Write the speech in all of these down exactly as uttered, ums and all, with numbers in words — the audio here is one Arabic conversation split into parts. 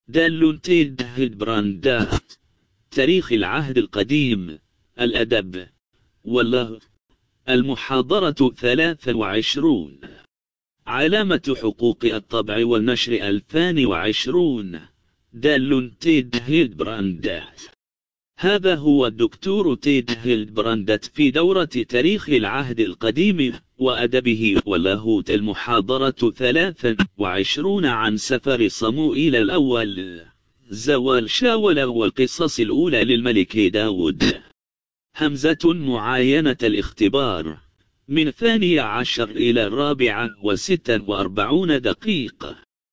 دال تيد هيلدبراند. تاريخ العهد القديم، الأدب واللغة. المحاضرة ثلاث وعشرون. علامة حقوق الطبع والنشر ألفان وعشرون. دال تيد هيلدبراند. هذا هو الدكتور تيد هيلدبراند في دورة تاريخ العهد القديم وأدبه واللاهوت. المحاضرة ثلاث وعشرون عن سفر صموئيل الأول، زوال شاول والقصص الأولى للملك داود. همزة معاينة الاختبار من ثاني عشر إلى الرابعة وستة وأربعون دقيقة.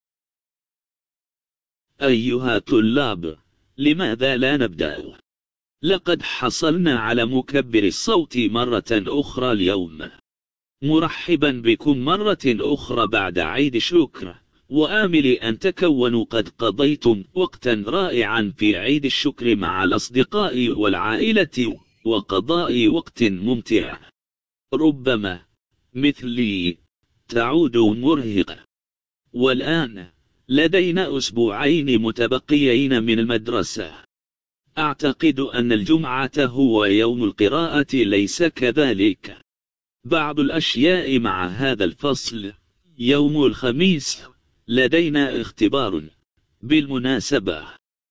أيها الطلاب، لماذا لا نبدأ؟ لقد حصلنا على مكبر الصوت مرة أخرى اليوم. مرحبا بكم مرة أخرى بعد عيد الشكر، وآمل أن تكونوا قد قضيتم وقتا رائعا في عيد الشكر مع الأصدقاء والعائلة وقضاء وقت ممتع. ربما مثلي تعود مرهقة. والآن لدينا أسبوعين متبقيين من المدرسة. أعتقد أن الجمعة هو يوم القراءة، ليس كذلك؟ بعض الأشياء مع هذا الفصل: يوم الخميس لدينا اختبار. بالمناسبة،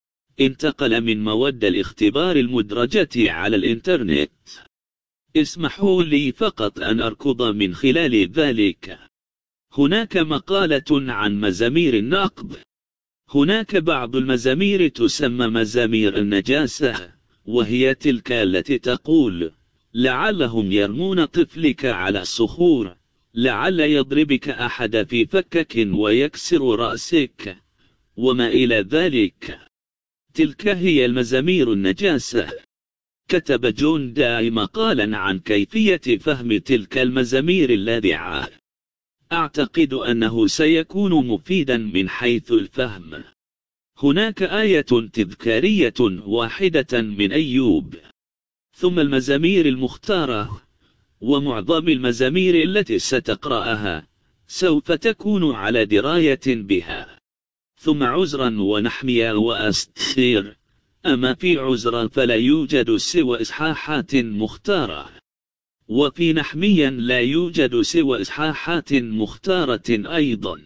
انتقل من مواد الاختبار المدرجة على الإنترنت. اسمحوا لي فقط أن أركض من خلال ذلك. هناك مقالة عن مزامير النقب. هناك بعض المزامير تسمى مزامير النجاسة، وهي تلك التي تقول: لعلهم يرمون طفلك على الصخور، لعل يضربك أحد في فكك ويكسر رأسك، وما إلى ذلك. تلك هي المزامير النجاسة. كتب جون داي مقالا عن كيفية فهم تلك المزامير اللاذعة. أعتقد أنه سيكون مفيدا من حيث الفهم. هناك آية تذكارية واحدة من أيوب، ثم المزامير المختارة، ومعظم المزامير التي ستقرأها سوف تكون على دراية بها. ثم عزرا ونحميا وأستير. أما في عزرا فلا يوجد سوى إصحاحات مختارة، وفي نحميا لا يوجد سوى إصحاحات مختارة أيضا.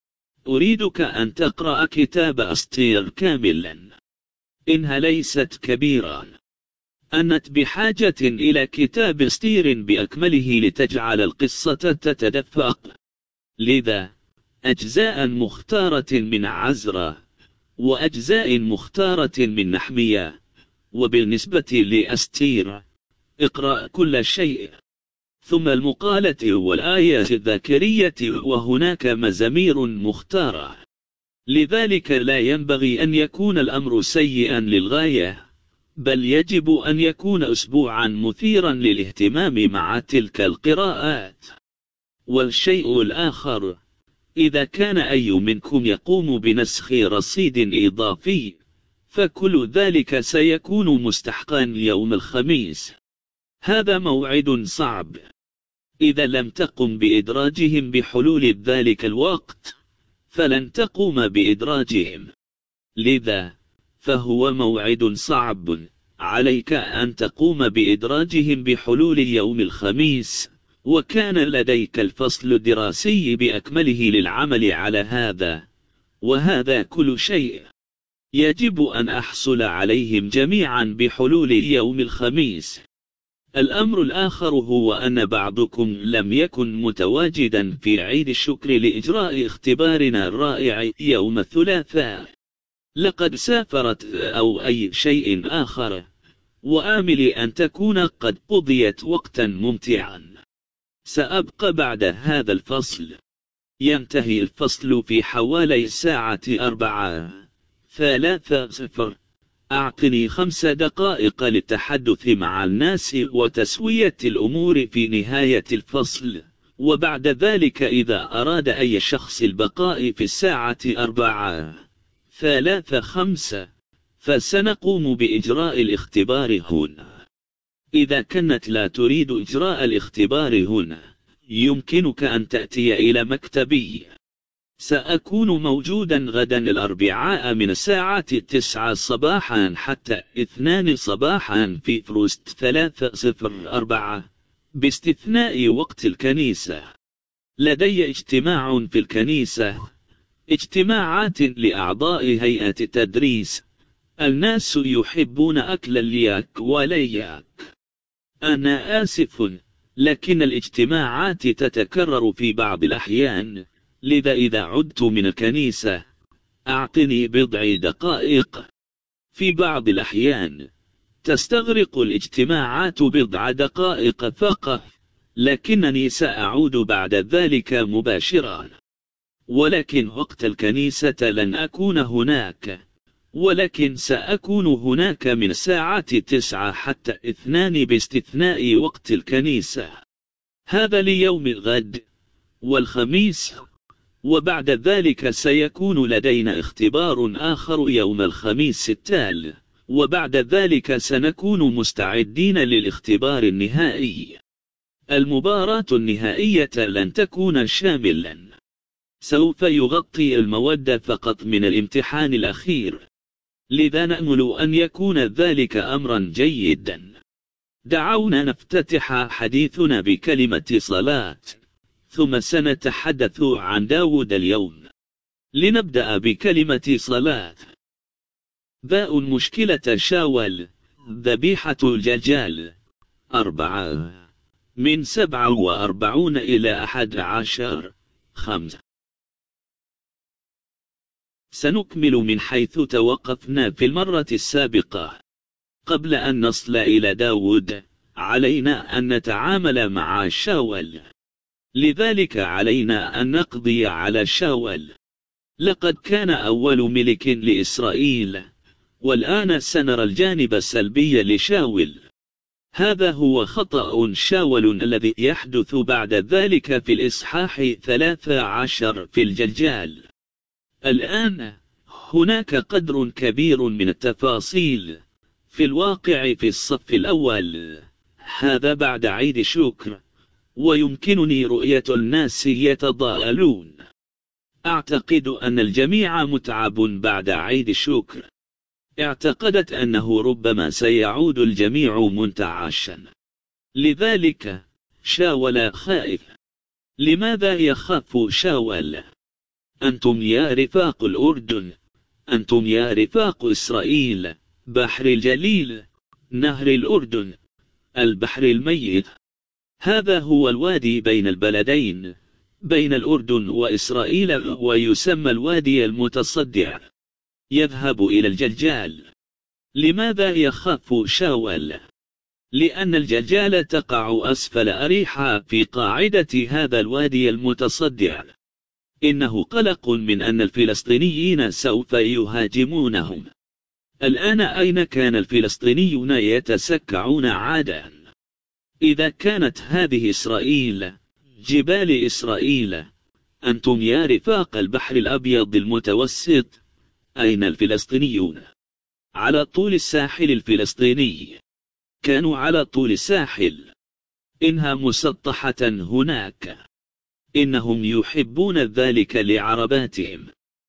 أريدك أن تقرأ كتاب أستير كاملا، إنها ليست كبيرة. أنت بحاجة إلى كتاب أستير بأكمله لتجعل القصة تتدفق. لذا أجزاء مختارة من عزرا، وأجزاء مختارة من نحمية. وبالنسبة لأستير، اقرأ كل شيء، ثم المقالة والآية الذاكرية، وهناك مزامير مختارة. لذلك لا ينبغي أن يكون الأمر سيئا للغاية، بل يجب أن يكون أسبوعا مثيرا للاهتمام مع تلك القراءات. والشيء الآخر: إذا كان أي منكم يقوم بنسخ رصيد إضافي، فكل ذلك سيكون مستحقا يوم الخميس. هذا موعد صعب. إذا لم تقم بإدراجهم بحلول ذلك الوقت، فلن تقوم بإدراجهم. لذا فهو موعد صعب. عليك أن تقوم بإدراجهم بحلول يوم الخميس، وكان لديك الفصل الدراسي بأكمله للعمل على هذا. وهذا كل شيء. يجب أن أحصل عليهم جميعا بحلول يوم الخميس. الأمر الآخر هو أن بعضكم لم يكن متواجدا في عيد الشكر لإجراء اختبارنا الرائع يوم الثلاثاء. لقد سافرت أو أي شيء آخر، وآمل أن تكون قد قضيت وقتا ممتعا. سأبقى بعد هذا الفصل. ينتهي الفصل في حوالي الساعة أربعة ثلاثة صفر. أعطني خمس دقائق للتحدث مع الناس وتسوية الأمور في نهاية الفصل، وبعد ذلك إذا أراد أي شخص البقاء في الساعة أربعة ثلاثة خمسة فسنقوم بإجراء الاختبار هنا. إذا كانت لا تريد إجراء الاختبار هنا، يمكنك أن تأتي إلى مكتبي. سأكون موجودا غدا الأربعاء من الساعة تسعة صباحا حتى اثنان صباحا في فروست ثلاثة صفر أربعة باستثناء وقت الكنيسة. لدي اجتماع في الكنيسة، اجتماعات لأعضاء هيئة التدريس. الناس يحبون أكل الياك ولياك. أنا آسف، لكن الاجتماعات تتكرر في بعض الأحيان، لذا إذا عدت من الكنيسة أعطني بضع دقائق. في بعض الأحيان تستغرق الاجتماعات بضع دقائق فقط، لكنني سأعود بعد ذلك مباشرا. ولكن وقت الكنيسة لن أكون هناك، ولكن سأكون هناك من الساعة تسعة حتى اثنان باستثناء وقت الكنيسة. هذا ليوم الغد والخميس، وبعد ذلك سيكون لدينا اختبار آخر يوم الخميس التالي، وبعد ذلك سنكون مستعدين للاختبار النهائي. المباراة النهائية لن تكون شاملا، سوف يغطي المواد فقط من الامتحان الأخير، لذا نأمل أن يكون ذلك أمرا جيدا. دعونا نفتتح حديثنا بكلمة صلاة، ثم سنتحدث عن داود اليوم. لنبدأ بكلمة صلاة. باء مشكلة شاول، ذبيحة الجلجال. أربعة من سبعة وأربعون إلى أحد عشر خمسة. سنكمل من حيث توقفنا في المرة السابقة. قبل أن نصل إلى داود، علينا أن نتعامل مع شاول، لذلك علينا أن نقضي على شاول. لقد كان أول ملك لإسرائيل، والآن سنرى الجانب السلبي لشاول. هذا هو خطأ شاول الذي يحدث بعد ذلك في الإصحاح ثلاثة عشر في الجلجال. الآن هناك قدر كبير من التفاصيل في الواقع في الصف الأول. هذا بعد عيد شكر، ويمكنني رؤية الناس يتضاءلون. أعتقد أن الجميع متعب بعد عيد الشكر. اعتقدت أنه ربما سيعود الجميع منتعشا، لذلك شاول خائف. لماذا يخاف شاول؟ أنتم يا رفاق الأردن، أنتم يا رفاق إسرائيل، بحر الجليل، نهر الأردن، البحر الميت. هذا هو الوادي بين البلدين، بين الأردن وإسرائيل، ويسمى الوادي المتصدع. يذهب إلى الجلجال. لماذا يخاف شاول؟ لأن الجلجال تقع أسفل أريحا في قاعدة هذا الوادي المتصدع. إنه قلق من أن الفلسطينيين سوف يهاجمونهم. الآن أين كان الفلسطينيون يتسكعون عادا؟ إذا كانت هذه إسرائيل، جبال إسرائيل، أنتم يا رفاق البحر الأبيض المتوسط، أين الفلسطينيون؟ على طول الساحل الفلسطيني. كانوا على طول الساحل. إنها مسطحة هناك. إنهم يحبون ذلك لعرباتهم.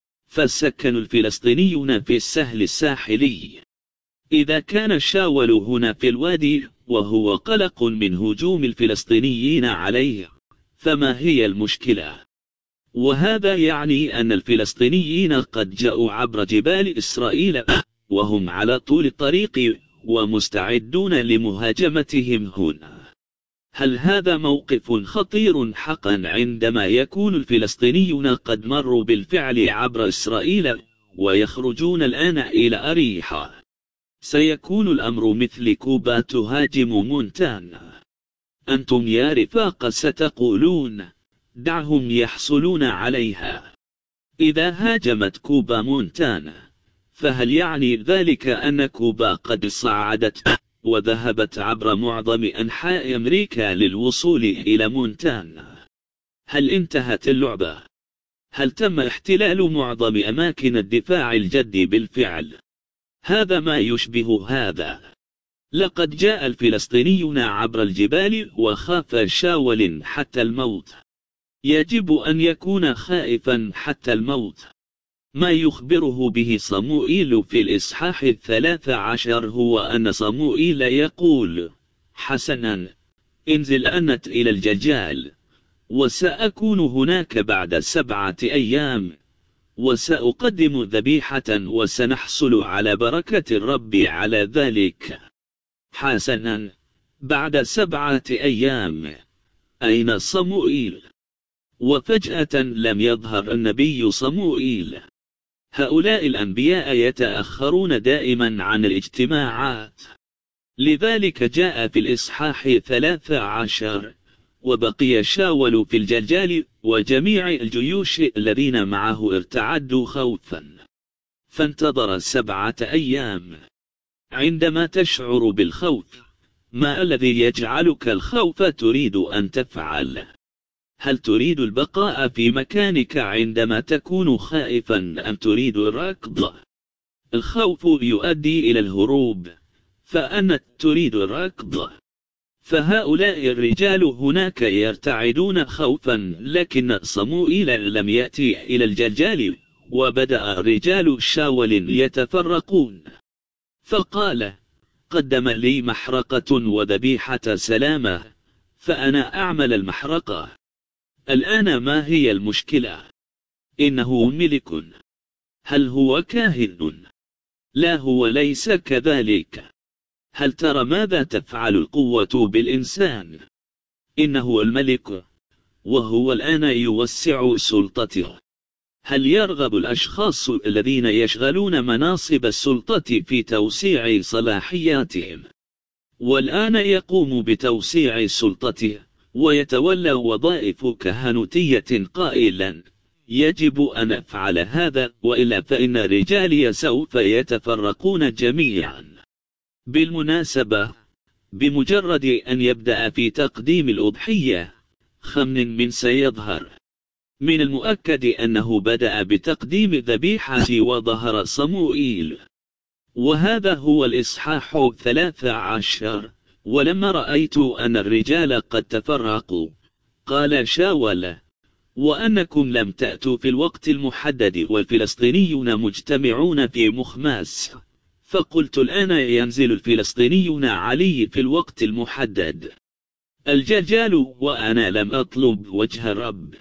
فسكن الفلسطينيون في السهل الساحلي. إذا كان شاول هنا في الوادي وهو قلق من هجوم الفلسطينيين عليه، فما هي المشكلة؟ وهذا يعني أن الفلسطينيين قد جاءوا عبر جبال إسرائيل، وهم على طول الطريق ومستعدون لمهاجمتهم هنا. هل هذا موقف خطير حقا عندما يكون الفلسطينيون قد مروا بالفعل عبر إسرائيل ويخرجون الآن إلى أريحا؟ سيكون الأمر مثل كوبا تهاجم مونتانا. أنتم يا رفاق ستقولون دعهم يحصلون عليها. إذا هاجمت كوبا مونتانا، فهل يعني ذلك أن كوبا قد صعدت وذهبت عبر معظم أنحاء أمريكا للوصول إلى مونتانا؟ هل انتهت اللعبة؟ هل تم احتلال معظم أماكن الدفاع الجدي بالفعل؟ هذا ما يشبه هذا. لقد جاء الفلسطينيون عبر الجبال وخاف شاول حتى الموت. يجب أن يكون خائفا حتى الموت. ما يخبره به صموئيل في الإصحاح الثلاث عشر هو أن صموئيل يقول: حسنا، انزل أنت إلى الجلجال، وسأكون هناك بعد سبعة أيام، وسأقدم ذبيحة، وسنحصل على بركة الرب على ذلك. حسنا، بعد سبعة أيام، أين صموئيل؟ وفجأة لم يظهر النبي صموئيل. هؤلاء الأنبياء يتأخرون دائما عن الاجتماعات، لذلك جاء في الإصحاح الثالث عشر: وبقي شاول في الجلجال، وجميع الجيوش الذين معه ارتعدوا خوفا، فانتظر سبعة أيام. عندما تشعر بالخوف، ما الذي يجعلك الخوف تريد أن تفعل؟ هل تريد البقاء في مكانك عندما تكون خائفا أم تريد الركض؟ الخوف يؤدي إلى الهروب، فأنت تريد الركض. فهؤلاء الرجال هناك يرتعدون خوفا، لكن صموئيل لم يأتي إلى الجلجال، وبدأ رجال شاول يتفرقون. فقال: قدم لي محرقة وذبيحة سلامة، فأنا أعمل المحرقة. الآن ما هي المشكلة؟ إنه ملك. هل هو كاهن؟ لا، هو ليس كذلك. هل ترى ماذا تفعل القوة بالإنسان؟ إنه الملك، وهو الآن يوسع سلطته. هل يرغب الأشخاص الذين يشغلون مناصب السلطة في توسيع صلاحياتهم؟ والآن يقوم بتوسيع سلطته، ويتولى وظائف كهنوتية قائلا: يجب أن أفعل هذا، وإلا فإن رجالي سوف يتفرقون جميعا. بالمناسبة، بمجرد أن يبدأ في تقديم الأضحية، خمن من سيظهر. من المؤكد أنه بدأ بتقديم ذبيحة وظهر صموئيل. وهذا هو الإصحاح الثالث عشر. ولما رأيت أن الرجال قد تفرقوا، قال شاول: وأنكم لم تأتوا في الوقت المحدد، والفلسطينيون مجتمعون في مخماس، فقلت: الآن ينزل الفلسطينيون علي في الوقت المحدد. الجلجال وأنا لم أطلب وجه الرب.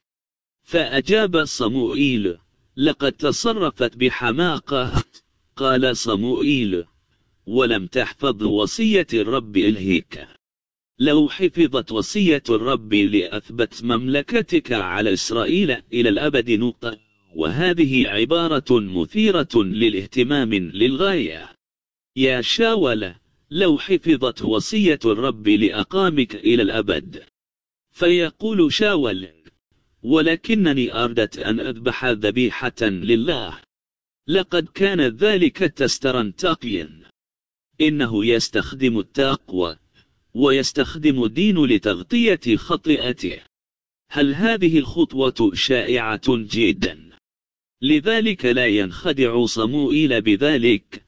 فأجاب صموئيل: لقد تصرفت بحماقة. قال صموئيل: ولم تحفظ وصية الرب إلهك. لو حفظت وصية الرب لأثبت مملكتك على إسرائيل إلى الأبد نقطة. وهذه عبارة مثيرة للاهتمام للغاية. يا شاول، لو حفظت وصية الرب لأقامك إلى الأبد. فيقول شاول: ولكنني أردت أن أذبح ذبيحة لله. لقد كان ذلك تسترا تقيا. إنه يستخدم التقوى، ويستخدم الدين لتغطية خطيئته. هل هذه الخطوة شائعة جدا؟ لذلك لا ينخدع صموئيل بذلك.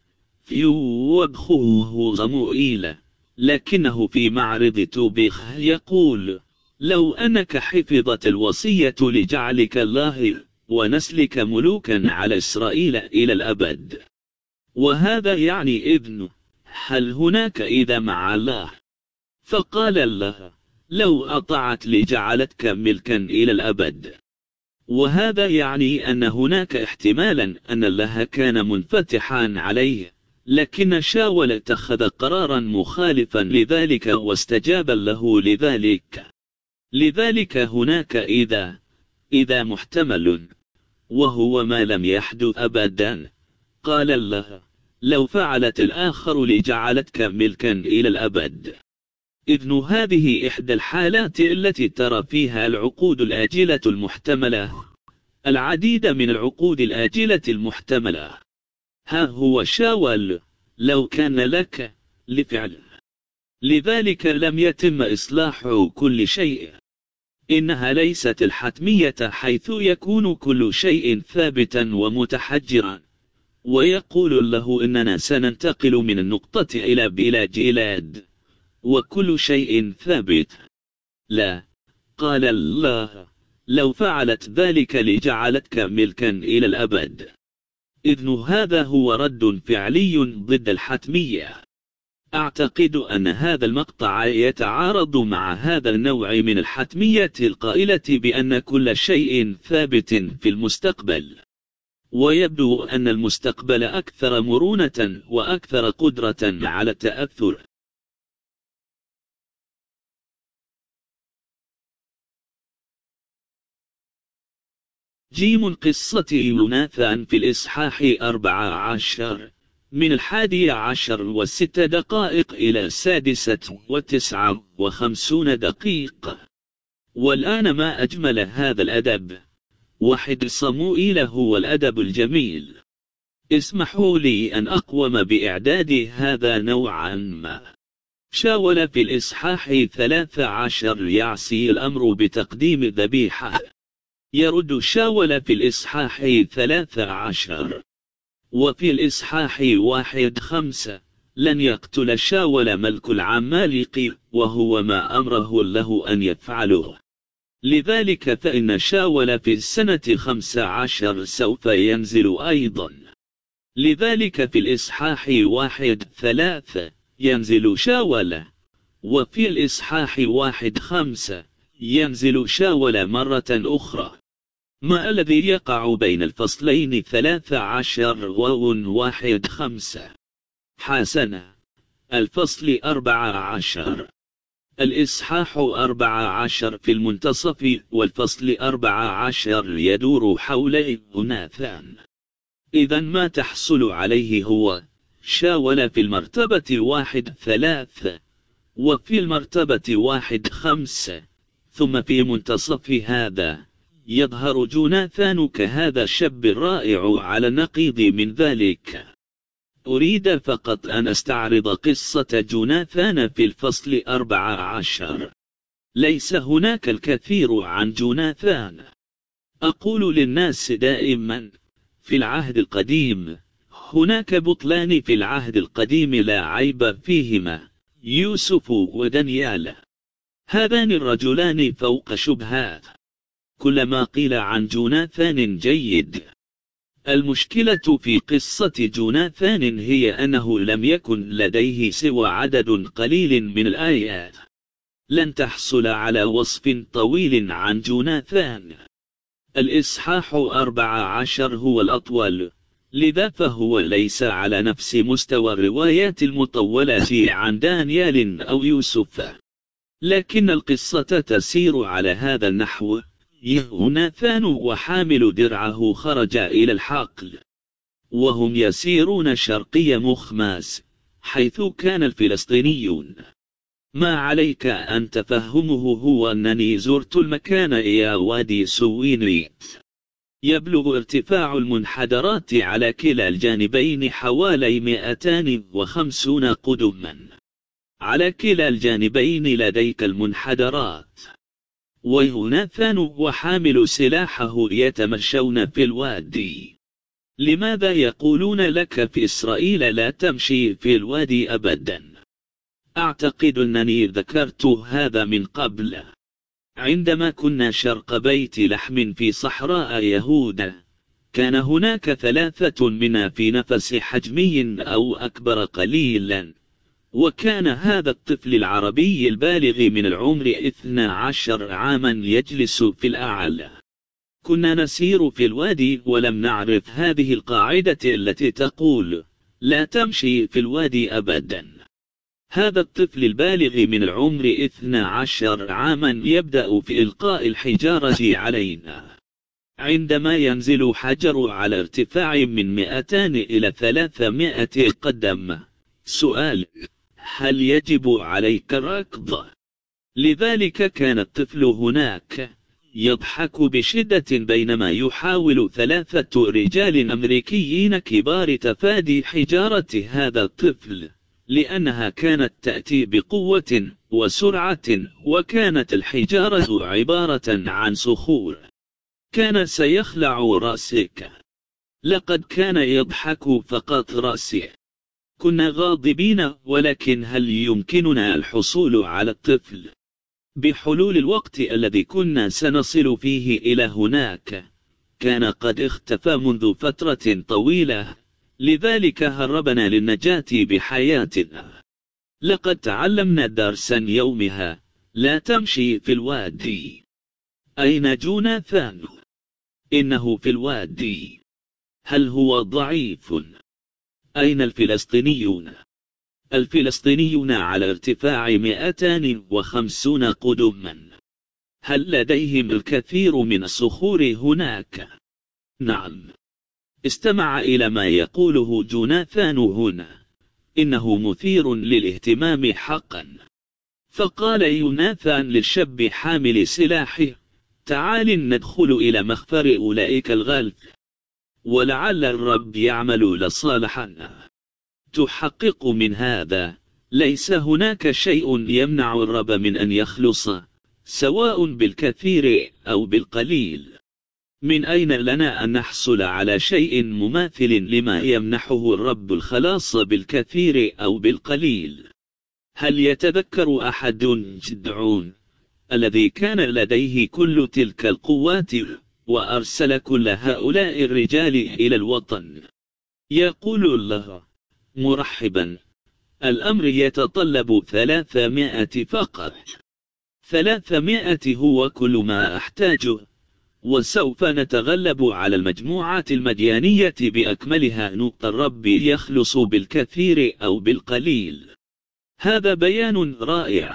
يوبخه صموئيل، لكنه في معرض توبيخ يقول: لو أنك حفظت الوصية لجعلك الله ونسلك ملوكا على إسرائيل إلى الأبد. وهذا يعني إذن. هل هناك إذا مع الله؟ فقال الله: لو أطعت لجعلتك ملكا إلى الأبد. وهذا يعني أن هناك احتمالا أن الله كان منفتحا عليه، لكن شاول اتخذ قرارا مخالفا لذلك واستجاب له لذلك. لذلك هناك إذا إذا محتمل، وهو ما لم يحدث أبدا. قال الله: لو فعلت الآخر لجعلتك ملكا إلى الأبد. إذن هذه إحدى الحالات التي ترى فيها العقود الآجلة المحتملة. العديد من العقود الآجلة المحتملة. ها هو شاول، لو كان لك لفعل. لذلك لم يتم إصلاح كل شيء. إنها ليست الحتمية حيث يكون كل شيء ثابتا ومتحجرا، ويقول له إننا سننتقل من النقطة إلى بلا جلاد، وكل شيء ثابت. لا، قال الله: لو فعلت ذلك لجعلتك ملكا إلى الأبد. إذن هذا هو رد فعلي ضد الحتمية. أعتقد أن هذا المقطع يتعارض مع هذا النوع من الحتمية القائلة بأن كل شيء ثابت في المستقبل، ويبدو أن المستقبل أكثر مرونة وأكثر قدرة على التأثر. جيم قصة يوناثان في الإصحاح أربع عشر من الحادي عشر وست دقائق إلى السادسة وتسعة وخمسون دقيقة. والآن ما أجمل هذا الأدب. واحد صموئيل هو الأدب الجميل. اسمحوا لي أن أقوم بإعداد هذا نوعا ما. شاول في الإصحاح ثلاث عشر يعصي الأمر بتقديم ذبيحة. يرد شاول في الإصحاح ثلاث عشر. وفي الإصحاح واحد خمسة لن يقتل شاول ملك العمالقة وهو ما أمره له أن يفعله. لذلك فإن شاول في السنة خمس عشر سوف ينزل أيضا. لذلك في الإصحاح واحد ثلاثة ينزل شاول. وفي الإصحاح واحد خمسة ينزل شاول مرة أخرى. ما الذي يقع بين الفصلين ثلاث عشر وواحد خمسة؟ حسنا، الفصل أربع عشر. الإصحاح أربع عشر في المنتصف، والفصل أربع عشر يدور حول يوناثان. إذن ما تحصل عليه هو شاول في المرتبة واحد ثلاثة، وفي المرتبة واحد خمسة، ثم في منتصف هذا يظهر جوناثان كهذا الشاب الرائع على النقيض من ذلك. أريد فقط أن أستعرض قصة جوناثان في الفصل أربع عشر. ليس هناك الكثير عن جوناثان. أقول للناس دائما في العهد القديم هناك بطلان في العهد القديم لا عيب فيهما، يوسف ودانيال. هذان الرجلان فوق شبهات. كل ما قيل عن جوناثان جيد. المشكلة في قصة جوناثان هي أنه لم يكن لديه سوى عدد قليل من الآيات. لن تحصل على وصف طويل عن جوناثان. الإصحاح أربع عشر هو الأطول، لذا فهو ليس على نفس مستوى الروايات المطولة عن دانيال أو يوسف. لكن القصة تسير على هذا النحو. يوناثان وحامل درعه خرج إلى الحقل، وهم يسيرون شرقي مخماس حيث كان الفلسطينيون. ما عليك أن تفهمه هو أنني زرت المكان يا وادي سوينيت. يبلغ ارتفاع المنحدرات على كلا الجانبين حوالي مئتان وخمسين قدما. على كلا الجانبين لديك المنحدرات. ويوناثان وحامل سلاحه يتمشون في الوادي. لماذا يقولون لك في إسرائيل لا تمشي في الوادي أبدا؟ أعتقد أنني ذكرت هذا من قبل. عندما كنا شرق بيت لحم في صحراء يهودا، كان هناك ثلاثة منا في نفس حجمي أو أكبر قليلا. وكان هذا الطفل العربي البالغ من العمر اثنى عشر عاما يجلس في الأعلى. كنا نسير في الوادي ولم نعرف هذه القاعدة التي تقول لا تمشي في الوادي أبدا. هذا الطفل البالغ من العمر اثنى عشر عاما يبدأ في إلقاء الحجارة علينا. عندما ينزل حجر على ارتفاع من مئتان إلى ثلاثمائة قدم، سؤال: هل يجب عليك الركض؟ لذلك كان الطفل هناك يضحك بشدة بينما يحاول ثلاثة رجال أمريكيين كبار تفادي حجارة هذا الطفل، لأنها كانت تأتي بقوة وسرعة، وكانت الحجارة عبارة عن صخور. كان سيخلع رأسك. لقد كان يضحك فقط رأسه. كنا غاضبين، ولكن هل يمكننا الحصول على الطفل؟ بحلول الوقت الذي كنا سنصل فيه إلى هناك كان قد اختفى منذ فترة طويلة، لذلك هربنا للنجاة بحياتنا. لقد تعلمنا درسا يومها: لا تمشي في الوادي. أين جوناثان؟ إنه في الوادي. هل هو ضعيف؟ أين الفلسطينيون؟ الفلسطينيون على ارتفاع مئتان وخمسون قدما. هل لديهم الكثير من الصخور هناك؟ نعم. استمع إلى ما يقوله جوناثان هنا، إنه مثير للاهتمام حقا. فقال يوناثان للشاب حامل سلاحه: تعال ندخل إلى مخفر أولئك الغلف، ولعل الرب يعمل لصالحنا. تحقق من هذا: ليس هناك شيء يمنع الرب من أن يخلص، سواء بالكثير أو بالقليل. من أين لنا أن نحصل على شيء مماثل لما يمنحه الرب الخلاص بالكثير أو بالقليل؟ هل يتذكر أحد جدعون الذي كان لديه كل تلك القوات وأرسل كل هؤلاء الرجال إلى الوطن؟ يقول الله: مرحبا، الأمر يتطلب ثلاثمائة فقط. ثلاثمائة هو كل ما أحتاجه، وسوف نتغلب على المجموعات المديانية بأكملها. نقطة الرب يخلص بالكثير أو بالقليل. هذا بيان رائع.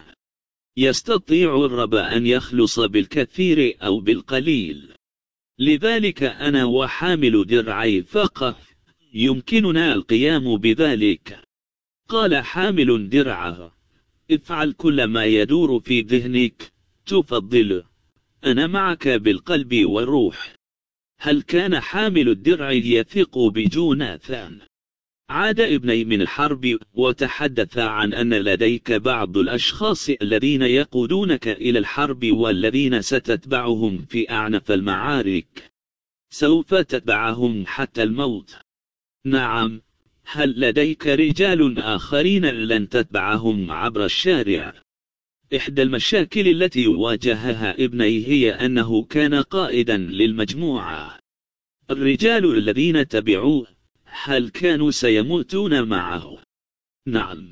يستطيع الرب أن يخلص بالكثير أو بالقليل. لذلك أنا وحامل درعي فقط يمكننا القيام بذلك. قال حامل درعه: افعل كل ما يدور في ذهنك، تفضل، أنا معك بالقلب والروح. هل كان حامل الدرع يثق بجوناثان؟ عاد ابني من الحرب وتحدث عن أن لديك بعض الأشخاص الذين يقودونك إلى الحرب والذين ستتبعهم في أعنف المعارك. سوف تتبعهم حتى الموت. نعم. هل لديك رجال آخرين لن تتبعهم عبر الشارع؟ إحدى المشاكل التي واجهها ابني هي أنه كان قائدا للمجموعة. الرجال الذين تبعوه هل كانوا سيموتون معه؟ نعم،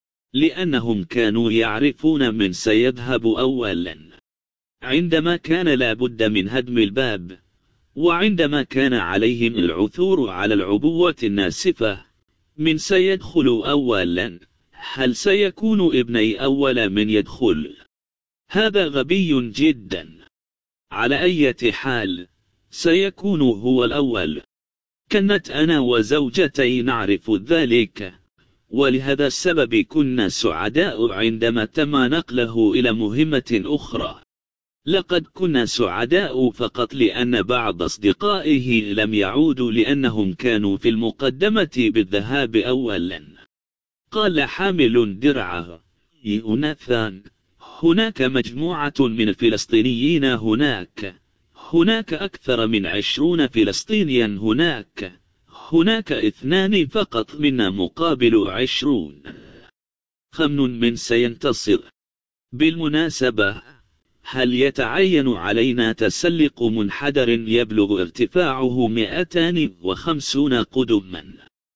لأنهم كانوا يعرفون من سيذهب أولا. عندما كان لابد من هدم الباب، وعندما كان عليهم العثور على العبوة الناسفة، من سيدخل أولا؟ هل سيكون ابني أول من يدخل؟ هذا غبي جدا. على أي حال سيكون هو الأول. كانت أنا وزوجتي نعرف ذلك، ولهذا السبب كنا سعداء عندما تم نقله إلى مهمة أخرى. لقد كنا سعداء فقط لأن بعض أصدقائه لم يعودوا لأنهم كانوا في المقدمة بالذهاب أولا. قال حامل درعه: يوناثان، هناك مجموعة من الفلسطينيين هناك. هناك أكثر من عشرون فلسطينيا هناك. هناك اثنان فقط منا مقابل عشرون. خمن من سينتصر. بالمناسبة، هل يتعين علينا تسلق منحدر يبلغ ارتفاعه مئتان وخمسون قدما؟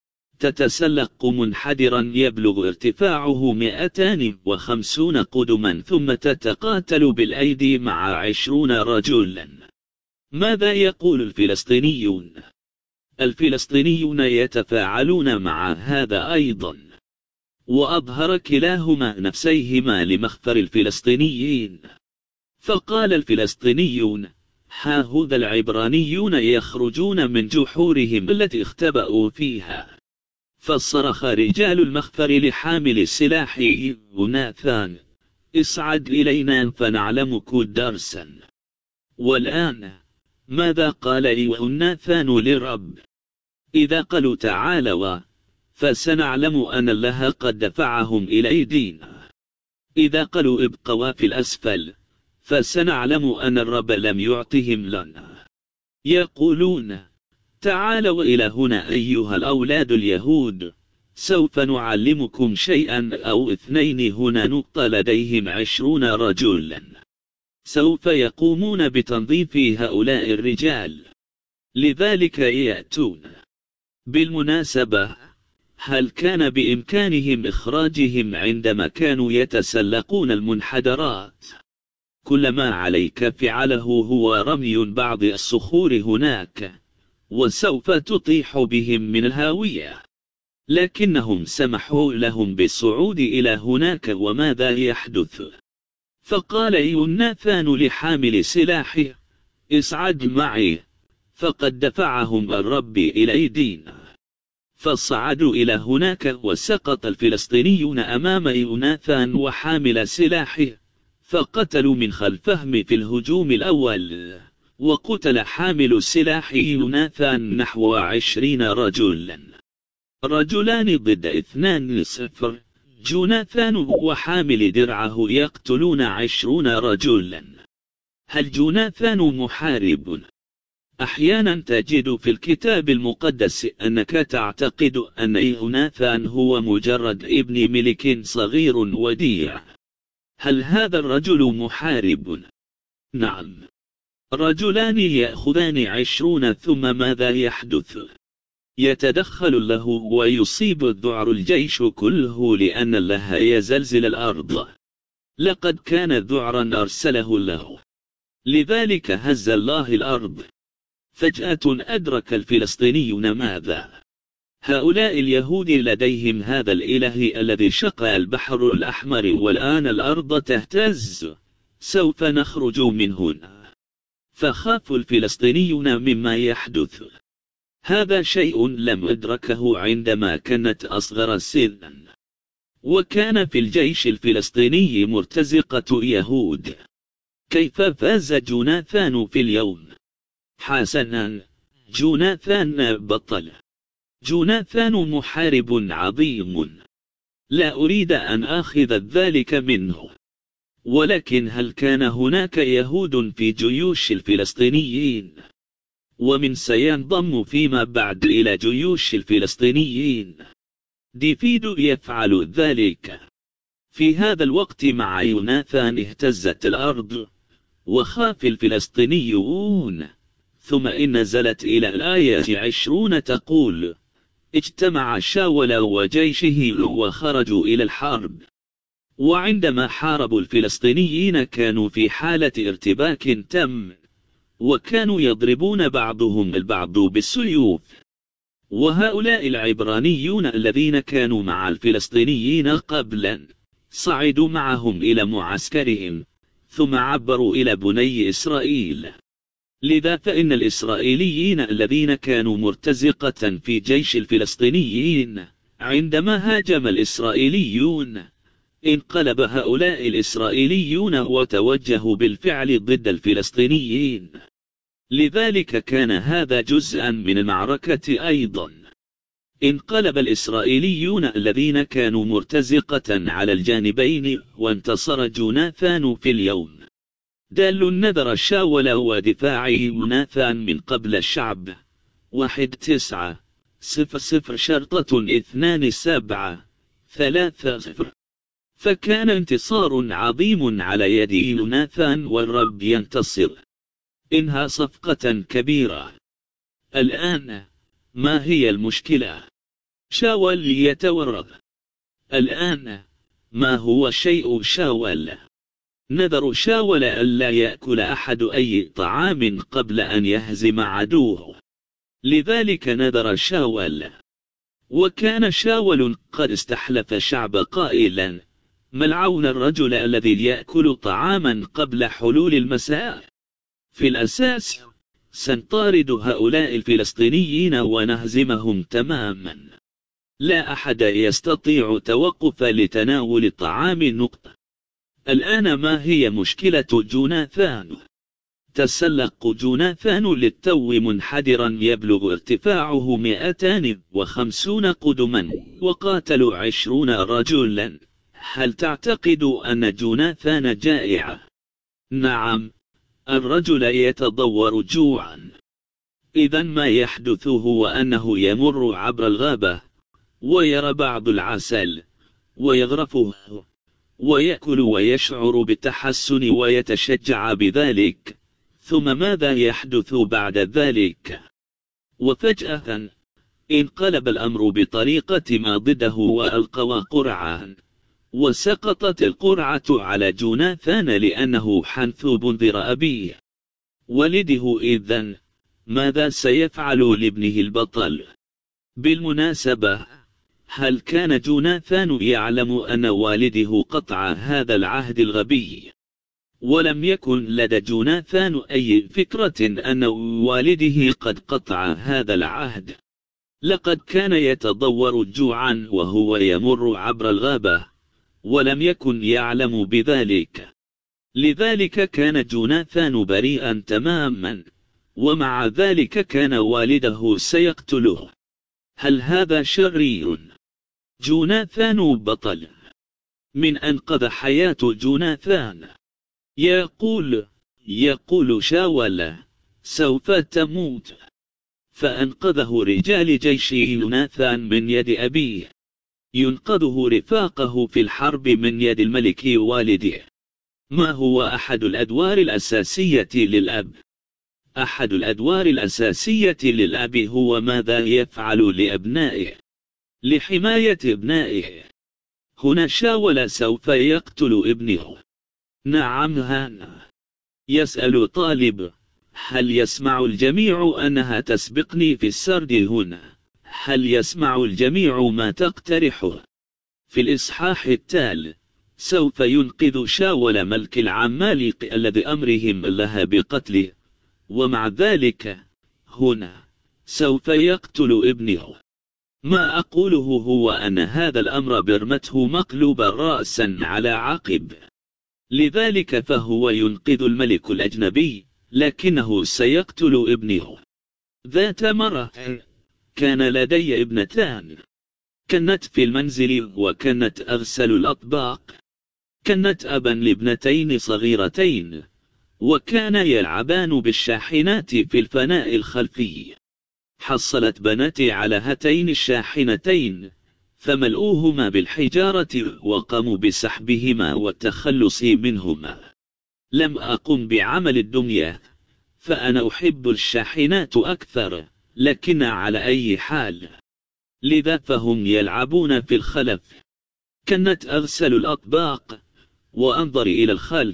تتسلق منحدرا يبلغ ارتفاعه مئتان وخمسون قدما ثم تتقاتل بالأيدي مع عشرون رجلا. ماذا يقول الفلسطينيون؟ الفلسطينيون يتفاعلون مع هذا أيضا، وأظهر كلاهما نفسيهما لمخفر الفلسطينيين. فقال الفلسطينيون: ها هذا العبرانيون يخرجون من جحورهم التي اختبأوا فيها. فصرخ رجال المخفر لحامل السلاح: يوناثان، اصعد إلينا فنعلمك درسا. والآن ماذا قال يوناثان للرب؟ إذا قالوا تعالوا فسنعلم أن الله قد دفعهم إلى أيدينا. إذا قالوا ابقوا في الأسفل فسنعلم أن الرب لم يعطهم لنا. يقولون: تعالوا إلى هنا أيها الأولاد اليهود، سوف نعلمكم شيئا أو اثنين هنا نقطة لديهم عشرون رجلا سوف يقومون بتنظيف هؤلاء الرجال، لذلك يأتون. بالمناسبة، هل كان بإمكانهم إخراجهم عندما كانوا يتسلقون المنحدرات؟ كل ما عليك فعله هو رمي بعض الصخور هناك، وسوف تطيح بهم من الهاوية. لكنهم سمحوا لهم بالصعود إلى هناك، وماذا يحدث؟ فقال يوناثان لحامل سلاحه: اصعد معي، فقد دفعهم الرب إلى أيدينا. فصعدوا إلى هناك، وسقط الفلسطينيون أمام يوناثان وحامل سلاحه، فقتلوا من خلفهم في الهجوم الأول، وقتل حامل سلاح يوناثان نحو عشرين رجلا. رجلان ضد اثنان صفر. جوناثان وحامل درعه يقتلون عشرون رجلا. هل جوناثان محارب؟ أحيانا تجد في الكتاب المقدس أنك تعتقد أن يوناثان هو مجرد ابن ملك صغير وديع. هل هذا الرجل محارب؟ نعم. رجلان يأخذان عشرون، ثم ماذا يحدث؟ يتدخل له ويصيب الذعر الجيش كله، لأن الله يزلزل الأرض. لقد كان ذعرا أرسله له، لذلك هز الله الأرض. فجأة أدرك الفلسطينيون ماذا؟ هؤلاء اليهود لديهم هذا الإله الذي شق البحر الأحمر، والآن الأرض تهتز، سوف نخرج من هنا. فخاف الفلسطينيون مما يحدث. هذا شيء لم أدركه عندما كانت أصغر سنا، وكان في الجيش الفلسطيني مرتزقة يهود. كيف فاز جوناثان في اليوم؟ حسنا، جوناثان بطل. جوناثان محارب عظيم، لا أريد أن آخذ ذلك منه. ولكن هل كان هناك يهود في جيوش الفلسطينيين؟ ومن سينضم فيما بعد إلى جيوش الفلسطينيين؟ ديفيد يفعل ذلك. في هذا الوقت مع يوناثان اهتزت الأرض، وخاف الفلسطينيون. ثم إن نزلت إلى الآية عشرون تقول: اجتمع شاول وجيشه وخرجوا إلى الحرب. وعندما حاربوا الفلسطينيين كانوا في حالة ارتباك تام، وكانوا يضربون بعضهم البعض بالسيوف. وهؤلاء العبرانيون الذين كانوا مع الفلسطينيين قبلا صعدوا معهم إلى معسكرهم، ثم عبروا إلى بني إسرائيل. لذا فإن الإسرائيليين الذين كانوا مرتزقة في جيش الفلسطينيين، عندما هاجم الإسرائيليون انقلب هؤلاء الإسرائيليون وتوجهوا بالفعل ضد الفلسطينيين. لذلك كان هذا جزءا من المعركة أيضا. انقلب الإسرائيليون الذين كانوا مرتزقة على الجانبين، وانتصر جوناثان في اليوم. دال النذر شاول ودفاع يوناثان من قبل الشعب. واحد تسعة صفر صفر شرطة اثنان سبعة ثلاثة صفر. فكان انتصار عظيم على يد يوناثان، والرب ينتصر. إنها صفقة كبيرة. الآن ما هي المشكلة؟ شاول يتورط. الآن ما هو شيء شاول؟ نذر شاول ألا يأكل أحد أي طعام قبل أن يهزم عدوه. لذلك نذر شاول. وكان شاول قد استحلف الشعب قائلا: ملعون الرجل الذي يأكل طعاما قبل حلول المساء. في الأساس سنطارد هؤلاء الفلسطينيين ونهزمهم تماما. لا أحد يستطيع توقف لتناول طعام نقطة. الآن ما هي مشكلة جوناثان؟ تسلق جوناثان للتو منحدرا يبلغ ارتفاعه مئتان وخمسون قدما، وقاتلوا عشرون رجلا. هل تعتقد أن جوناثان جائع؟ نعم، الرجل يتضور جوعا. إذن ما يحدث هو أنه يمر عبر الغابة، ويرى بعض العسل ويغرفه ويأكل ويشعر بالتحسن ويتشجع بذلك، ثم ماذا يحدث بعد ذلك؟ وفجأة انقلب الأمر بطريقة ما ضده وألقوا قرعا، وسقطت القرعة على جوناثان لأنه حنثوب ذر أبيه. والده إذن ماذا سيفعل لابنه البطل؟ بالمناسبة، هل كان جوناثان يعلم أن والده قطع هذا العهد الغبي؟ ولم يكن لدى جوناثان أي فكرة أن والده قد قطع هذا العهد. لقد كان يتضور جوعا وهو يمر عبر الغابة، ولم يكن يعلم بذلك. لذلك كان جوناثان بريئا تماما، ومع ذلك كان والده سيقتله. هل هذا شرير؟ جوناثان بطل. من أنقذ حياة جوناثان. يقول يقول شاول سوف تموت، فأنقذه رجال جيش يوناثان من يد أبيه، ينقذه رفاقه في الحرب من يد الملك والده. ما هو أحد الأدوار الأساسية للأب؟ أحد الأدوار الأساسية للأب هو ماذا يفعل لأبنائه، لحماية ابنائه. هنا شاول سوف يقتل ابنه. نعم هانا. يسأل طالب: هل يسمع الجميع أنها تسبقني في السرد هنا؟ هل يسمع الجميع ما تقترحه؟ في الإصحاح التالي سوف ينقذ شاول ملك العمالقة الذي أمرهم لها بقتله، ومع ذلك هنا سوف يقتل ابنه. ما أقوله هو أن هذا الأمر برمته مقلوبا رأسا على عقب. لذلك فهو ينقذ الملك الأجنبي، لكنه سيقتل ابنه. ذات مرة كان لدي ابنتان، كانت في المنزل وكانت أغسل الأطباق. كانت أبا لابنتين صغيرتين، وكان يلعبان بالشاحنات في الفناء الخلفي. حصلت بناتي على هاتين الشاحنتين فملؤوهما بالحجارة وقاموا بسحبهما والتخلص منهما. لم أقم بعمل الدنيا، فأنا أحب الشاحنات أكثر، لكن على أي حال. لذا فهم يلعبون في الخلف. كانت أغسل الأطباق وأنظر إلى الخلف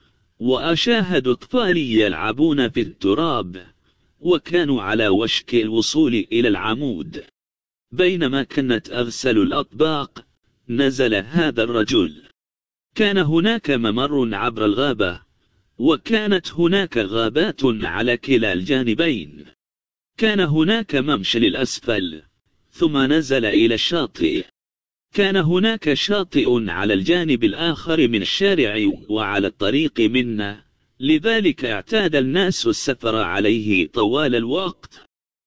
وأشاهد أطفالي يلعبون في التراب، وكانوا على وشك الوصول إلى العمود. بينما كانت أغسل الأطباق نزل هذا الرجل. كان هناك ممر عبر الغابة، وكانت هناك غابات على كلا الجانبين. كان هناك ممشى للأسفل، ثم نزل إلى الشاطئ. كان هناك شاطئ على الجانب الآخر من الشارع وعلى الطريق منا، لذلك اعتاد الناس السفر عليه طوال الوقت.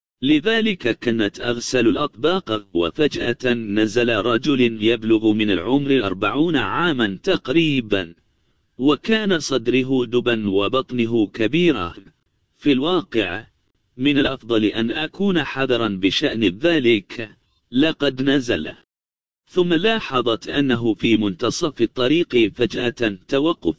لذلك كانت أغسل الأطباق، وفجأة نزل رجل يبلغ من العمر أربعون عاما تقريبا، وكان صدره دبا وبطنه كبيرة. في الواقع من الأفضل أن أكون حذرا بشأن ذلك. لقد نزل، ثم لاحظت أنه في منتصف الطريق فجأة توقف.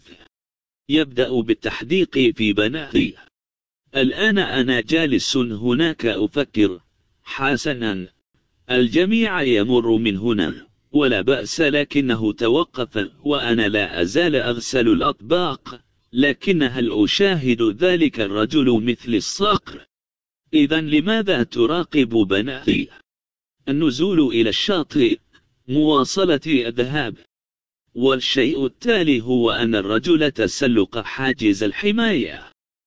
يبدأ بالتحديق في بنائه. الآن أنا جالس هناك أفكر: حسنا، الجميع يمر من هنا ولا بأس، لكنه توقف وأنا لا أزال أغسل الأطباق. لكن هل أشاهد ذلك الرجل مثل الصقر؟ إذن لماذا تراقب بنائي؟ النزول إلى الشاطئ، مواصلة الذهاب. والشيء التالي هو أن الرجل تسلق حاجز الحماية،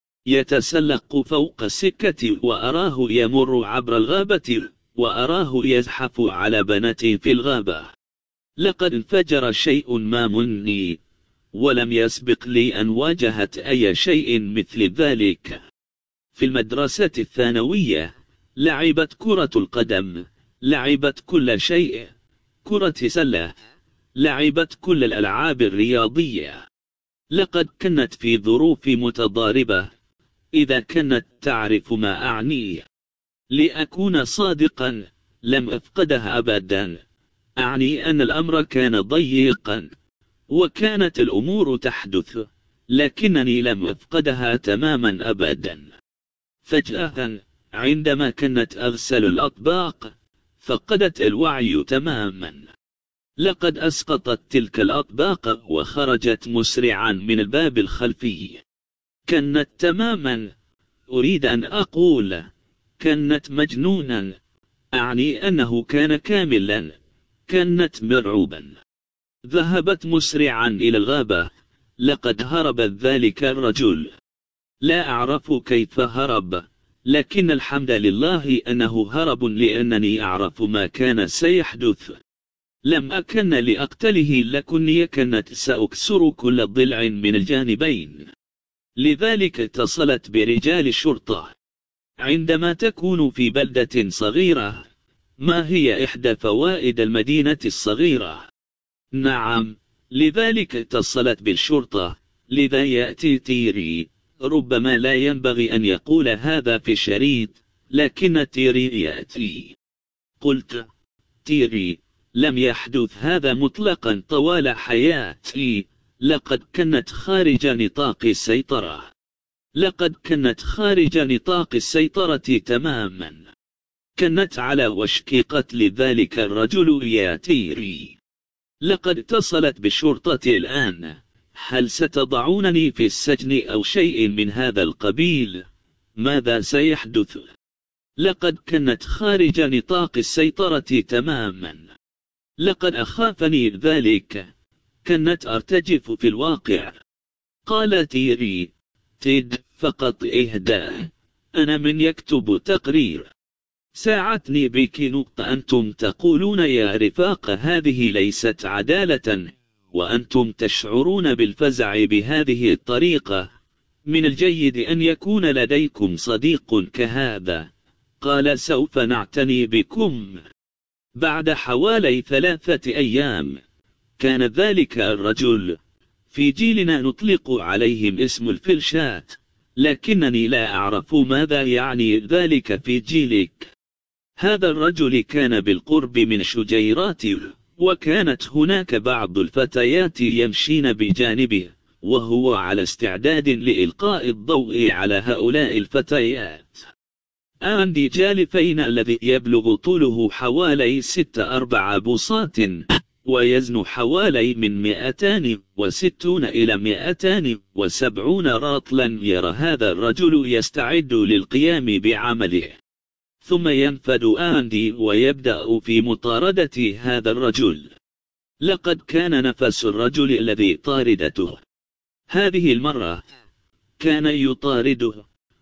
يتسلق فوق السكة، وأراه يمر عبر الغابة، وأراه يزحف على بناتي في الغابة. لقد انفجر شيء ما مني، ولم يسبق لي أن واجهت أي شيء مثل ذلك. في المدرسة الثانوية لعبت كرة القدم، لعبت كل شيء، كرة سلة، لعبت كل الألعاب الرياضية. لقد كانت في ظروف متضاربة، إذا كانت تعرف ما أعنيه. لأكون صادقا، لم أفقدها أبدا، أعني أن الأمر كان ضيقا وكانت الأمور تحدث، لكنني لم أفقدها تماما أبدا. فجأة عندما كانت أغسل الأطباق فقدت الوعي تماما. لقد أسقطت تلك الأطباق وخرجت مسرعا من الباب الخلفي. كانت تماما، أريد أن أقول كانت مجنونا، أعني أنه كان كاملا. كانت مرعوبا. ذهبت مسرعا إلى الغابة. لقد هرب ذلك الرجل. لا أعرف كيف هرب، لكن الحمد لله أنه هرب لأنني أعرف ما كان سيحدث. لم أكن لأقتله، لكني كانت سأكسر كل ضلع من الجانبين. لذلك اتصلت برجال الشرطة. عندما تكون في بلدة صغيرة، ما هي إحدى فوائد المدينة الصغيرة؟ نعم، لذلك اتصلت بالشرطة. لذا يأتي تيري. ربما لا ينبغي أن يقول هذا في الشريط، لكن تيري يأتي. قلت: تيري، لم يحدث هذا مطلقا طوال حياتي. لقد كانت خارج نطاق السيطرة. لقد كانت خارج نطاق السيطرة تماما. كانت على وشك قتل ذلك الرجل يا تيري. لقد اتصلت بالشرطة الآن. هل ستضعونني في السجن أو شيء من هذا القبيل؟ ماذا سيحدث؟ لقد كانت خارج نطاق السيطرة تماما. لقد أخافني ذلك. كانت أرتجف في الواقع. قال تيري: تيد، فقط إهدى. أنا من يكتب تقرير. ساعدني بك نقطة. أنتم تقولون يا رفاق هذه ليست عدالة، وأنتم تشعرون بالفزع بهذه الطريقة. من الجيد أن يكون لديكم صديق كهذا. قال: سوف نعتني بكم. بعد حوالي ثلاثة أيام كان ذلك الرجل. في جيلنا نطلق عليهم اسم الفلشات، لكنني لا أعرف ماذا يعني ذلك في جيلك. هذا الرجل كان بالقرب من شجيرات، وكانت هناك بعض الفتيات يمشين بجانبه، وهو على استعداد لإلقاء الضوء على هؤلاء الفتيات. آندي جالفين الذي يبلغ طوله حوالي ست أربع بوصات، ويزن حوالي من مئتان وستون إلى مئتان وسبعون راطلا. يرى هذا الرجل يستعد للقيام بعمله، ثم ينفد آندي ويبدأ في مطاردة هذا الرجل. لقد كان نفس الرجل الذي طاردته هذه المرة كان يطارده،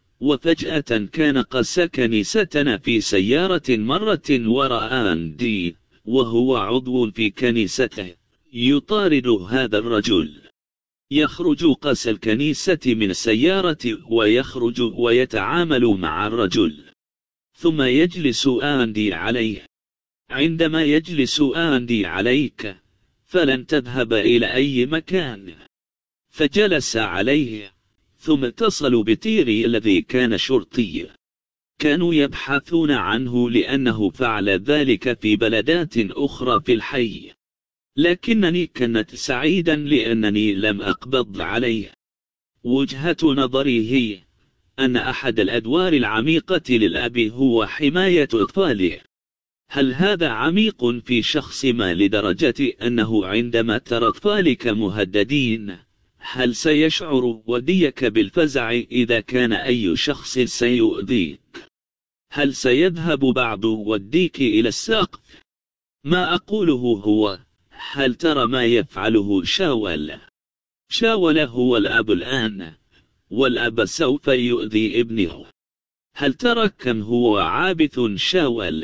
وفجأة كان قس كنيستنا في سيارة مرة وراء آندي، وهو عضو في كنيسته يطارد هذا الرجل. يخرج قس الكنيسة من السيارة ويخرج ويتعامل مع الرجل، ثم يجلس آندي عليه. عندما يجلس آندي عليك فلن تذهب إلى أي مكان. فجلس عليه، ثم اتصلوا بتيري الذي كان شرطي. كانوا يبحثون عنه لأنه فعل ذلك في بلدات أخرى في الحي، لكنني كنت سعيدا لأنني لم أقبض عليه. وجهة نظري هي أن أحد الأدوار العميقة للأب هو حماية أطفاله. هل هذا عميق في شخص ما لدرجة أنه عندما ترى أطفالك مهددين هل سيشعر وديك بالفزع إذا كان أي شخص سيؤذيك؟ هل سيذهب بعض وديك إلى السقف؟ ما أقوله هو: هل ترى ما يفعله شاول؟ شاول هو الأب الآن، والأب سوف يؤذي ابنه. هل ترى كم هو عابث شاول؟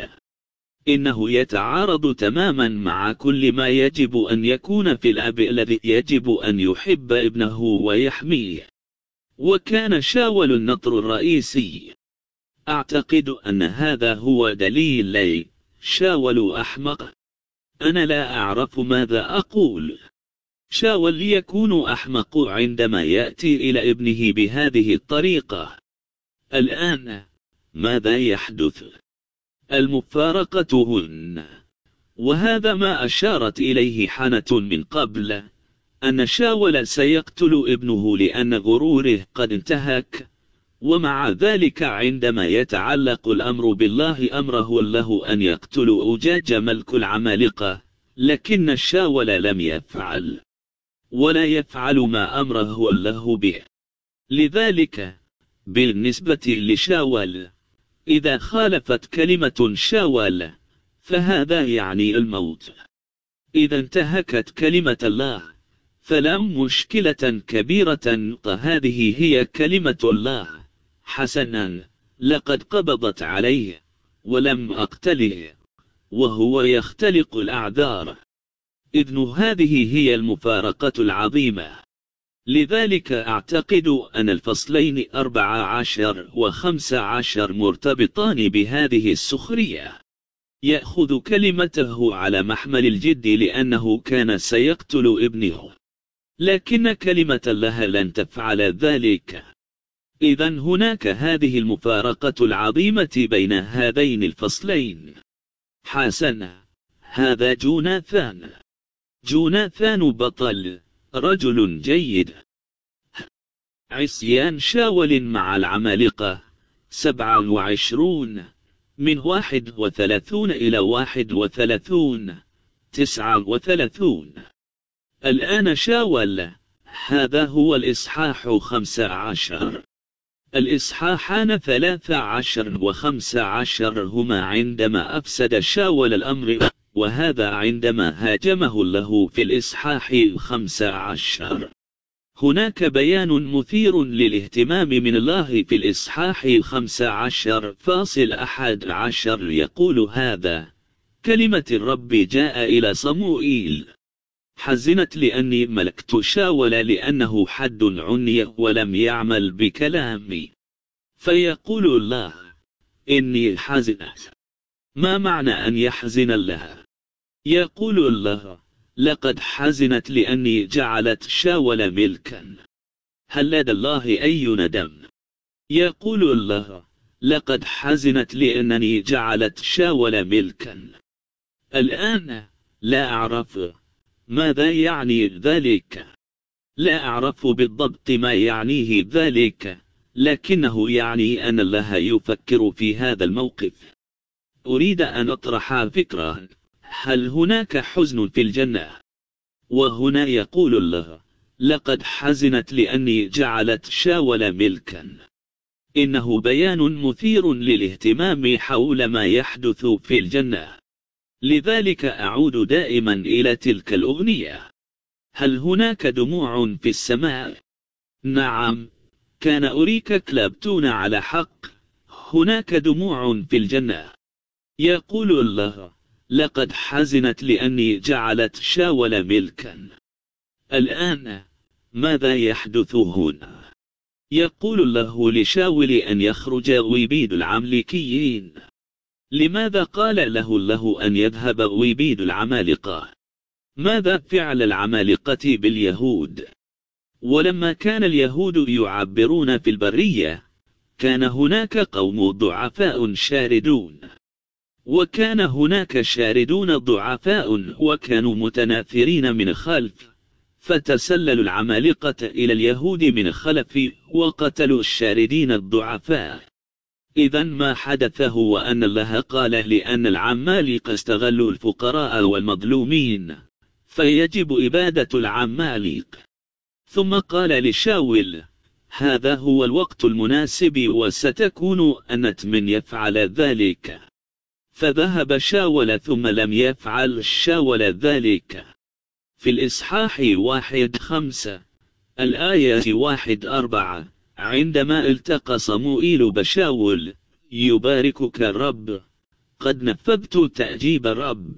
إنه يتعارض تماما مع كل ما يجب أن يكون في الأب الذي يجب أن يحب ابنه ويحميه. وكان شاول النطر الرئيسي. أعتقد أن هذا هو دليل لي. شاول أحمق. أنا لا أعرف ماذا أقول. شاول يكون أحمق عندما يأتي إلى ابنه بهذه الطريقة. الآن ماذا يحدث؟ المفارقة هن. وهذا ما أشارت إليه حنة من قبل، أن شاول سيقتل ابنه لأن غروره قد انتهك. ومع ذلك عندما يتعلق الأمر بالله أمره له أن يقتل أجاج ملك العمالقة، لكن شاول لم يفعل ولا يفعل ما أمره الله به. لذلك بالنسبة لشاول، إذا خالفت كلمة شاول فهذا يعني الموت. إذا انتهكت كلمة الله فلا مشكلة كبيرة، هذه هي كلمة الله. حسنا، لقد قبضت عليه ولم أقتله، وهو يختلق الأعذار. إذن هذه هي المفارقة العظيمة. لذلك أعتقد أن الفصلين أربع عشر وخمس عشر مرتبطان بهذه السخرية. يأخذ كلمته على محمل الجد لأنه كان سيقتل ابنه، لكن كلمة الله لن تفعل ذلك. إذن هناك هذه المفارقة العظيمة بين هذين الفصلين. حسنا، هذا جوناثان. جوناثان بطل، رجل جيد. عصيان شاول مع العمالقة سبعة وعشرون، من واحد وثلاثون إلى واحد وثلاثون، تسعة وثلاثون. الآن شاول، هذا هو الإصحاح خمس عشر. الإصحاحان ثلاث عشر وخمس عشر هما عندما أفسد شاول الأمر، وهذا عندما هاجمه الله في الإصحاح خمس عشر. هناك بيان مثير للاهتمام من الله في الإصحاح خمس عشر فاصل أحد عشر، يقول هذا: كلمة الرب جاء إلى صموئيل. حزنت لأني ملكت شاول لأنه حد عني ولم يعمل بكلامي. فيقول الله: إني حزنت. ما معنى أن يحزن الله؟ يقول الله: لقد حزنت لأني جعلت شاول ملكا. هل لدى الله أي ندم؟ يقول الله: لقد حزنت لأنني جعلت شاول ملكا. الآن لا أعرف ماذا يعني ذلك. لا أعرف بالضبط ما يعنيه ذلك، لكنه يعني أن الله يفكر في هذا الموقف. أريد أن أطرح فكرة: هل هناك حزن في الجنة؟ وهنا يقول الله: لقد حزنت لأني جعلت شاول ملكا. إنه بيان مثير للاهتمام حول ما يحدث في الجنة. لذلك أعود دائما إلى تلك الأغنية: هل هناك دموع في السماء؟ نعم، كان أريك كلابتون على حق. هناك دموع في الجنة. يقول الله: لقد حزنت لأني جعلت شاول ملكا. الآن ماذا يحدث هنا؟ يقول الله لشاول أن يخرج ويبيد العمالقيين. لماذا قال له الله أن يذهب ويبيد العمالقة؟ ماذا فعل العمالقة باليهود؟ ولما كان اليهود يعبرون في البرية، كان هناك قوم ضعفاء شاردون، وكان هناك شاردون ضعفاء وكانوا متناثرين من خلف، فتسللوا العمالقة إلى اليهود من خلف وقتلوا الشاردين الضعفاء. إذن ما حدث هو أن الله قال لأن العمالقة استغلوا الفقراء والمظلومين، فيجب إبادة العمالق. ثم قال لشاول: هذا هو الوقت المناسب وستكون أنت من يفعل ذلك. فذهب شاول ثم لم يفعل شاول ذلك. في الإصحاح واحد خمسة الآية واحد أربعة: عندما التقى صموئيل بشاول: يباركك الرب، قد نفذت تأجيب الرب.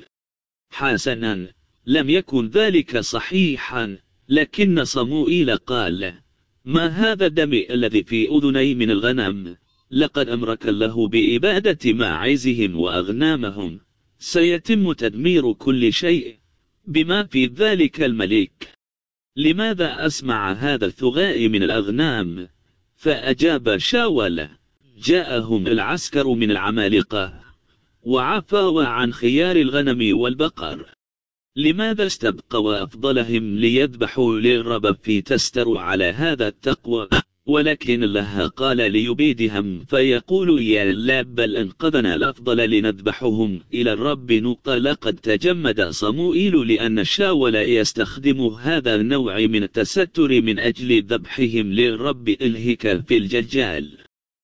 حسنا، لم يكن ذلك صحيحا، لكن صموئيل قال: ما هذا الدم الذي في أذني من الغنم؟ لقد أمرك الله بإبادة ماعزهم وأغنامهم. سيتم تدمير كل شيء بما في ذلك الملك. لماذا أسمع هذا الثغاء من الأغنام؟ فأجاب شاول: جاءهم العسكر من العمالقة وعفوا عن خيار الغنم والبقر. لماذا استبقوا أفضلهم ليذبحوا للرب في تستر على هذا التقوى؟ ولكن الله قال ليبيدهم فيقول يا لا بل انقذنا الأفضل لنذبحهم إلى الرب نقطة. لقد تجمد صموئيل لأن شاول يستخدم هذا النوع من التستر من أجل ذبحهم للرب إلهك في الجلجال.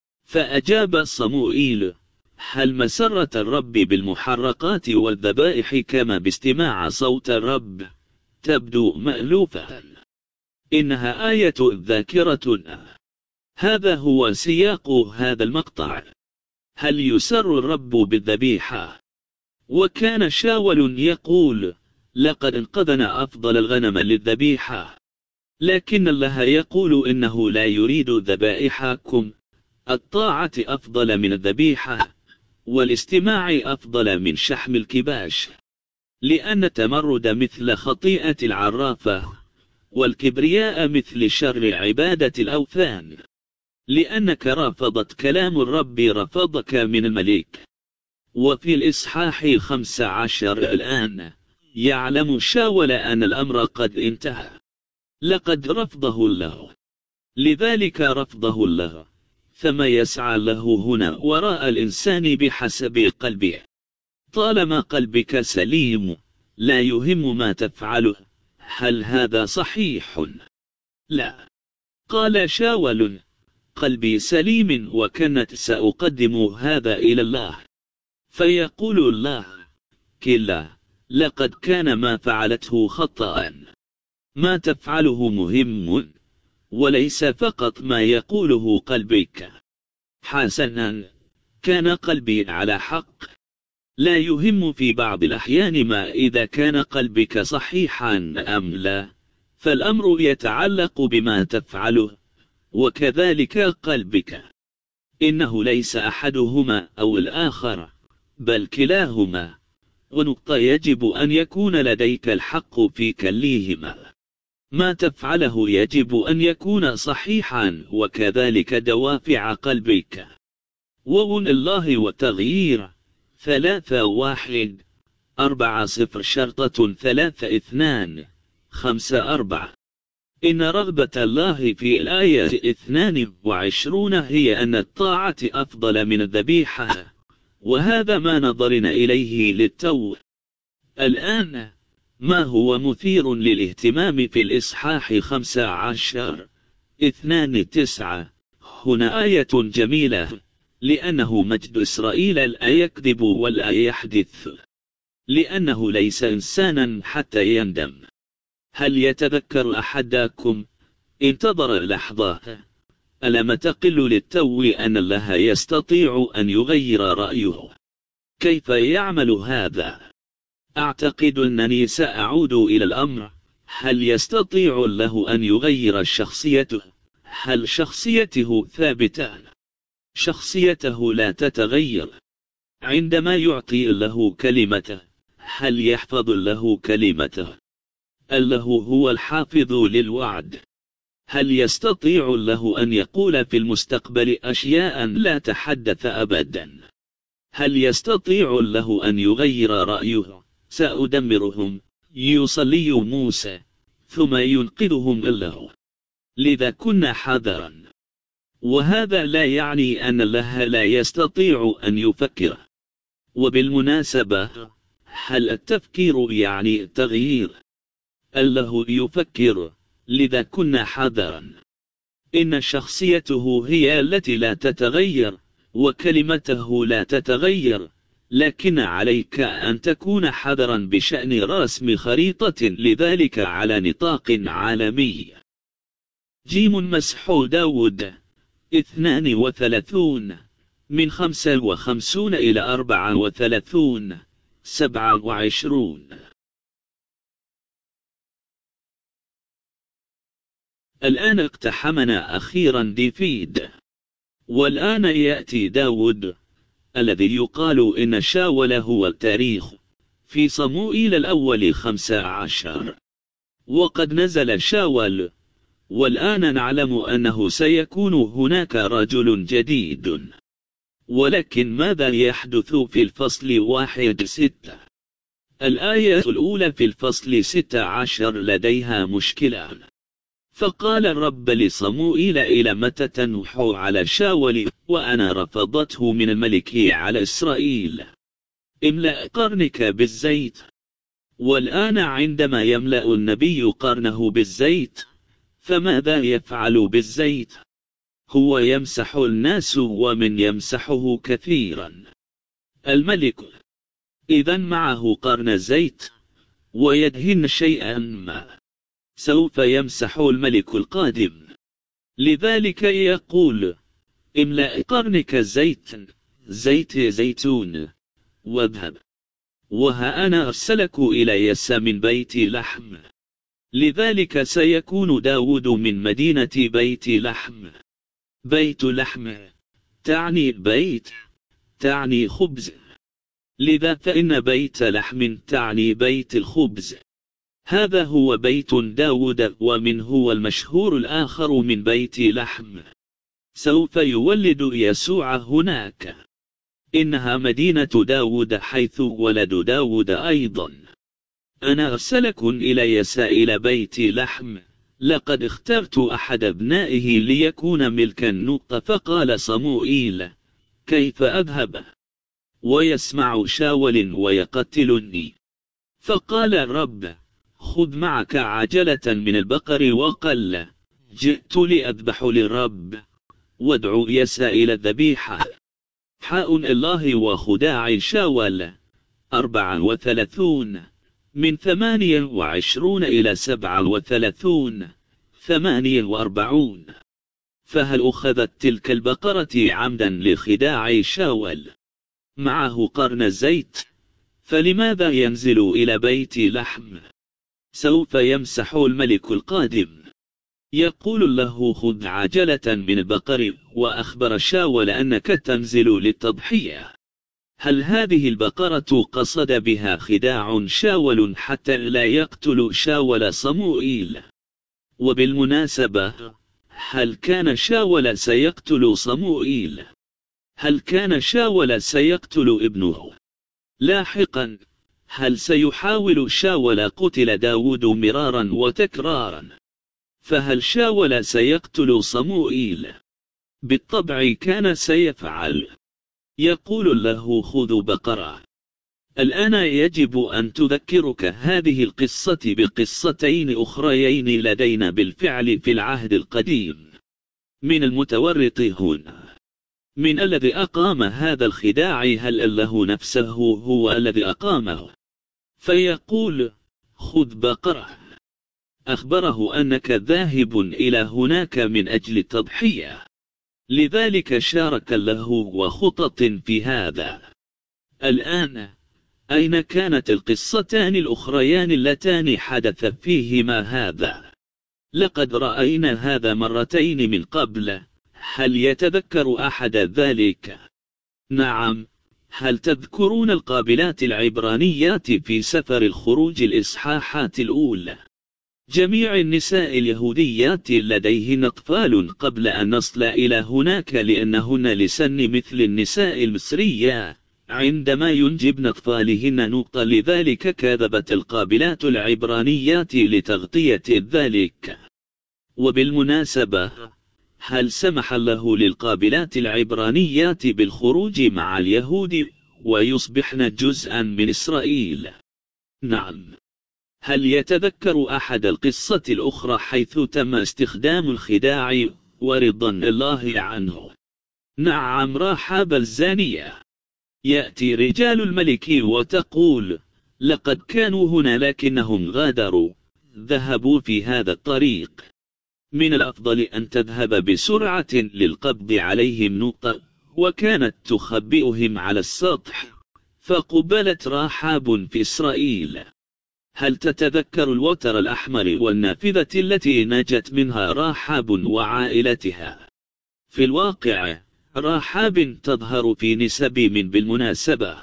فأجاب صموئيل: هل مسرة الرب بالمحرقات والذبائح كما باستماع صوت الرب؟ تبدو مألوفة. إنها آية ذاكرة. هذا هو سياق هذا المقطع. هل يسر الرب بالذبيحة؟ وكان شاول يقول: لقد انقذنا أفضل الغنم للذبيحة. لكن الله يقول إنه لا يريد ذبائحكم. الطاعة أفضل من الذبيحة، والاستماع أفضل من شحم الكباش، لأن التمرد مثل خطيئة العرافة، والكبرياء مثل شر عبادة الأوثان. لأنك رفضت كلام الرب رفضك من الملك. وفي الإصحاح خمس عشر الآن يعلم شاول أن الأمر قد انتهى. لقد رفضه الله، لذلك رفضه الله. فما يسعى له هنا وراء الإنسان بحسب قلبه. طالما قلبك سليم لا يهم ما تفعله. هل هذا صحيح؟ لا. قال شاول: قلبي سليم وكنت سأقدم هذا إلى الله. فيقول الله: كلا، لقد كان ما فعلته خطأ. ما تفعله مهم، وليس فقط ما يقوله قلبك. حسنا، كان قلبي على حق. لا يهم في بعض الأحيان ما إذا كان قلبك صحيحا أم لا، فالأمر يتعلق بما تفعله، وكذلك قلبك. إنه ليس أحدهما أو الآخر، بل كلاهما. ونقطة: يجب أن يكون لديك الحق في كليهما. ما تفعله يجب أن يكون صحيحا، وكذلك دوافع قلبك. وون الله وتغيير ثلاثة واحد أربعة صفر شرطة ثلاثة اثنان خمسة أربعة. إن رغبة الله في الآية اثنان وعشرون هي أن الطاعة أفضل من الذبيحة، وهذا ما نظرنا إليه للتو. الآن ما هو مثير للاهتمام في الإصحاح خمس عشر اثنان تسعة؟ هنا آية جميلة، لأنه مجد إسرائيل لا يكذب ولا يحدث، لأنه ليس إنسانا حتى يندم. هل يتذكر أحدكم؟ انتظر لحظة. ألم تقل للتو أن الله يستطيع أن يغير رأيه؟ كيف يعمل هذا؟ أعتقد أنني سأعود إلى الأمر. هل يستطيع له أن يغير شخصيته؟ هل شخصيته ثابتة؟ شخصيته لا تتغير. عندما يعطي له كلمته، هل يحفظ له كلمته؟ الله هو الحافظ للوعد. هل يستطيع له أن يقول في المستقبل أشياء لا تحدث أبدا؟ هل يستطيع له أن يغير رأيه؟ سأدمرهم. يصلي موسى ثم ينقذهم الله. لذا كنا حذرا. وهذا لا يعني أن الله لا يستطيع أن يفكر. وبالمناسبة، هل التفكير يعني التغيير؟ الله يفكر، لذا كنا حذرا. إن شخصيته هي التي لا تتغير، وكلمته لا تتغير، لكن عليك أن تكون حذرا بشأن رسم خريطة لذلك على نطاق عالمي. جيم مسح داود اثنان وثلاثون من خمسة وخمسون إلى أربعة وثلاثون سبعة وعشرون. الآن اقتحمنا أخيرا ديفيد، والآن يأتي داود الذي يقال إن شاول هو التاريخ في صموئيل الأول خمسة عشر. وقد نزل شاول، والآن نعلم أنه سيكون هناك رجل جديد. ولكن ماذا يحدث في الفصل واحد ستة؟ الآية الأولى في الفصل ستة عشر لديها مشكلة. فقال الرب لصموئيل إلى متى تنوح على شاول وأنا رفضته من الملك على إسرائيل؟ املأ قرنك بالزيت. والآن عندما يملأ النبي قرنه بالزيت فماذا يفعل بالزيت؟ هو يمسح الناس ومن يمسحه كثيرا. الملك إذن معه قرن الزيت ويدهن شيئا ما، سوف يمسح الملك القادم. لذلك يقول املأ قرنك زيت، زيت زيتون، واذهب، وها أنا أرسلك إلى يسى من بيت لحم. لذلك سيكون داود من مدينة بيت لحم. بيت لحم تعني بيت، تعني خبز، لذا فإن بيت لحم تعني بيت الخبز. هذا هو بيت داود، ومن هو المشهور الآخر من بيت لحم. سوف يولد يسوع هناك. إنها مدينة داود حيث ولد داود أيضا. أنا أرسلكم إلى يسى إلى بيت لحم. لقد اخترت أحد أبنائه ليكون ملكا نقطة. فقال صموئيل كيف أذهب ويسمع شاول ويقتلني؟ فقال الرب خذ معك عجلة من البقر وقل جئت لأذبح للرب، وادعو يسى إلى الذبيحة. حاء الله وخداع شاول أربعة وثلاثون من ثمانية وعشرون إلى سبعة وثلاثون ثمانية وأربعون. فهل أخذت تلك البقرة عمدا لخداع شاول؟ معه قرن الزيت، فلماذا ينزل إلى بيت لحم؟ سوف يمسح الملك القادم. يقول له خذ عجلة من البقر، وأخبر شاول أنك تنزل للتضحية. هل هذه البقرة قصد بها خداع شاول حتى لا يقتل شاول صموئيل؟ وبالمناسبة، هل كان شاول سيقتل صموئيل؟ هل كان شاول سيقتل ابنه؟ لاحقا، هل سيحاول شاول قتل داود مرارا وتكرارا؟ فهل شاول سيقتل صموئيل؟ بالطبع كان سيفعل. يقول له خذ بقرة. الآن يجب أن تذكرك هذه القصة بقصتين أخريين لدينا بالفعل في العهد القديم. من المتورط هنا، من الذي أقام هذا الخداع؟ هل الله نفسه هو الذي أقامه؟ فيقول خذ بقرة. أخبره أنك ذاهب إلى هناك من أجل التضحية، لذلك شارك له وخطط في هذا. الآن أين كانت القصتان الأخريان اللتان حدث فيهما هذا؟ لقد رأينا هذا مرتين من قبل. هل يتذكر أحد ذلك؟ نعم. هل تذكرون القابلات العبرانيات في سفر الخروج الإصحاحات الأولى؟ جميع النساء اليهوديات لديهن أطفال قبل أن نصل إلى هناك، لأنهن لسن مثل النساء المصرية عندما ينجبن أطفالهن نقطة. لذلك كذبت القابلات العبرانيات لتغطية ذلك. وبالمناسبة، هل سمح الله للقابلات العبرانيات بالخروج مع اليهود ويصبحن جزءا من إسرائيل؟ نعم. هل يتذكر أحد القصة الأخرى حيث تم استخدام الخداع ورضا الله عنه؟ نعم، رحاب الزانية. يأتي رجال الملك وتقول لقد كانوا هنا لكنهم غادروا، ذهبوا في هذا الطريق. من الأفضل أن تذهب بسرعة للقبض عليهم نقطة. وكانت تخبئهم على السطح. فقبلت رحاب في إسرائيل. هل تتذكر الوتر الأحمر والنافذة التي نجت منها رحاب وعائلتها؟ في الواقع رحاب تظهر في نسب من بالمناسبة.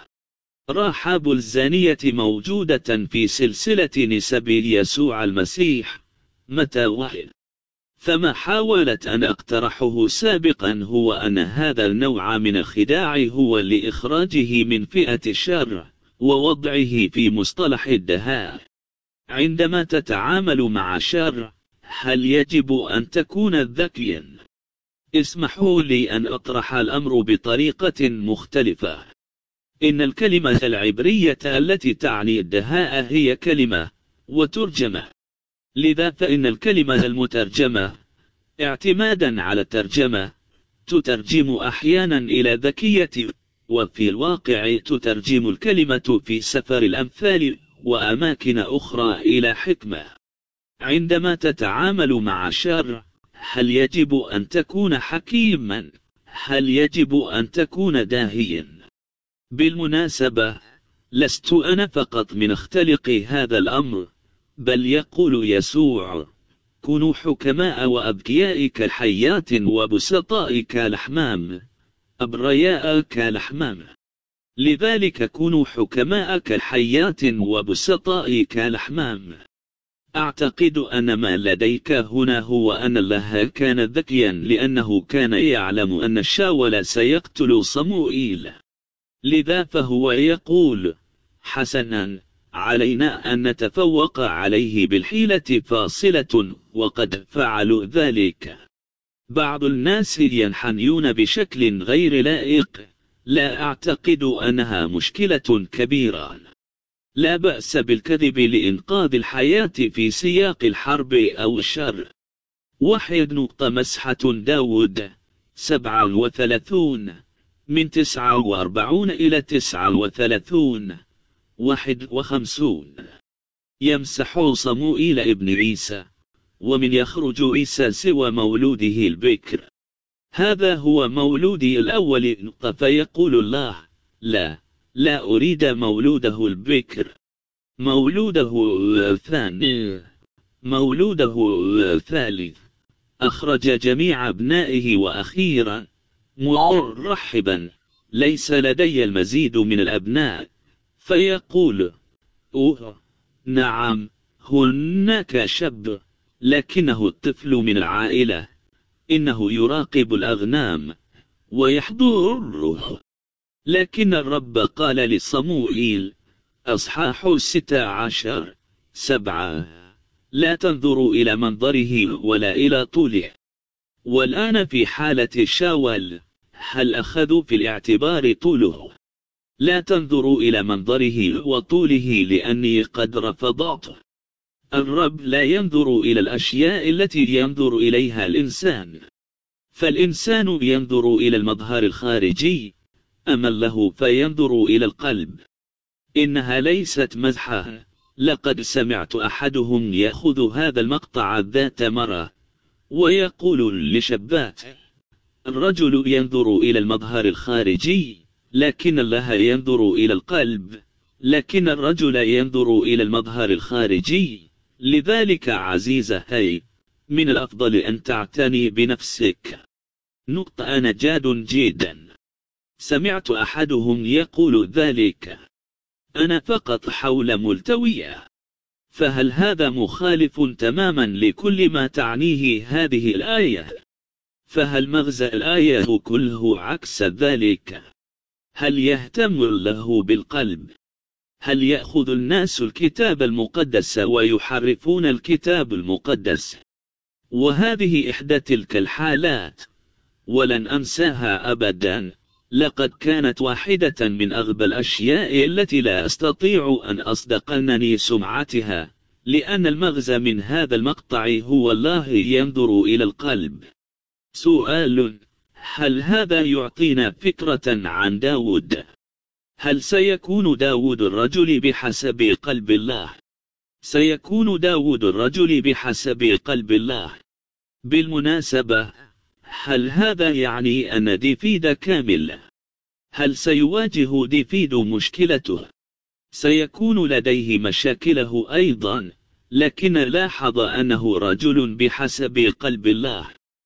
رحاب الزانية موجودة في سلسلة نسب يسوع المسيح متى واحد. فما حاولت أن أقترحه سابقا هو أن هذا النوع من الخداع هو لإخراجه من فئة الشر ووضعه في مصطلح الدهاء. عندما تتعامل مع شر، هل يجب أن تكون ذكيا؟ اسمحوا لي أن أطرح الأمر بطريقة مختلفة. إن الكلمة العبرية التي تعني الدهاء هي كلمة وترجمة، لذا فإن الكلمة المترجمة اعتمادا على الترجمة تترجم أحيانا إلى ذكية، وفي الواقع تترجم الكلمة في سفر الأمثال وأماكن أخرى إلى حكمة. عندما تتعامل مع شر، هل يجب أن تكون حكيما؟ هل يجب أن تكون داهيا؟ بالمناسبة، لست أنا فقط من اختلق هذا الأمر، بل يقول يسوع: كونوا حكماء وأذكياء كالحيات وبسطاء كالحمام، أبرياء كالحمام. لذلك كونوا حكماء كالحيات وبسطاء كالحمام. أعتقد أن ما لديك هنا هو أن الله كان ذكيا لأنه كان يعلم أن شاول سيقتل صموئيل، لذا فهو يقول: حسنا، علينا أن نتفوق عليه بالحيلة فاصلة، وقد فعلوا ذلك. بعض الناس ينحنون بشكل غير لائق، لا أعتقد أنها مشكلة كبيرة. لا بأس بالكذب لإنقاذ الحياة في سياق الحرب أو الشر. واحد نقطة مسحة داود سبعة وثلاثون من تسعة وأربعون إلى تسعة وثلاثون. واحد وخمسون. يمسح صموئيل ابن عيسى، ومن يخرج عيسى سوى مولوده البكر. هذا هو مولودي الأول نقطة. فيقول الله: لا لا أريد مولوده البكر، مولوده الثاني، مولوده الثالث. أخرج جميع أبنائه، وأخيرا مرحبا، ليس لدي المزيد من الأبناء. فيقول: أوه نعم، هناك شاب، لكنه الطفل من العائلة، إنه يراقب الأغنام ويحضره. لكن الرب قال لصموئيل: أصحاح ستة عشر سبعة: لا تنظروا إلى منظره ولا إلى طوله. والآن في حالة شاول، هل أخذوا في الاعتبار طوله؟ لا تنظروا إلى منظره وطوله لأني قد رفضته. الرب لا ينظر إلى الأشياء التي ينظر إليها الإنسان، فالإنسان ينظر إلى المظهر الخارجي، أما الله فينظر إلى القلب. إنها ليست مزحة. لقد سمعت أحدهم يأخذ هذا المقطع ذات مرة ويقول لشابات: الرجل ينظر إلى المظهر الخارجي، لكن الله ينظر إلى القلب، لكن الرجل ينظر إلى المظهر الخارجي. لذلك عزيزة، هي من الأفضل أن تعتني بنفسك. نقطة. أنا جاد جدا. سمعت أحدهم يقول ذلك. أنا فقط حول ملتوية. فهل هذا مخالف تماما لكل ما تعنيه هذه الآية؟ فهل مغزى الآية كله عكس ذلك؟ هل يهتم الله بالقلب؟ هل يأخذ الناس الكتاب المقدس ويحرفون الكتاب المقدس؟ وهذه إحدى تلك الحالات، ولن أنساها أبدا. لقد كانت واحدة من أغبى الأشياء التي لا أستطيع أن أصدق أنني سمعتها، لأن المغزى من هذا المقطع هو الله ينظر إلى القلب. سؤال: هل هذا يعطينا فكرة عن داود؟ هل سيكون داود الرجل بحسب قلب الله؟ سيكون داود الرجل بحسب قلب الله. بالمناسبة، هل هذا يعني أن ديفيد كامل؟ هل سيواجه ديفيد مشكلته؟ سيكون لديه مشاكله أيضا، لكن لاحظ أنه رجل بحسب قلب الله،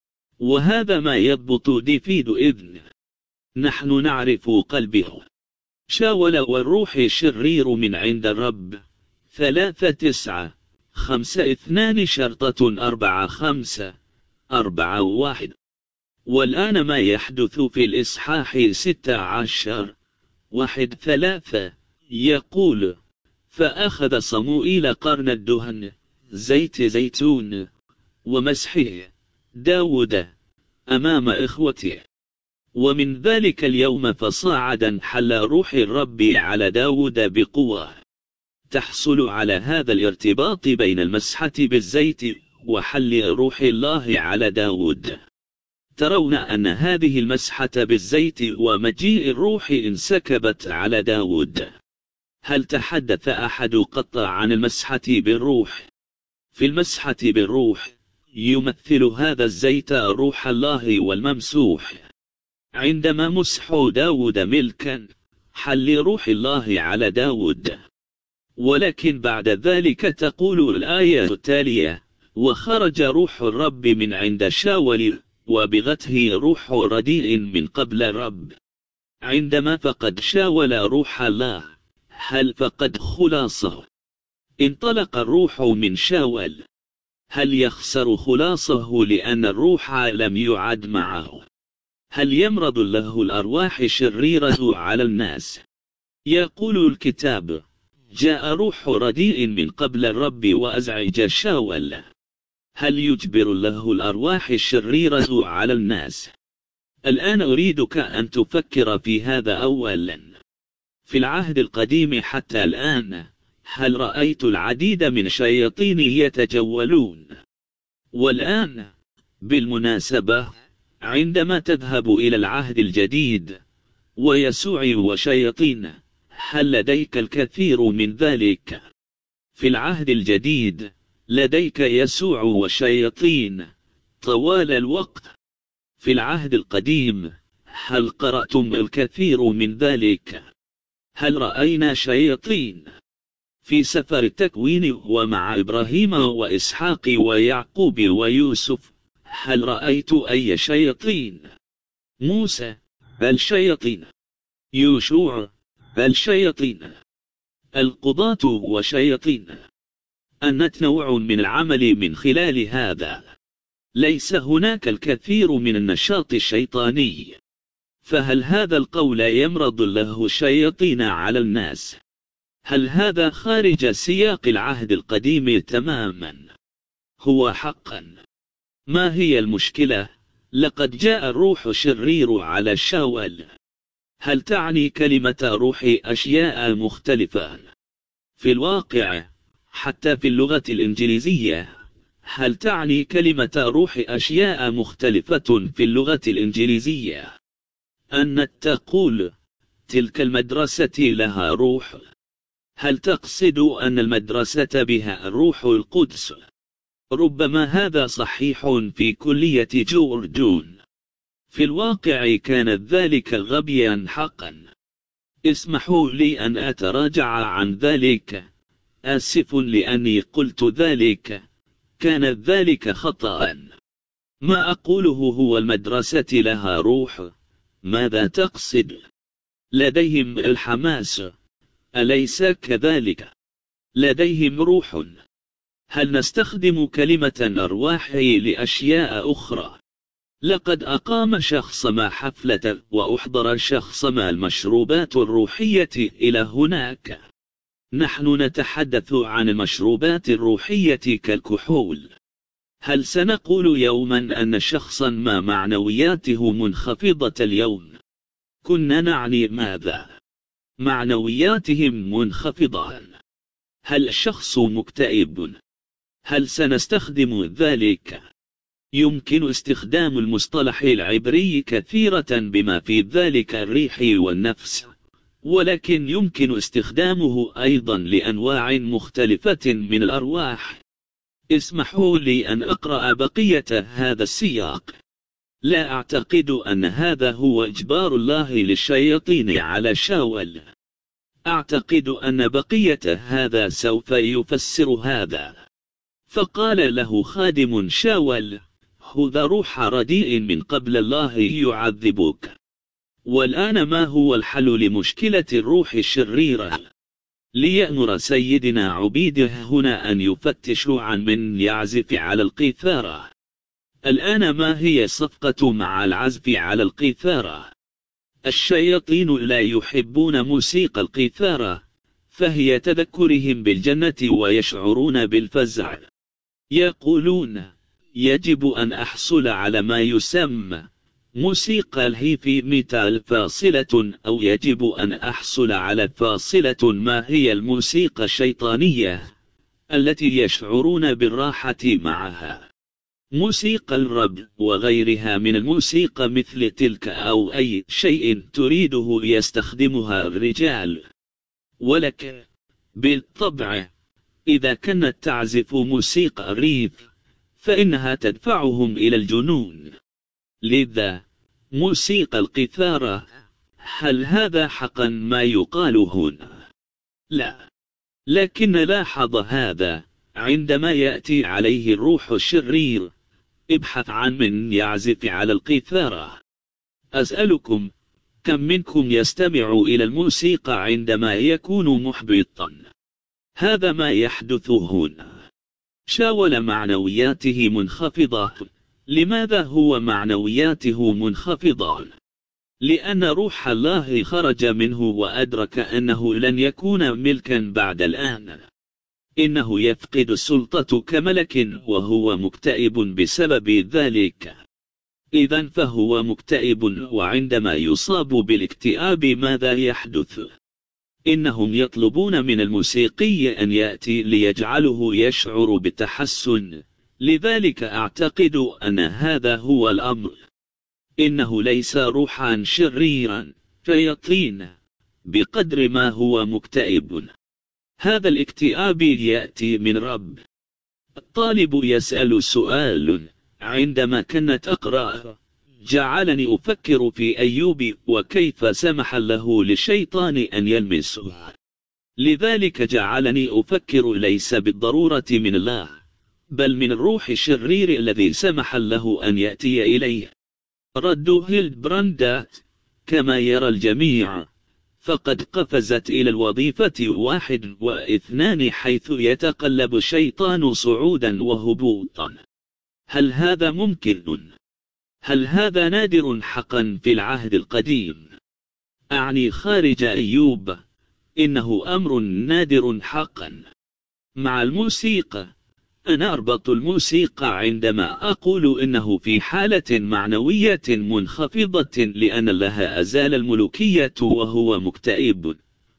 وهذا ما يضبط ديفيد إذن. نحن نعرف قلبه. شاول والروح شرير من عند الرب. ثلاثة تسعة خمسة اثنان شرطة أربعة خمسة. أربعة واحد. والآن ما يحدث في الإصحاح ستة عشر واحد ثلاثة يقول: فأخذ صموئيل قرن الدهن زيت زيتون ومسحه داود أمام إخوته، ومن ذلك اليوم فصاعدا حل روح الرب على داود بقوة. تحصل على هذا الارتباط بين المسحة بالزيت وحل روح الله على داود. ترون أن هذه المسحة بالزيت ومجيء الروح انسكبت على داود. هل تحدث أحد قط عن المسحة بالروح؟ في المسحة بالروح يمثل هذا الزيت روح الله والممسوح. عندما مسح داود ملكا حل روح الله على داود. ولكن بعد ذلك تقول الآية التالية: وخرج روح الرب من عند شاول وبغته روح رديء من قبل الرب. عندما فقد شاول روح الله، هل فقد خلاصه؟ انطلق الروح من شاول، هل يخسر خلاصه لأن الروح لم يعد معه؟ هل يمرض له الأرواح الشريرة على الناس؟ يقول الكتاب: جاء روح رديء من قبل الرب وأزعج شاول. هل يجبر له الأرواح الشريرة على الناس؟ الآن أريدك أن تفكر في هذا أولا. في العهد القديم حتى الآن، هل رأيت العديد من الشياطين يتجولون؟ والآن بالمناسبة، عندما تذهب إلى العهد الجديد ويسوع وشياطين، هل لديك الكثير من ذلك؟ في العهد الجديد لديك يسوع والشياطين طوال الوقت. في العهد القديم هل قرأتم الكثير من ذلك؟ هل رأينا شياطين؟ في سفر التكوين ومع إبراهيم وإسحاق ويعقوب ويوسف، هل رأيت أي شياطين؟ موسى: بل شياطين. يوشوع: بل شياطين. القضاة وشياطين. أنت نوع من العمل من خلال هذا. ليس هناك الكثير من النشاط الشيطاني. فهل هذا القول يمرض له الشياطين على الناس؟ هل هذا خارج سياق العهد القديم تماما؟ هو حقا. ما هي المشكلة؟ لقد جاء الروح الشرير على شاول. هل تعني كلمة روح أشياء مختلفة؟ في الواقع حتى في اللغة الإنجليزية، هل تعني كلمة روح أشياء مختلفة في اللغة الإنجليزية؟ أن تقول تلك المدرسة لها روح. هل تقصد أن المدرسة بها الروح القدس؟ ربما هذا صحيح في كلية جوردون. في الواقع كانت ذلك غبيا حقا. اسمحوا لي أن أتراجع عن ذلك. آسف لأني قلت ذلك. كانت ذلك خطأ. ما أقوله هو المدرسة لها روح. ماذا تقصد؟ لديهم الحماس، أليس كذلك؟ لديهم روح. هل نستخدم كلمة أرواح لأشياء أخرى؟ لقد أقام شخص ما حفلة وأحضر شخص ما المشروبات الروحية إلى هناك. نحن نتحدث عن المشروبات الروحية كالكحول. هل سنقول يوما أن شخصا ما معنوياته منخفضة اليوم؟ كنا نعني ماذا؟ معنوياتهم منخفضة. هل الشخص مكتئب؟ هل سنستخدم ذلك؟ يمكن استخدام المصطلح العبري كثيرة بما في ذلك الريح والنفس، ولكن يمكن استخدامه أيضا لأنواع مختلفة من الأرواح. اسمحوا لي أن أقرأ بقية هذا السياق. لا أعتقد أن هذا هو إجبار الله للشياطين على شاول. أعتقد أن بقية هذا سوف يفسر هذا. فقال له خادم شاول: خذ روح رديء من قبل الله يعذبك. والآن ما هو الحل لمشكلة الروح الشريرة؟ ليأمر سيدنا عبيده هنا أن يفتشوا عن من يعزف على القيثارة. الآن ما هي الصفقة مع العزف على القيثارة؟ الشياطين لا يحبون موسيقى القيثارة، فهي تذكرهم بالجنة ويشعرون بالفزع. يقولون يجب أن أحصل على ما يسمى موسيقى الهيفي ميتال فاصلة، أو يجب أن أحصل على فاصلة ما هي الموسيقى الشيطانية التي يشعرون بالراحة معها. موسيقى الرب وغيرها من الموسيقى مثل تلك أو أي شيء تريده يستخدمها الرجال. ولك بالطبع إذا كانت تعزف موسيقى الريف فإنها تدفعهم إلى الجنون. لذا موسيقى القيثارة، هل هذا حقا ما يقال هنا؟ لا، لكن لاحظ هذا عندما يأتي عليه الروح الشرير ابحث عن من يعزف على القيثارة. أسألكم، كم منكم يستمع إلى الموسيقى عندما يكون محبطا؟ هذا ما يحدث هنا. شاول معنوياته منخفضة. لماذا هو معنوياته منخفضة؟ لأن روح الله خرج منه وأدرك أنه لن يكون ملكا بعد الآن. إنه يفقد السلطة كملك وهو مكتئب بسبب ذلك. إذن فهو مكتئب، وعندما يصاب بالاكتئاب ماذا يحدث؟ إنهم يطلبون من الموسيقي أن يأتي ليجعله يشعر بالتحسن. لذلك أعتقد أن هذا هو الأمر. إنه ليس روحا شريرا فيطين بقدر ما هو مكتئب. هذا الاكتئاب يأتي من رب. الطالب يسأل سؤال: عندما كنت أقرأ جعلني أفكر في أيوب وكيف سمح له للشيطان أن يلمسه. لذلك جعلني أفكر ليس بالضرورة من الله، بل من الروح الشرير الذي سمح له أن يأتي إليه. رد هيلدبراند: كما يرى الجميع فقد قفزت إلى الوظيفة واحد واثنان حيث يتقلب الشيطان صعودا وهبوطا. هل هذا ممكن؟ هل هذا نادر حقا في العهد القديم؟ أعني خارج أيوب، إنه أمر نادر حقا. مع الموسيقى، أنا أربط الموسيقى عندما أقول إنه في حالة معنوية منخفضة، لأن لها أزال الملوكية وهو مكتئب،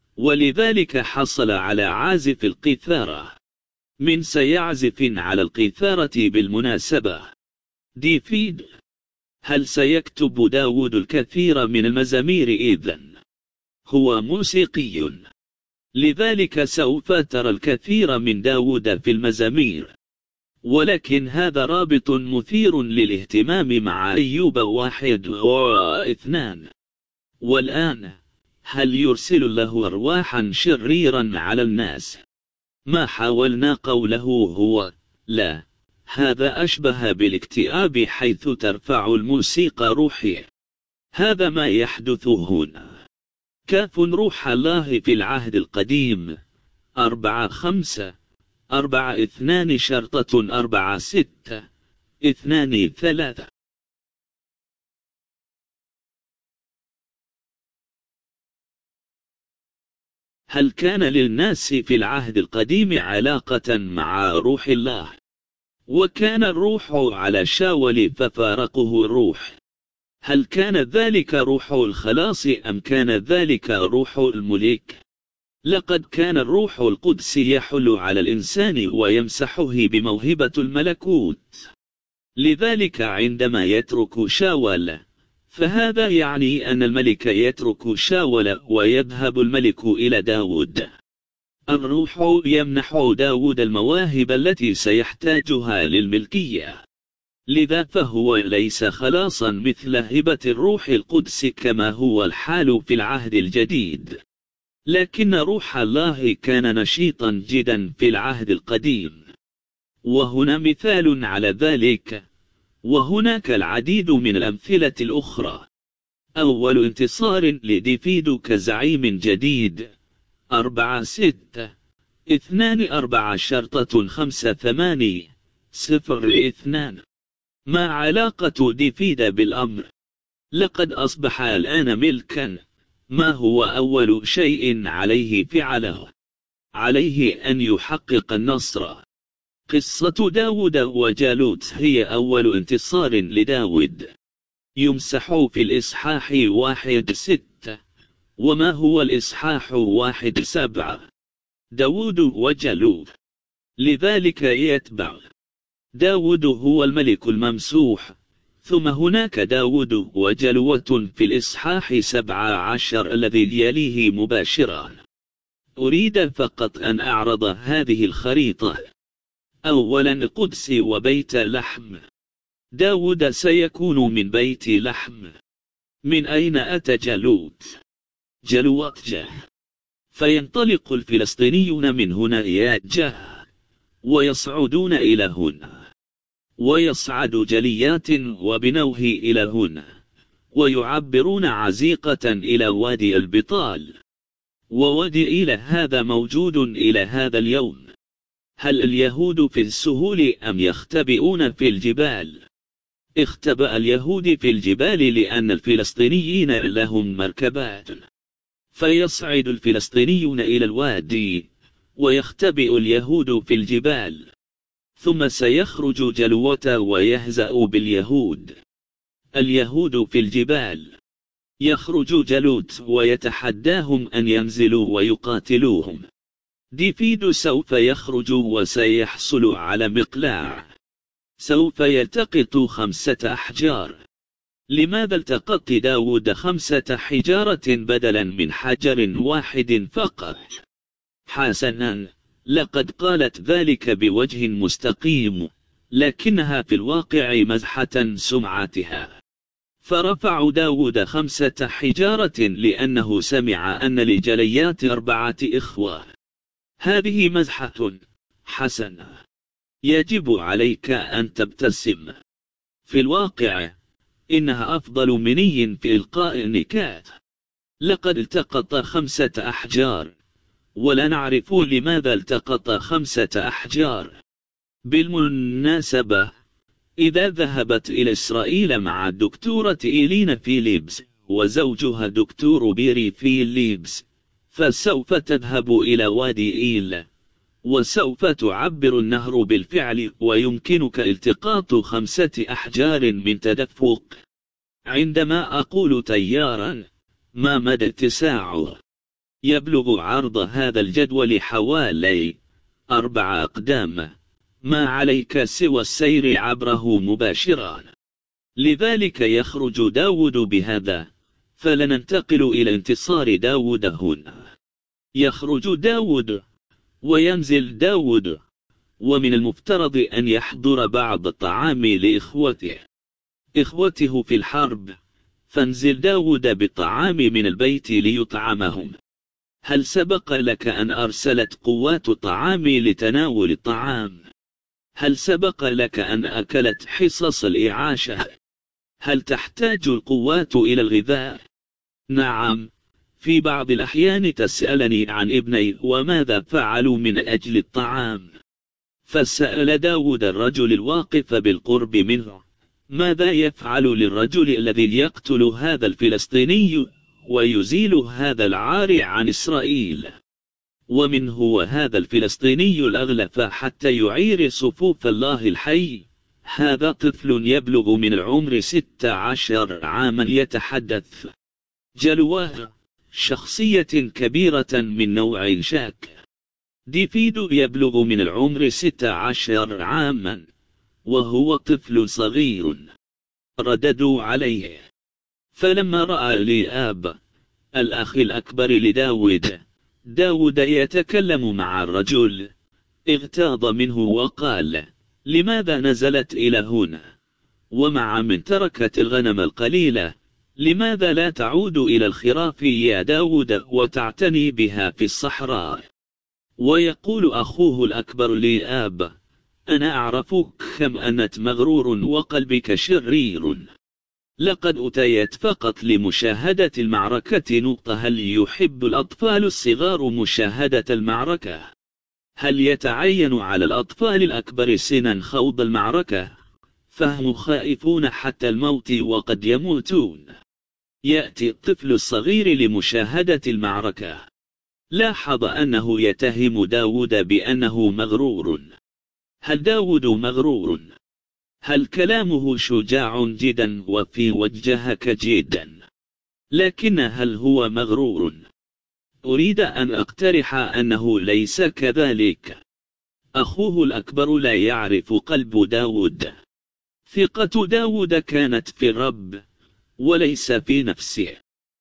ولذلك حصل على عازف القيثارة. من سيعزف على القيثارة بالمناسبة؟ ديفيد. هل سيكتب داود الكثير من المزامير إذن؟ هو موسيقي، لذلك سوف ترى الكثير من داود في المزامير. ولكن هذا رابط مثير للاهتمام مع أيوب واحد واثنان. والآن هل يرسل له أرواحا شريرا على الناس؟ ما حاولنا قوله هو لا. هذا أشبه بالاكتئاب حيث ترفع الموسيقى روحي. هذا ما يحدث هنا. كاف روح الله في العهد القديم أربعة خمسة أربعة اثنان شرطة أربعة ستة اثنان ثلاثة. هل كان للناس في العهد القديم علاقة مع روح الله؟ وكان الروح على شاول ففارقه الروح. هل كان ذلك روح الخلاص أم كان ذلك روح الملك؟ لقد كان الروح القدس يحل على الإنسان ويمسحه بموهبة الملكوت. لذلك عندما يترك شاول، فهذا يعني أن الملك يترك شاول ويذهب الملك إلى داود. الروح يمنح داود المواهب التي سيحتاجها للملكية. لذا فهو ليس خلاصا مثل هبة الروح القدس كما هو الحال في العهد الجديد. لكن روح الله كان نشيطا جدا في العهد القديم. وهنا مثال على ذلك، وهناك العديد من الأمثلة الأخرى. أول انتصار لديفيد كزعيم جديد أربعة ستة اثنان أربعة شرطة خمسة ثمانية صفر اثنان. ما علاقة ديفيد بالأمر؟ لقد أصبح الآن ملكا. ما هو أول شيء عليه فعله؟ عليه أن يحقق النصر. قصة داود وجالوت هي أول انتصار لداود. يمسح في الإصحاح واحد ستة. وما هو الإصحاح واحد سبعة؟ داود وجالوت. لذلك يتبع داود هو الملك الممسوح، ثم هناك داود وجلوة في الإصحاح سبعة عشر الذي يليه مباشرا. أريد فقط أن أعرض هذه الخريطة. أولا القدس وبيت لحم. داود سيكون من بيت لحم. من أين أتى جالوت؟ جلوت جه. فينطلق الفلسطينيون من هنا إلى جه، ويصعدون إلى هنا، ويصعد جليات وبنوه إلى هنا، ويعبرون عزيقة إلى وادي البطال. ووادي إلى هذا موجود إلى هذا اليوم. هل اليهود في السهول أم يختبئون في الجبال؟ اختبأ اليهود في الجبال لأن الفلسطينيين لهم مركبات، فيصعد الفلسطينيون إلى الوادي، ويختبئ اليهود في الجبال، ثم سيخرج جلوة ويهزأ باليهود. اليهود في الجبال. يخرج جالوت ويتحداهم أن ينزلوا ويقاتلوهم. ديفيد سوف يخرج وسيحصل على مقلاع. سوف يلتقط خمسة أحجار. لماذا التقط داود خمسة حجارة بدلا من حجر واحد فقط؟ حسنا، لقد قالت ذلك بوجه مستقيم، لكنها في الواقع مزحة سمعتها. فرفع داود خمسة حجارة لأنه سمع أن لجليات أربعة إخوة. هذه مزحة حسنة. يجب عليك أن تبتسم. في الواقع إنها أفضل مني في إلقاء النكات. لقد التقط خمسة أحجار، ولا نعرف لماذا التقط خمسة أحجار. بالمناسبة، إذا ذهبت إلى إسرائيل مع الدكتورة إيلين فيليبس وزوجها دكتور بيري فيليبس، فسوف تذهب إلى وادي إيل، وسوف تعبر النهر بالفعل، ويمكنك التقاط خمسة أحجار من تدفق. عندما أقول تيارا، ما مدى اتساعه؟ يبلغ عرض هذا الجدول حوالي أربع أقدام. ما عليك سوى السير عبره مباشرا. لذلك يخرج داود بهذا. فلننتقل إلى انتصار داود هنا. يخرج داود وينزل داود، ومن المفترض أن يحضر بعض الطعام لإخوته. إخوته في الحرب، فانزل داود بالطعام من البيت ليطعمهم. هل سبق لك أن أرسلت قوات الطعام لتناول الطعام؟ هل سبق لك أن أكلت حصص الإعاشة؟ هل تحتاج القوات إلى الغذاء؟ نعم. في بعض الأحيان تسألني عن ابني وماذا فعلوا من أجل الطعام. فسأل داود الرجل الواقف بالقرب منه: ماذا يفعل للرجل الذي يقتل هذا الفلسطيني ويزيل هذا العار عن إسرائيل؟ ومن هو هذا الفلسطيني الأغلف حتى يعير صفوف الله الحي؟ هذا طفل يبلغ من العمر ست عشر عاما يتحدث. جلوة، شخصية كبيرة من نوع شاك. ديفيد يبلغ من العمر ست عشر عاما، وهو طفل صغير. رددوا عليه. فلما رأى لآب الأخ الأكبر لداود داود يتكلم مع الرجل، اغتاظ منه وقال: لماذا نزلت إلى هنا؟ ومع من تركت الغنم القليلة، لماذا لا تعود إلى الخراف يا داود وتعتني بها في الصحراء؟ ويقول أخوه الأكبر لآب: أنا أعرفك كم أنت مغرور وقلبك شرير. لقد أتيت فقط لمشاهدة المعركة. نقطة. هل يحب الأطفال الصغار مشاهدة المعركة؟ هل يتعين على الأطفال الأكبر سنا خوض المعركة؟ فهم خائفون حتى الموت وقد يموتون. يأتي الطفل الصغير لمشاهدة المعركة. لاحظ أنه يتهم داود بأنه مغرور. هل داود مغرور؟ هل كلامه شجاع جدا وفي وجهك جدا؟ لكن هل هو مغرور؟ أريد أن أقترح أنه ليس كذلك. أخوه الأكبر لا يعرف قلب داود. ثقة داود كانت في الرب وليس في نفسه.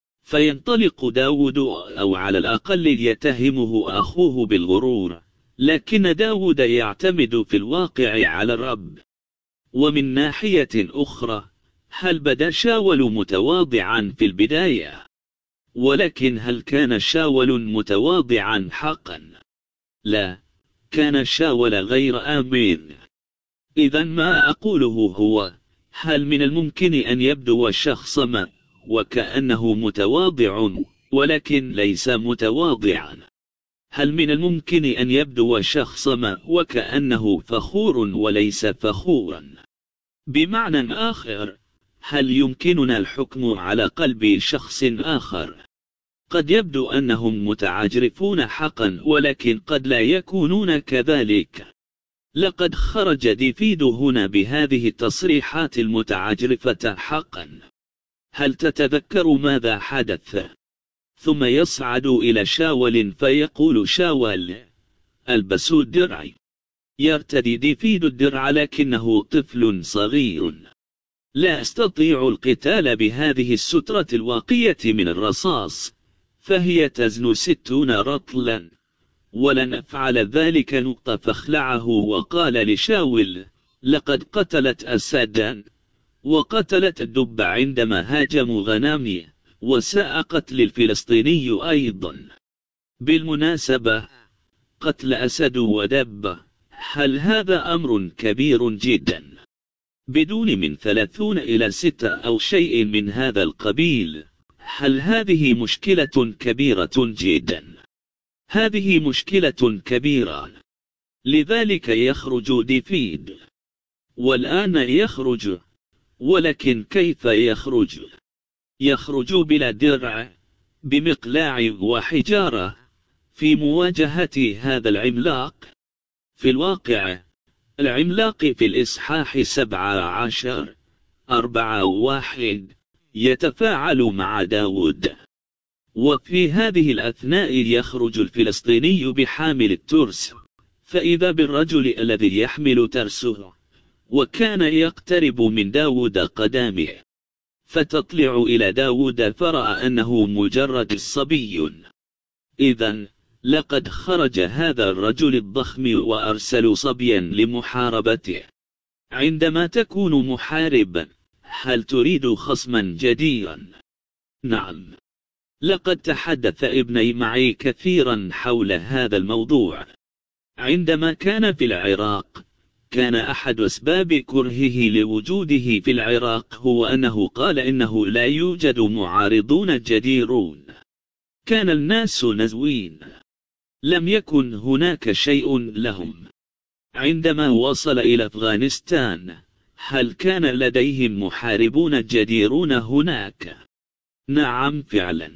فينطلق داود أو على الأقل يتهمه أخوه بالغرور، لكن داود يعتمد في الواقع على الرب. ومن ناحية أخرى، هل بدا شاول متواضعا في البداية؟ ولكن هل كان شاول متواضعا حقا؟ لا، كان شاول غير آمين. إذا ما أقوله هو، هل من الممكن أن يبدو الشخص ما وكأنه متواضع ولكن ليس متواضعا؟ هل من الممكن أن يبدو الشخص ما وكأنه فخور وليس فخورا؟ بمعنى آخر، هل يمكننا الحكم على قلب شخص آخر؟ قد يبدو أنهم متعجرفون حقا ولكن قد لا يكونون كذلك. لقد خرج ديفيد هنا بهذه التصريحات المتعجرفة حقا. هل تتذكر ماذا حدث؟ ثم يصعد إلى شاول فيقول شاول: البسوا الدرع. يرتدي ديفيد الدرع لكنه طفل صغير. لا أستطيع القتال بهذه السترة الواقية من الرصاص، فهي تزن ستون رطلا، ولن أفعل ذلك نقطة. فاخلعه وقال لشاول: لقد قتلت أسادا وقتلت الدب عندما هاجموا غنامي، وساء قتل الفلسطيني أيضا. بالمناسبة، قتل أسد ودب، هل هذا أمر كبير جدا؟ بدون من ثلاثون إلى ستة أو شيء من هذا القبيل. هل هذه مشكلة كبيرة جدا؟ هذه مشكلة كبيرة. لذلك يخرج ديفيد. والآن يخرج، ولكن كيف يخرج؟ يخرج بلا درع، بمقلاع وحجارة، في مواجهة هذا العملاق. في الواقع، العملاق في الإصحاح سبعة عشر أربعة واحد يتفاعل مع داود. وفي هذه الأثناء يخرج الفلسطيني بحامل الترس، فإذا بالرجل الذي يحمل ترسه، وكان يقترب من داود قدامه. فتطلع إلى داود فرأى أنه مجرد صبي. إذن لقد خرج هذا الرجل الضخم وأرسلوا صبيا لمحاربته. عندما تكون محاربا، هل تريد خصما جديرا؟ نعم. لقد تحدث ابني معي كثيرا حول هذا الموضوع. عندما كان في العراق، كان أحد أسباب كرهه لوجوده في العراق هو أنه قال إنه لا يوجد معارضون جديرون. كان الناس نزوين، لم يكن هناك شيء لهم. عندما وصل إلى أفغانستان، هل كان لديهم محاربون جديرون هناك؟ نعم فعلا.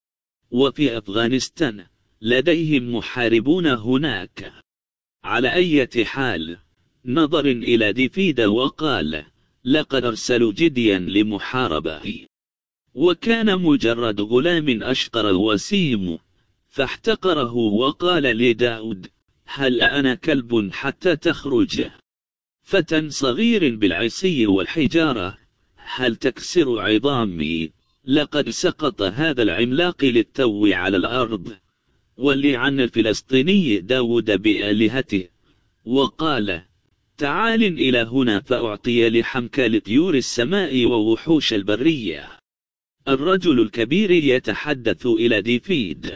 وفي أفغانستان لديهم محاربون هناك. على أي حال، نظر إلى ديفيد وقال: لقد أرسلوا جديا لمحاربة. وكان مجرد غلام أشقر وسيم، فاحتقره وقال لداود: هل أنا كلب حتى تخرج؟ فتى صغير بالعصي والحجارة، هل تكسر عظامي؟ لقد سقط هذا العملاق للتو على الأرض. ولعن الفلسطيني داود بآلهته، وقال: تعال إلى هنا فأعطي لحمك لطيور السماء ووحوش البرية. الرجل الكبير يتحدث إلى ديفيد.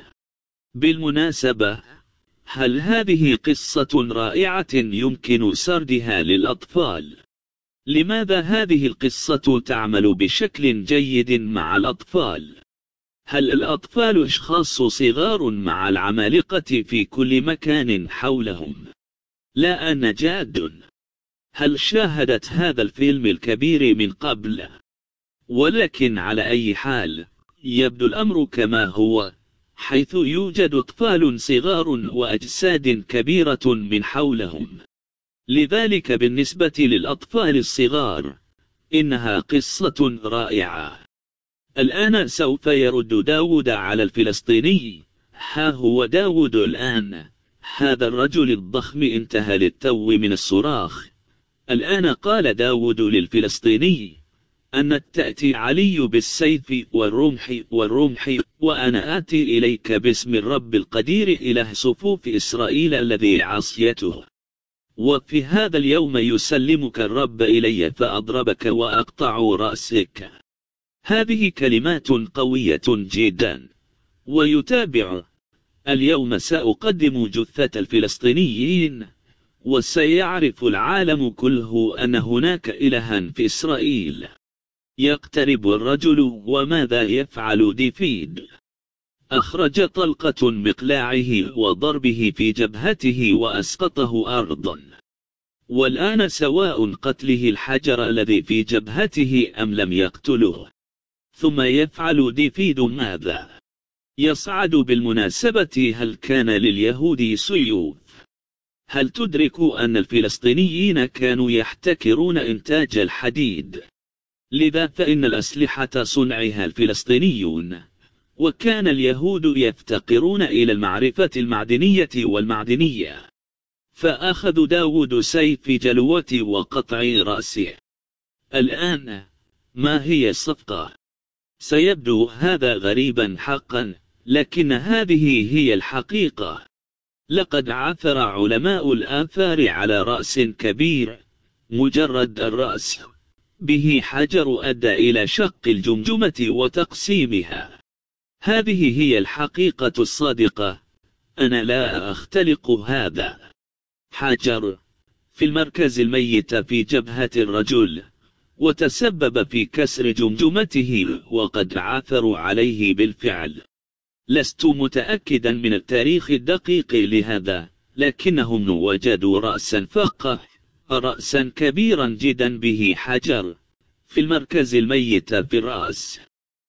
بالمناسبة، هل هذه قصة رائعة يمكن سردها للأطفال؟ لماذا هذه القصة تعمل بشكل جيد مع الأطفال؟ هل الأطفال أشخاص صغار مع العمالقة في كل مكان حولهم؟ لا، أنا جاد. هل شاهدت هذا الفيلم الكبير من قبل؟ ولكن على أي حال يبدو الأمر كما هو، حيث يوجد أطفال صغار وأجساد كبيرة من حولهم. لذلك بالنسبة للأطفال الصغار إنها قصة رائعة. الآن سوف يرد داود على الفلسطيني: ها هو داود الآن، هذا الرجل الضخم انتهى للتو من الصراخ. الآن قال داود للفلسطيني: أن تأتي علي بالسيف والرمح والرمح وأنا آتي إليك باسم الرب القدير إله صفوف إسرائيل الذي عصيته. وفي هذا اليوم يسلمك الرب إلي فأضربك وأقطع رأسك. هذه كلمات قوية جدا. ويتابع: اليوم سأقدم جثة الفلسطينيين، وسيعرف العالم كله أن هناك إلها في إسرائيل. يقترب الرجل، وماذا يفعل ديفيد؟ أخرج طلقة مقلاعه وضربه في جبهته وأسقطه أرضا. والآن سواء قتله الحجر الذي في جبهته أم لم يقتله. ثم يفعل ديفيد ماذا؟ يصعد. بالمناسبة، هل كان لليهود سيوف؟ هل تدرك أن الفلسطينيين كانوا يحتكرون إنتاج الحديد؟ لذا فإن الأسلحة صنعها الفلسطينيون، وكان اليهود يفتقرون إلى المعرفة المعدنية والمعدنية. فأخذ داود سيف جلوة وقطع رأسه. الآن ما هي الصفقة؟ سيبدو هذا غريبا حقا، لكن هذه هي الحقيقة. لقد عثر علماء الآثار على رأس كبير، مجرد الرأس به حجر أدى إلى شق الجمجمة وتقسيمها. هذه هي الحقيقة الصادقة. أنا لا أختلق هذا. حجر في المركز الميت في جبهة الرجل، وتسبب في كسر جمجمته، وقد عثروا عليه بالفعل. لست متأكدا من التاريخ الدقيق لهذا، لكنهم وجدوا رأسا فقه، رأسا كبيرا جدا به حجر في المركز الميت في الرأس.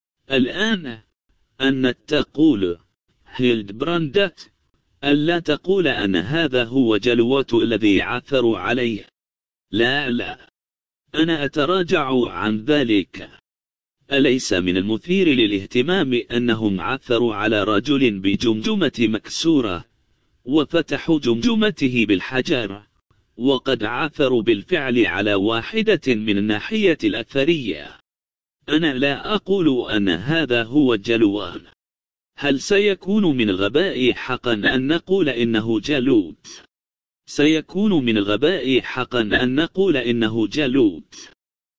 الآن أن تقول هيلدبراندت ألا تقول أن هذا هو جلوة الذي عثروا عليه. لا لا، أنا أتراجع عن ذلك. أليس من المثير للاهتمام أنهم عثروا على رجل بجمجمة مكسورة وفتحوا جمجمته بالحجر، وقد عثروا بالفعل على واحدة من الناحية الأثرية. أنا لا أقول أن هذا هو جلوان. هل سيكون من الغباء حقا أن نقول إنه جالوت؟ سيكون من الغباء حقا أن نقول إنه جالوت.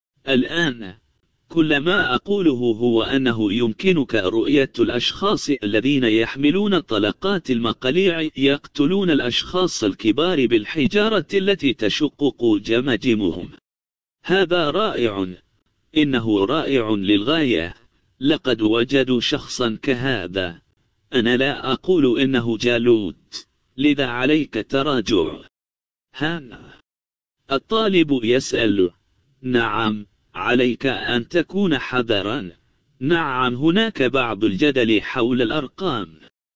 الآن كل ما أقوله هو أنه يمكنك رؤية الأشخاص الذين يحملون طلقات المقاليع يقتلون الأشخاص الكبار بالحجارة التي تشقق جماجمهم. هذا رائع، إنه رائع للغاية. لقد وجدوا شخصا كهذا. أنا لا أقول إنه جالوت، لذا عليك تراجع. هانا الطالب يسأل: نعم، عليك أن تكون حذرا. نعم، هناك بعض الجدل حول الأرقام.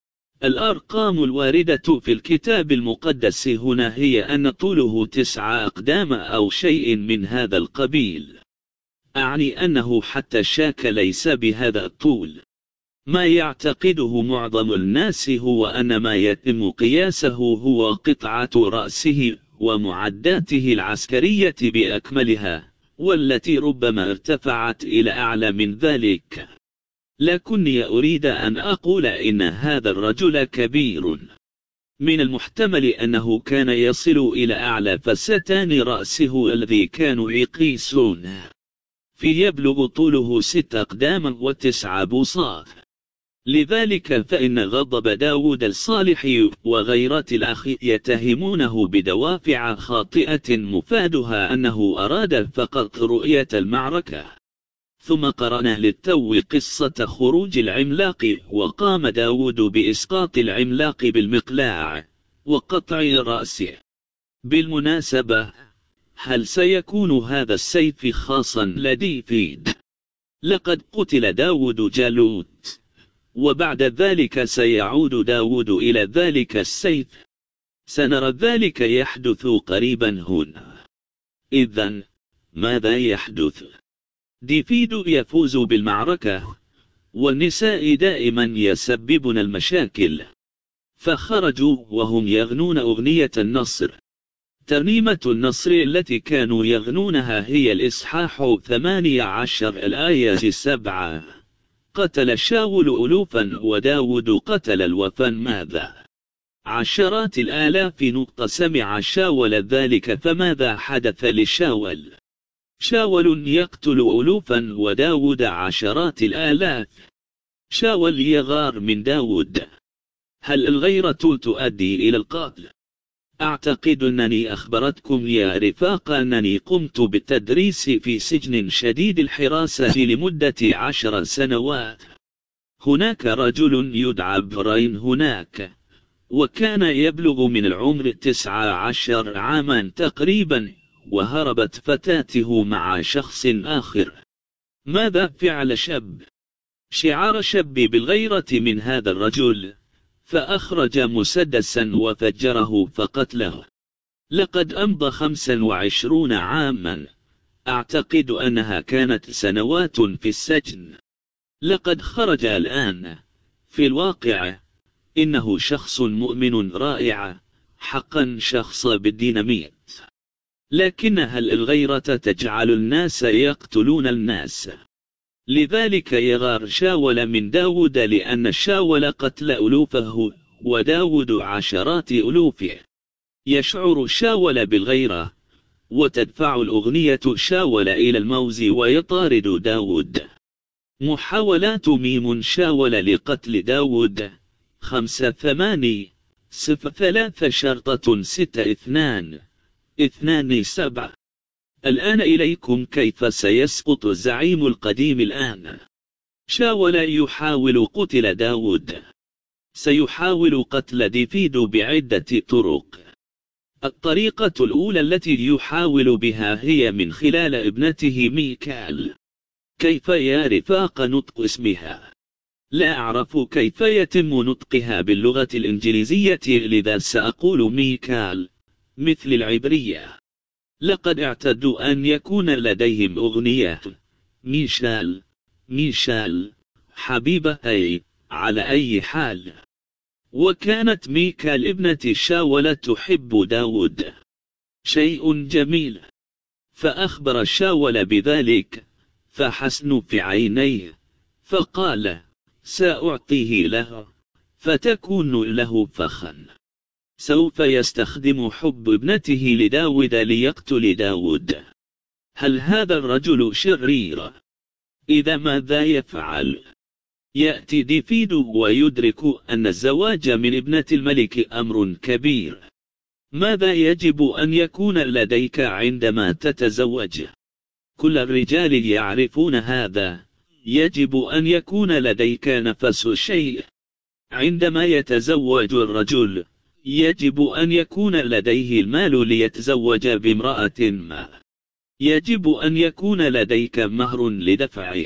الأرقام الواردة في الكتاب المقدس هنا هي أن طوله تسعة أقدام أو شيء من هذا القبيل. أعني أنه حتى الشاك ليس بهذا الطول. ما يعتقده معظم الناس هو أن ما يتم قياسه هو قطعة رأسه ومعداته العسكرية بأكملها، والتي ربما ارتفعت إلى أعلى من ذلك. لكني أريد أن أقول إن هذا الرجل كبير. من المحتمل أنه كان يصل إلى أعلى فستان رأسه الذي كانوا يقيسون في يبلغ طوله ست أقدام وتسع بوصات. لذلك فإن غضب داود الصالح وغيرة الأخ يتهمونه بدوافع خاطئة مفادها أنه أراد فقط رؤية المعركة. ثم قرأنا للتو قصة خروج العملاق، وقام داود بإسقاط العملاق بالمقلاع وقطع رأسه. بالمناسبة، هل سيكون هذا السيف خاصا لديفيد؟ لقد قتل داود جالوت، وبعد ذلك سيعود داود إلى ذلك السيف. سنرى ذلك يحدث قريبا هنا. إذن ماذا يحدث؟ ديفيد يفوز بالمعركة، والنساء دائما يسببن المشاكل، فخرجوا وهم يغنون أغنية النصر. ترنيمة النصر التي كانوا يغنونها هي الإصحاح ثمانية عشر الآية سبعة. قتل شاول ألوفا وداود قتل الوفا ماذا؟ عشرات الآلاف نقطة. سمع شاول ذلك، فماذا حدث لشاول؟ شاول يقتل ألوفا وداود عشرات الآلاف. شاول يغار من داود. هل الغيرة تؤدي إلى القتل؟ أعتقد أنني أخبرتكم يا رفاق أنني قمت بالتدريس في سجن شديد الحراسة لمدة عشر سنوات. هناك رجل يدعى براين هناك، وكان يبلغ من العمر تسعة عشر عاما تقريبا، وهربت فتاته مع شخص آخر. ماذا فعل شاب؟ شعار شاب بالغيرة من هذا الرجل، فأخرج مسدسا وفجره فقتله. لقد أمضى خمسا وعشرون عاما، أعتقد أنها كانت سنوات في السجن. لقد خرج الآن. في الواقع إنه شخص مؤمن رائع، حقا شخص بالديناميت. لكن هل الغيرة تجعل الناس يقتلون الناس؟ لذلك يغار شاول من داود، لأن شاول قتل ألوفه وداود عشرات ألوفه. يشعر شاول بالغيرة، وتدفع الأغنية شاول إلى الموز ويطارد داود. محاولات ميم شاول لقتل داود. خمسة ثماني صفر ثلاثة شرطة ستة اثنان اثنان سبعة. الآن إليكم كيف سيسقط الزعيم القديم الآن. شاول يحاول قتل داود. سيحاول قتل ديفيد بعدة طرق. الطريقة الأولى التي يحاول بها هي من خلال ابنته ميكال. كيف يا رفاق نطق اسمها؟ لا أعرف كيف يتم نطقها باللغة الإنجليزية، لذا سأقول ميكال مثل العبرية. لقد اعتدوا أن يكون لديهم أغنية. ميشال ميشال حبيبة أي على أي حال. وكانت ميكال ابنة شاول تحب داود. شيء جميل. فأخبر شاول بذلك، فحسن في عينيه، فقال سأعطيه له، فتكون له فخا. سوف يستخدم حب ابنته لداود ليقتل داود. هل هذا الرجل شرير؟ إذا ماذا يفعل؟ يأتي ديفيد ويدرك أن الزواج من ابنة الملك أمر كبير. ماذا يجب أن يكون لديك عندما تتزوج؟ كل الرجال يعرفون هذا. يجب أن يكون لديك نفس شيء. عندما يتزوج الرجل يجب أن يكون لديه المال ليتزوج بامرأة ما. يجب أن لديك لديك مهر لدفعه.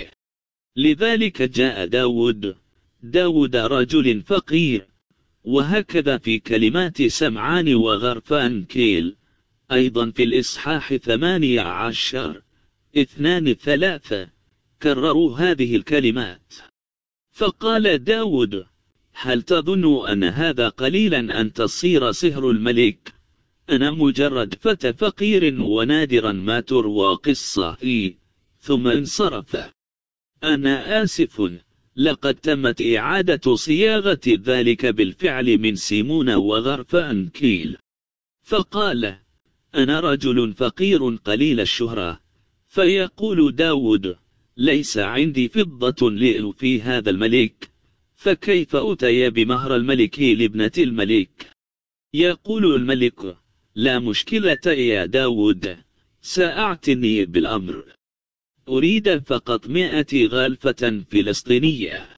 لذلك جاء داود. داود رجل فقير. وهكذا في كلمات سمعان وغرفان كيل، أيضا في الإصحاح ثمانية عشر اثنان ثلاثة كرروا هذه الكلمات. فقال داود: هل تظن أن هذا قليلا أن تصير صهر الملك؟ أنا مجرد فتى فقير ونادرا ما تروى قصة إيه. ثم انصرف. أنا آسف، لقد تمت إعادة صياغة ذلك بالفعل من سيمون وغرفان كيل. فقال: أنا رجل فقير قليل الشهرة. فيقول داود: ليس عندي فضة لئل في هذا الملك، فكيف أتي بمهر الملك لابنة الملك؟ يقول الملك: لا مشكلة يا داود، سأعتني بالأمر. أريد فقط مئة غالفة فلسطينية.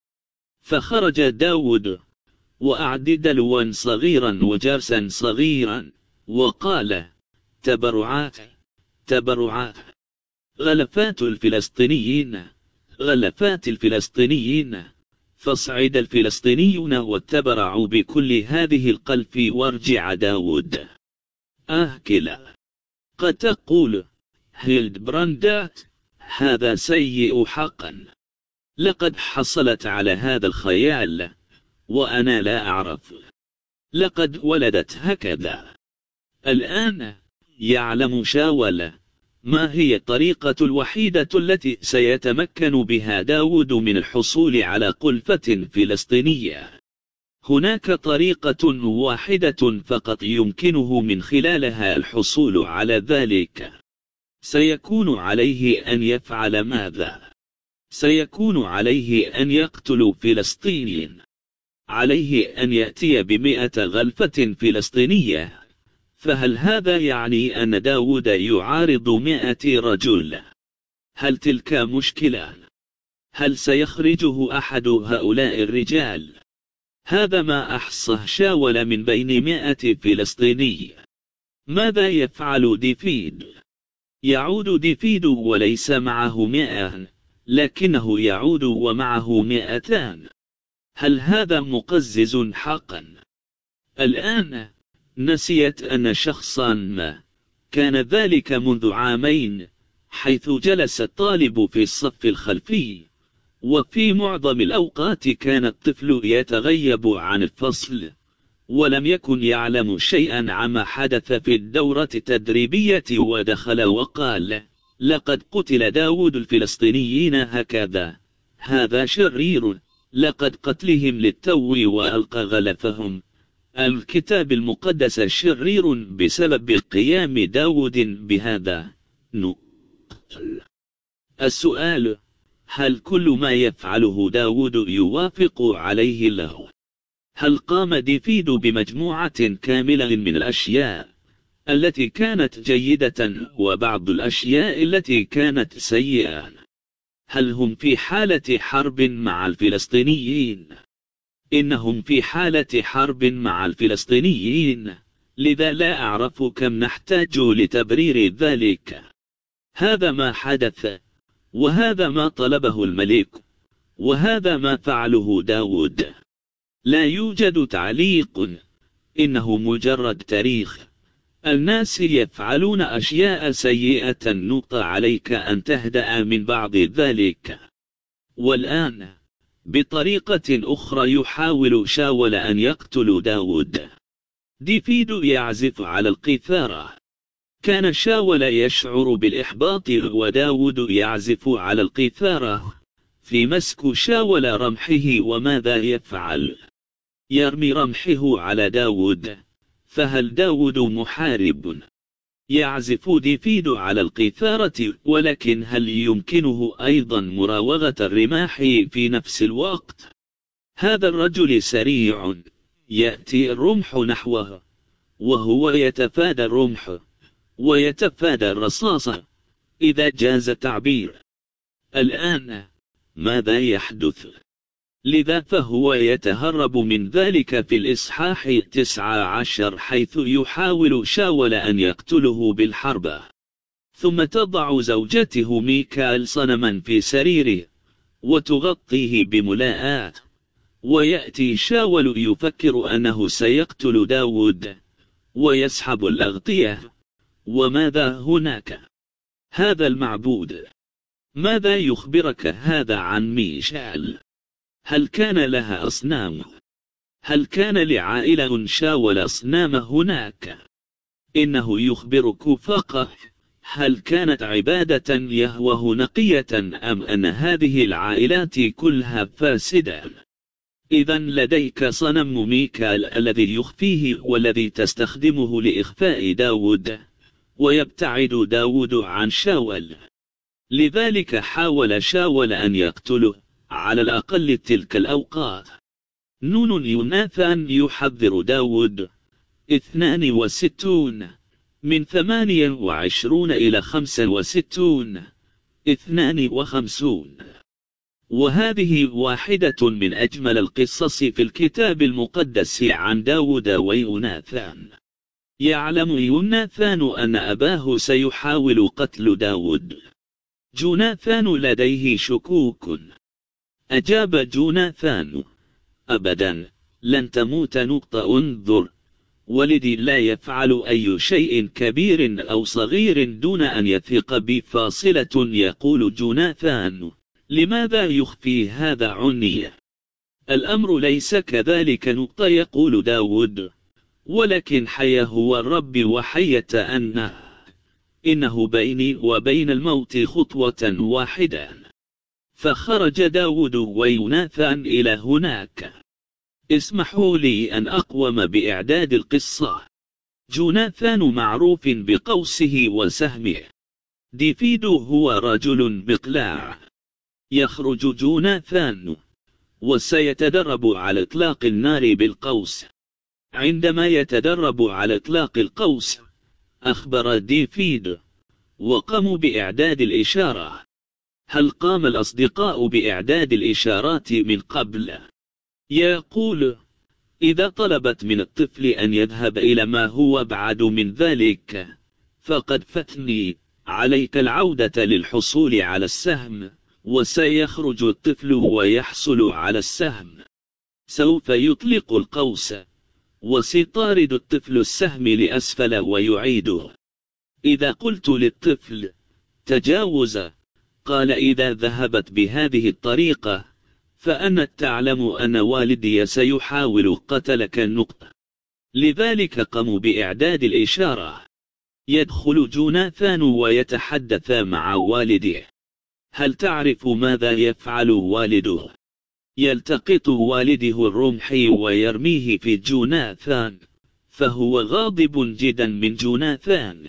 فخرج داود وأعد دلوا صغيرا وجرسا صغيرا، وقال: تبرعات. تبرعات. غلفات الفلسطينيين. غلفات الفلسطينيين. فصعد الفلسطينيون وتبرعوا بكل هذه القلف وارجع داود. آه كلا. قد تقول هيلدبراندات هذا سيء حقا. لقد حصلت على هذا الخيال وأنا لا أعرف. لقد ولدت هكذا. الآن يعلم شاول ما هي الطريقة الوحيدة التي سيتمكن بها داود من الحصول على قلفة فلسطينية. هناك طريقة واحدة فقط يمكنه من خلالها الحصول على ذلك. سيكون عليه أن يفعل ماذا؟ سيكون عليه أن يقتل فلسطينيين. عليه أن يأتي بمئة غلفة فلسطينية. فهل هذا يعني أن داود يعارض مئة رجل؟ هل تلك مشكلة؟ هل سيخرجه أحد هؤلاء الرجال؟ هذا ما أحصى شاول من بين مئة فلسطيني. ماذا يفعل ديفيد؟ يعود ديفيد وليس معه مئة، لكنه يعود ومعه مئتان. هل هذا مقزز حقا؟ الآن نسيت أن شخصا ما كان ذلك منذ عامين، حيث جلس الطالب في الصف الخلفي، وفي معظم الأوقات كان الطفل يتغيب عن الفصل ولم يكن يعلم شيئا عما حدث في الدورة التدريبية، ودخل وقال: لقد قتل داود الفلسطينيين هكذا. هذا شرير. لقد قتلهم للتو وألقى غلفهم. الكتاب المقدس شرير بسبب قيام داود بهذا. نقل. السؤال: هل كل ما يفعله داود يوافق عليه الله؟ هل قام ديفيد بمجموعة كاملة من الأشياء التي كانت جيدة وبعض الأشياء التي كانت سيئة؟ هل هم في حالة حرب مع الفلسطينيين؟ إنهم في حالة حرب مع الفلسطينيين، لذا لا أعرف كم نحتاج لتبرير ذلك. هذا ما حدث، وهذا ما طلبه الملك، وهذا ما فعله داود. لا يوجد تعليق، إنه مجرد تاريخ. الناس يفعلون أشياء سيئة، نقطة عليك أن تهدأ من بعض ذلك. والآن بطريقة أخرى يحاول شاول أن يقتل داود. ديفيد يعزف على القيثارة. كان شاول يشعر بالإحباط وداود يعزف على القيثارة. في مسك شاول رمحه، وماذا يفعل؟ يرمي رمحه على داود. فهل داود محارب؟ يعزف ديفيد على القيثارة، ولكن هل يمكنه أيضا مراوغة الرماح في نفس الوقت؟ هذا الرجل سريع. يأتي الرمح نحوه وهو يتفادى الرمح ويتفادى الرصاصة، إذا جاز التعبير. الآن ماذا يحدث؟ لذا فهو يتهرب من ذلك في الإصحاح التاسع عشر، حيث يحاول شاول أن يقتله بالحربة. ثم تضع زوجته ميكال صنما في سريره وتغطيه بملاءات، ويأتي شاول يفكر أنه سيقتل داود ويسحب الأغطية. وماذا هناك؟ هذا المعبود. ماذا يخبرك هذا عن ميشال؟ هل كان لها أصنام؟ هل كان لعائلة شاول أصنام هناك؟ إنه يخبرك فقط. هل كانت عبادة يهوه نقية، أم أن هذه العائلات كلها فاسدة؟ إذن لديك صنم ميكال الذي يخفيه والذي تستخدمه لإخفاء داود، ويبتعد داود عن شاول. لذلك حاول شاول أن يقتله على الأقل تلك الأوقات. نون يوناثان يحذر داود. اثنان وستون من ثمانية وعشرون إلى خمسة وستون. اثنان وخمسون. وهذه واحدة من أجمل القصص في الكتاب المقدس عن داود ويوناثان. يعلم يوناثان أن أباه سيحاول قتل داود. جوناثان لديه شكوك. أجاب جوناثان: أبدا، لن تموت نقطة. انظر، ولدي لا يفعل أي شيء كبير أو صغير دون أن يثق بي. فاصلة. يقول جوناثان: لماذا يخفي هذا عني؟ الأمر ليس كذلك نقطة. يقول داود: ولكن حي هو الرب وحية أنه إنه بيني وبين الموت خطوة واحدة. فخرج داود ويوناثان إلى هناك. اسمحوا لي أن أقوم بإعداد القصة. جوناثان معروف بقوسه وسهمه. ديفيد هو رجل مقلاع. يخرج جوناثان وسيتدرب على إطلاق النار بالقوس. عندما يتدرب على إطلاق القوس، أخبر ديفيد وقاموا بإعداد الإشارة. هل قام الأصدقاء بإعداد الإشارات من قبل؟ يقول: إذا طلبت من الطفل أن يذهب إلى ما هو أبعد من ذلك فقد فتني. عليك العودة للحصول على السهم. وسيخرج الطفل ويحصل على السهم. سوف يطلق القوس وسيطارد الطفل السهم لأسفل ويعيده. إذا قلت للطفل تجاوز، قال: إذا ذهبت بهذه الطريقة فأنت تعلم أن والدي سيحاول قتلك النقطة. لذلك قاموا بإعداد الإشارة. يدخل جوناثان ويتحدث مع والده. هل تعرف ماذا يفعل والده؟ يلتقط والده الرمح ويرميه في جوناثان، فهو غاضب جدا من جوناثان.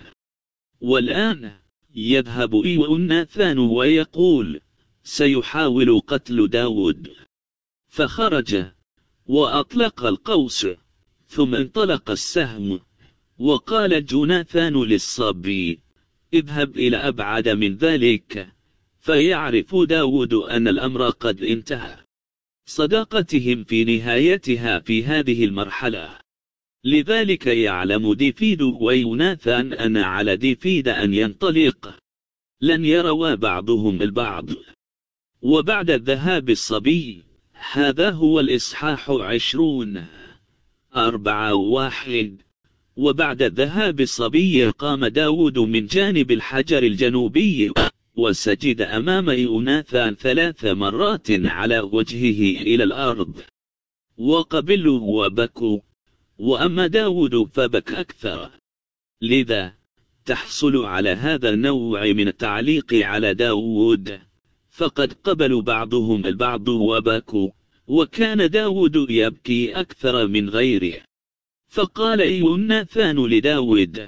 والآن يذهب يوناثان ويقول: سيحاول قتل داود. فخرج وأطلق القوس، ثم انطلق السهم. وقال جوناثان للصبي: اذهب إلى أبعد من ذلك، فيعرف داود أن الأمر قد انتهى. صداقتهم في نهايتها في هذه المرحلة. لذلك يعلم ديفيد ويوناثان أن على ديفيد أن ينطلق. لن يروا بعضهم البعض. وبعد الذهاب الصبي، هذا هو الإصحاح عشرون أربعة واحد. وبعد الذهاب الصبي قام داود من جانب الحجر الجنوبي وسجد أمام يوناثان ثلاث مرات على وجهه إلى الأرض. وقبلوا وبكوا. وأما داود فبك أكثر. لذا تحصل على هذا النوع من التعليق على داود، فقد قبلوا بعضهم البعض وبكوا. وكان داود يبكي أكثر من غيره. فقال يوناثان لداود: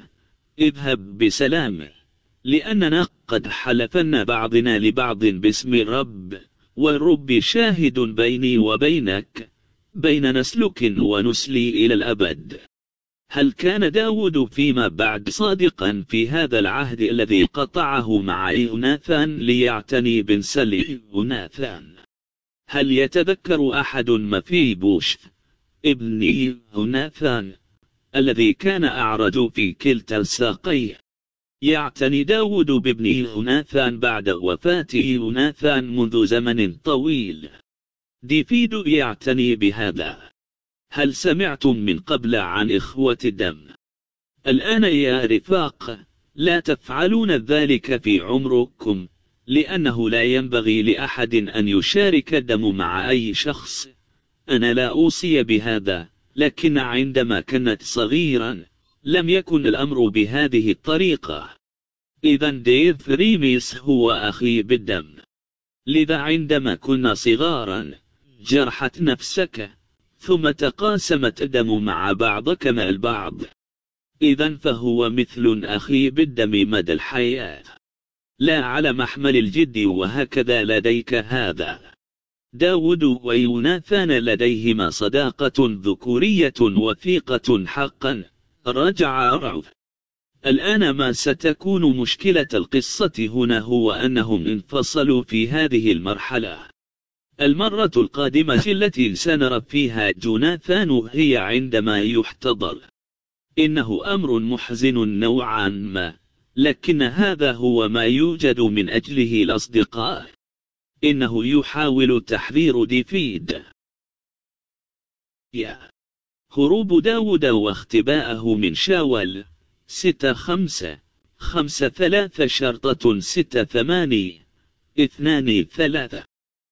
اذهب بسلام، لأننا قد حلفنا بعضنا لبعض باسم الرب، والرب شاهد بيني وبينك، بين نسلك ونسلي إلى الأبد. هل كان داود فيما بعد صادقا في هذا العهد الذي قطعه مع يوناثان ليعتني بنسل يوناثان؟ هل يتذكر أحد مفيبوشث ابن يوناثان الذي كان أعرج في كلتا الساقين؟ يعتني داود بابن يوناثان بعد وفاة يوناثان منذ زمن طويل. ديفيد يعتني بهذا. هل سمعتم من قبل عن إخوة الدم؟ الآن يا رفاق لا تفعلون ذلك في عمركم، لأنه لا ينبغي لأحد أن يشارك الدم مع أي شخص. أنا لا أوصي بهذا، لكن عندما كنت صغيرا لم يكن الأمر بهذه الطريقة. إذا ديف ريميس هو أخي بالدم. لذا عندما كنا صغارا جرحت نفسك، ثم تقاسمت الدم مع بعضك مع البعض. إذا فهو مثل أخي بالدم مدى الحياة، لا على محمل الجد. وهكذا لديك هذا. داود ويوناثان لديهما صداقة ذكورية وثيقة حقا. رجع رعف. الآن ما ستكون مشكلة القصة هنا هو أنهم انفصلوا في هذه المرحلة. المرة القادمة التي سنرى فيها جوناثان هي عندما يحتضر. إنه أمر محزن نوعا ما، لكن هذا هو ما يوجد من أجله الأصدقاء. إنه يحاول تحذير ديفيد. هروب داود واختباءه من شاول. ستة خمسة خمسة ثلاثة شرطة ستة ثماني اثنان ثلاثة.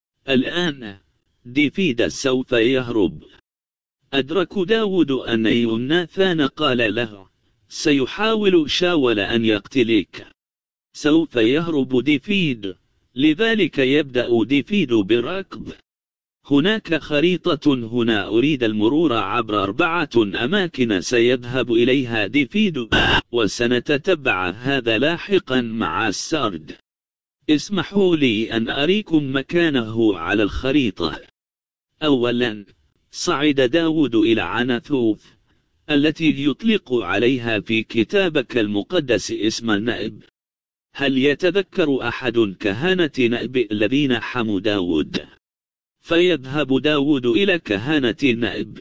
الآن ديفيد سوف يهرب. أدرك داود أن يوناثان قال له: سيحاول شاول أن يقتلك. سوف يهرب ديفيد، لذلك يبدأ ديفيد بالركض. هناك خريطة هنا، أريد المرور عبر أربعة أماكن سيذهب إليها ديفيد، وسنتتبع هذا لاحقا مع السرد. اسمحوا لي أن أريكم مكانه على الخريطة. أولا، صعد داود إلى عناثوث التي يطلق عليها في كتابك المقدس اسم النائب. هل يتذكر أحد كهنة نائب الذين حموا داود؟ فيذهب داود إلى كهنة نائب.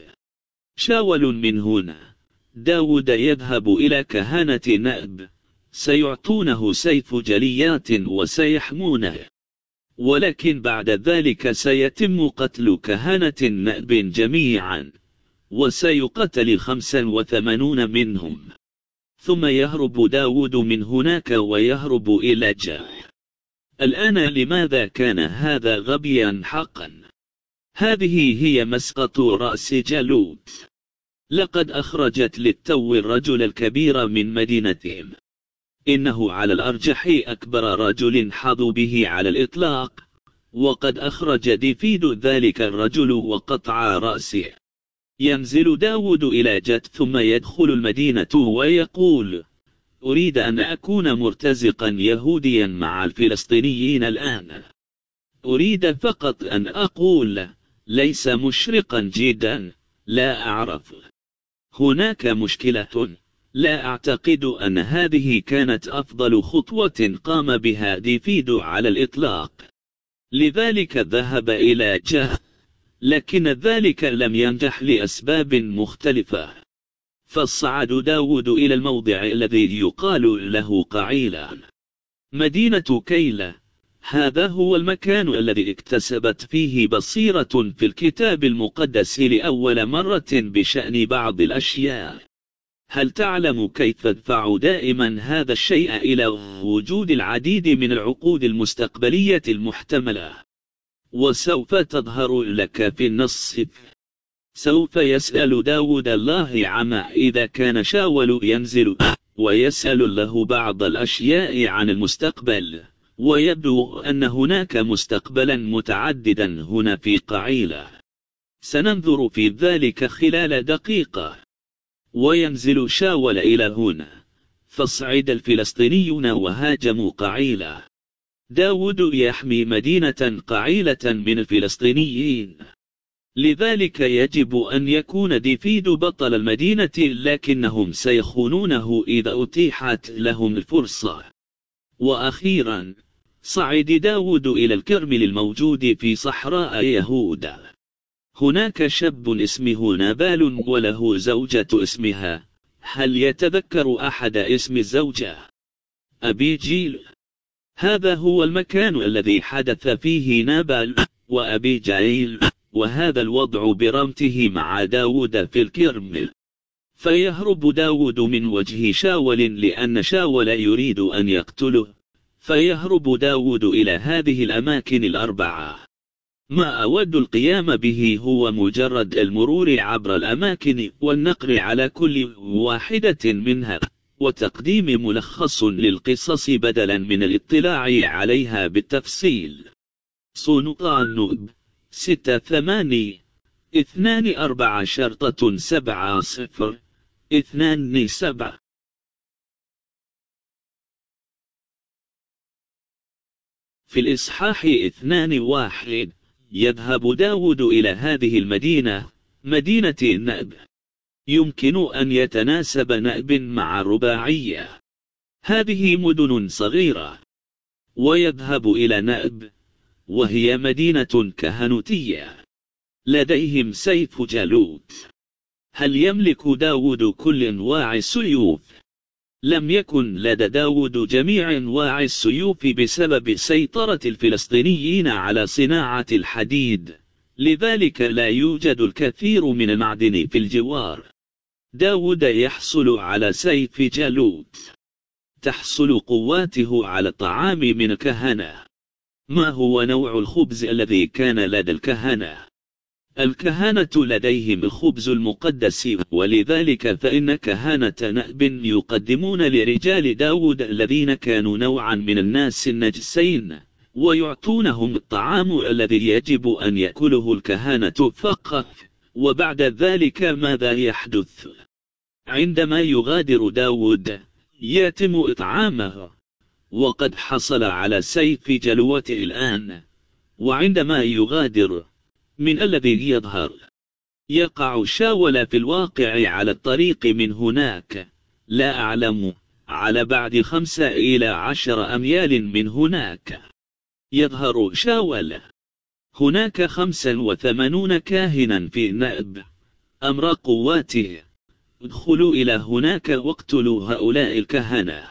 شاول من هنا. داود يذهب إلى كهنة نائب، سيعطونه سيف جليات وسيحمونه، ولكن بعد ذلك سيتم قتل كهنة نائب جميعا، وسيقتل خمسا وثمانون منهم. ثم يهرب داود من هناك ويهرب إلى جاح. الآن لماذا كان هذا غبيا حقا؟ هذه هي مسقط رأس جالوت. لقد أخرجت للتو الرجل الكبير من مدينتهم. إنه على الأرجح أكبر رجل حظوا به على الإطلاق، وقد أخرج ديفيد ذلك الرجل وقطع رأسه. ينزل داود إلى جت ثم يدخل المدينة ويقول: أريد أن أكون مرتزقا يهوديا مع الفلسطينيين الآن. أريد فقط أن أقول: ليس مشرقا جدا، لا أعرف. هناك مشكلة. لا أعتقد أن هذه كانت أفضل خطوة قام بها ديفيد على الإطلاق، لذلك ذهب إلى جه، لكن ذلك لم ينجح لأسباب مختلفة. فصعد داود إلى الموضع الذي يقال له قعيلة، مدينة كيلة. هذا هو المكان الذي اكتسبت فيه بصيرة في الكتاب المقدس لأول مرة بشأن بعض الأشياء. هل تعلم كيف تدفع دائما هذا الشيء إلى وجود العديد من العقود المستقبلية المحتملة؟ وسوف تظهر لك في النص. سوف يسأل داود الله عما إذا كان شاول ينزل، ويسأل له بعض الأشياء عن المستقبل، ويبدو أن هناك مستقبلا متعددا هنا في قعيلة. سننظر في ذلك خلال دقيقة. وينزل شاول إلى هنا، فصعد الفلسطينيون وهاجموا قعيلة. داود يحمي مدينة قعيلة من الفلسطينيين، لذلك يجب أن يكون ديفيد بطل المدينة، لكنهم سيخونونه إذا أتيحت لهم الفرصة. وأخيرا، صعد داود إلى الكرمل الموجود في صحراء يهوذا. هناك شاب اسمه نابال وله زوجة اسمها، هل يتذكر أحد اسم الزوجة؟ أبيجيل. هذا هو المكان الذي حدث فيه نابال وأبيجيل، وهذا الوضع برمته مع داود في الكرمل. فيهرب داود من وجه شاول لأن شاول يريد أن يقتله، فيهرب داود إلى هذه الأماكن الأربعة. ما أود القيام به هو مجرد المرور عبر الأماكن والنقر على كل واحدة منها، وتقديم ملخص للقصص بدلا من الاطلاع عليها بالتفصيل. سلطان ستة ثمانية اثنان أربعة شرطة سبعة صفر اثنان سبعة. في الإصحاح اثنان واحد يذهب داود إلى هذه المدينة، مدينة نائب. يمكن أن يتناسب نائب مع الرباعية. هذه مدن صغيرة. ويذهب إلى نائب، وهي مدينة كهنوتية. لديهم سيف جالوت. هل يملك داود كل أنواع السيوف؟ لم يكن لدى داود جميع أنواع السيوف بسبب سيطرة الفلسطينيين على صناعة الحديد، لذلك لا يوجد الكثير من المعدن في الجوار. داود يحصل على سيف جالوت. تحصل قواته على الطعام من الكهنة. ما هو نوع الخبز الذي كان لدى الكهنة؟ الكهنة لديهم الخبز المقدس، ولذلك فإن كهنة نأب يقدمون لرجال داود الذين كانوا نوعا من الناس النجسين، ويعطونهم الطعام الذي يجب أن يأكله الكهنة فقط. وبعد ذلك ماذا يحدث؟ عندما يغادر داود يتم إطعامه، وقد حصل على سيف جلوته الآن. وعندما يغادر، من الذي يظهر؟ يقع شاول في الواقع على الطريق من هناك، لا أعلم، على بعد خمسة إلى عشر أميال من هناك يظهر شاول. هناك خمسا وثمانون كاهنا في نأب. أمر قواته: ادخلوا إلى هناك واقتلوا هؤلاء الكهنة.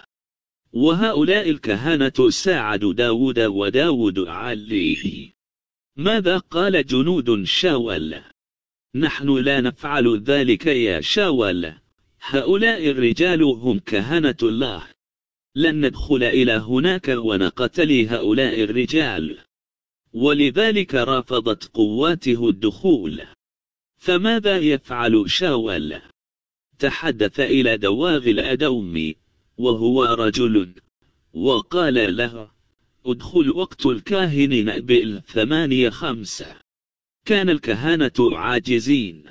وهؤلاء الكهنة ساعدوا داود، وداود عليه. ماذا قال جنود شاول؟ نحن لا نفعل ذلك يا شاول، هؤلاء الرجال هم كهنة الله. لن ندخل إلى هناك ونقتل هؤلاء الرجال. ولذلك رفضت قواته الدخول. فماذا يفعل شاول؟ تحدث إلى دواغ الأدومي، وهو رجل، وقال له: ادخل وقت الكاهن نأب ثمانية خمسة. كان الكهنة عاجزين.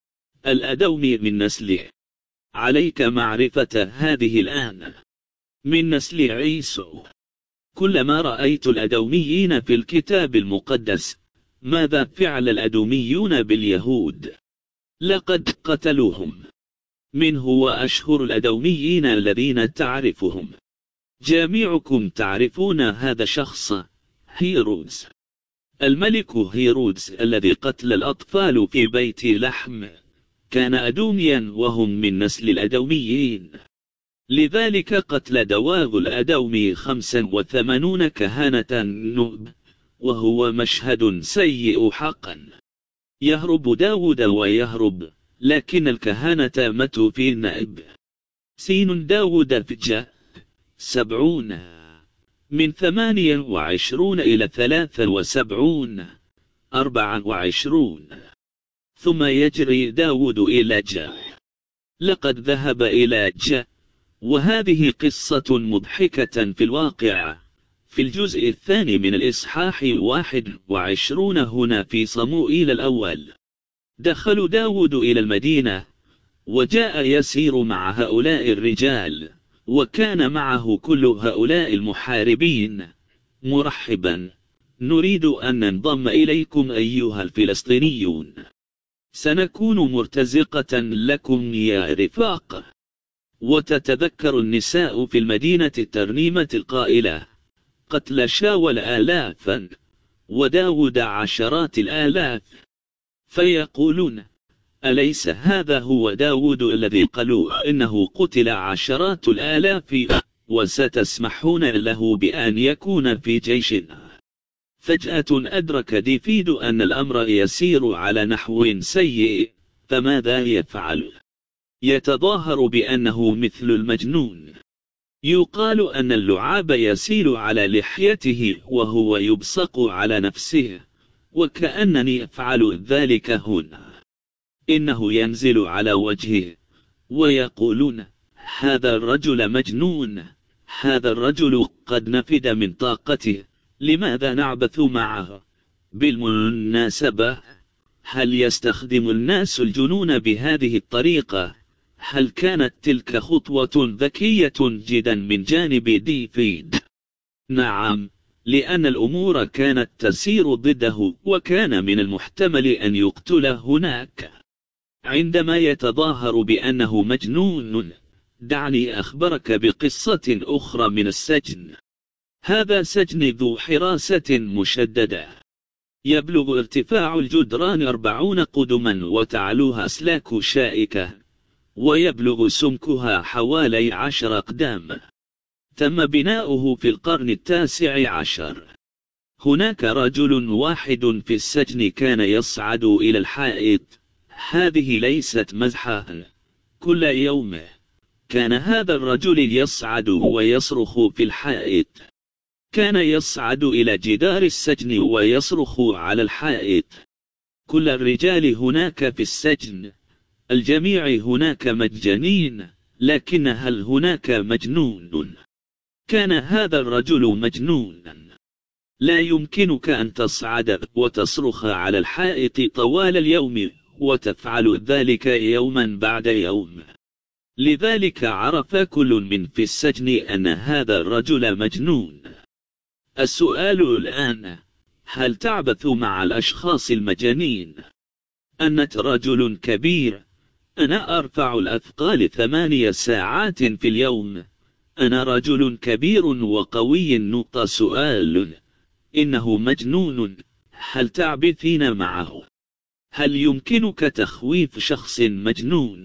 الأدومي من نسله. عليك معرفة هذه الآن. من نسل عيسو. كلما رأيت الأدوميين في الكتاب المقدس، ماذا فعل الأدوميون باليهود؟ لقد قتلوهم. من هو أشهر الأدوميين الذين تعرفهم؟ جميعكم تعرفون هذا الشخص، هيرودس. الملك هيرودس الذي قتل الأطفال في بيت لحم كان أدوميا، وهم من نسل الأدوميين. لذلك قتل دواغ الأدومي خمسا وثمانون كهنة نؤب، وهو مشهد سيء حقا. يهرب داود ويهرب، لكن الكهنة ماتوا في نأب. سين داود في جاء سبعون، من ثمانية وعشرون إلى ثلاثة وسبعون، أربعة وعشرون. ثم يجري داود إلى جاء. لقد ذهب إلى جاء، وهذه قصة مضحكة في الواقع. في الجزء الثاني من الإصحاح واحد وعشرون هنا في صموئيل الأول، دخل داود إلى المدينة، وجاء يسير مع هؤلاء الرجال، وكان معه كل هؤلاء المحاربين، مرحبا: نريد أن ننضم إليكم أيها الفلسطينيون، سنكون مرتزقة لكم يا رفاق. وتتذكر النساء في المدينة الترنيمة القائلة: قتل شاول آلافا وداود عشرات الآلاف. فيقولون: أليس هذا هو داود الذي قالوا إنه قتل عشرات الآلاف، وستسمحون له بأن يكون في جيشنا؟ فجأة أدرك ديفيد أن الأمر يسير على نحو سيء، فماذا يفعل؟ يتظاهر بأنه مثل المجنون. يقال أن اللعاب يسيل على لحيته وهو يبصق على نفسه، وكأنني أفعل ذلك هنا. إنه ينزل على وجهه، ويقولون: هذا الرجل مجنون، هذا الرجل قد نفد من طاقته، لماذا نعبث معه؟ بالمناسبة، هل يستخدم الناس الجنون بهذه الطريقة؟ هل كانت تلك خطوة ذكية جدا من جانب ديفيد؟ نعم، لأن الأمور كانت تسير ضده، وكان من المحتمل أن يقتل هناك. عندما يتظاهر بأنه مجنون، دعني أخبرك بقصة أخرى من السجن. هذا سجن ذو حراسة مشددة. يبلغ ارتفاع الجدران أربعون قدما وتعلوها أسلاك شائكة، ويبلغ سمكها حوالي عشر أقدام. تم بناؤه في القرن التاسع عشر. هناك رجل واحد في السجن كان يصعد إلى الحائط. هذه ليست مزحا. كل يوم كان هذا الرجل يصعد ويصرخ في الحائط. كان يصعد إلى جدار السجن ويصرخ على الحائط. كل الرجال هناك في السجن، الجميع هناك مجانين، لكن هل هناك مجنون؟ كان هذا الرجل مجنونا. لا يمكنك أن تصعد وتصرخ على الحائط طوال اليوم وتفعل ذلك يوما بعد يوم. لذلك عرف كل من في السجن أن هذا الرجل مجنون. السؤال الآن: هل تعبث مع الأشخاص المجانين؟ أنت رجل كبير. أنا أرفع الأثقال ثمانية ساعات في اليوم. أنا رجل كبير وقوي. نقطة سؤال: إنه مجنون. هل تعبثين معه؟ هل يمكنك تخويف شخص مجنون؟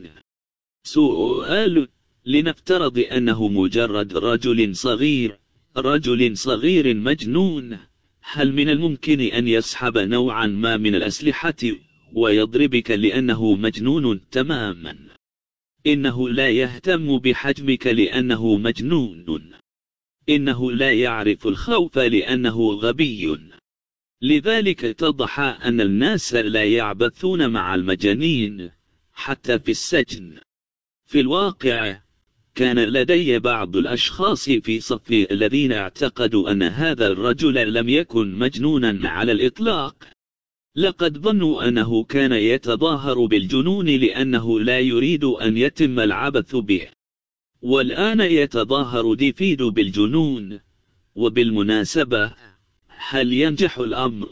سؤال: لنفترض أنه مجرد رجل صغير، رجل صغير مجنون. هل من الممكن أن يسحب نوعا ما من الأسلحة ويضربك لأنه مجنون تماما؟ إنه لا يهتم بحجمك لأنه مجنون. إنه لا يعرف الخوف لأنه غبي. لذلك اتضح أن الناس لا يعبثون مع المجانين حتى في السجن. في الواقع كان لدي بعض الأشخاص في صفي الذين اعتقدوا أن هذا الرجل لم يكن مجنونا على الإطلاق. لقد ظنوا أنه كان يتظاهر بالجنون لأنه لا يريد أن يتم العبث به. والآن يتظاهر ديفيد بالجنون. وبالمناسبة، هل ينجح الأمر؟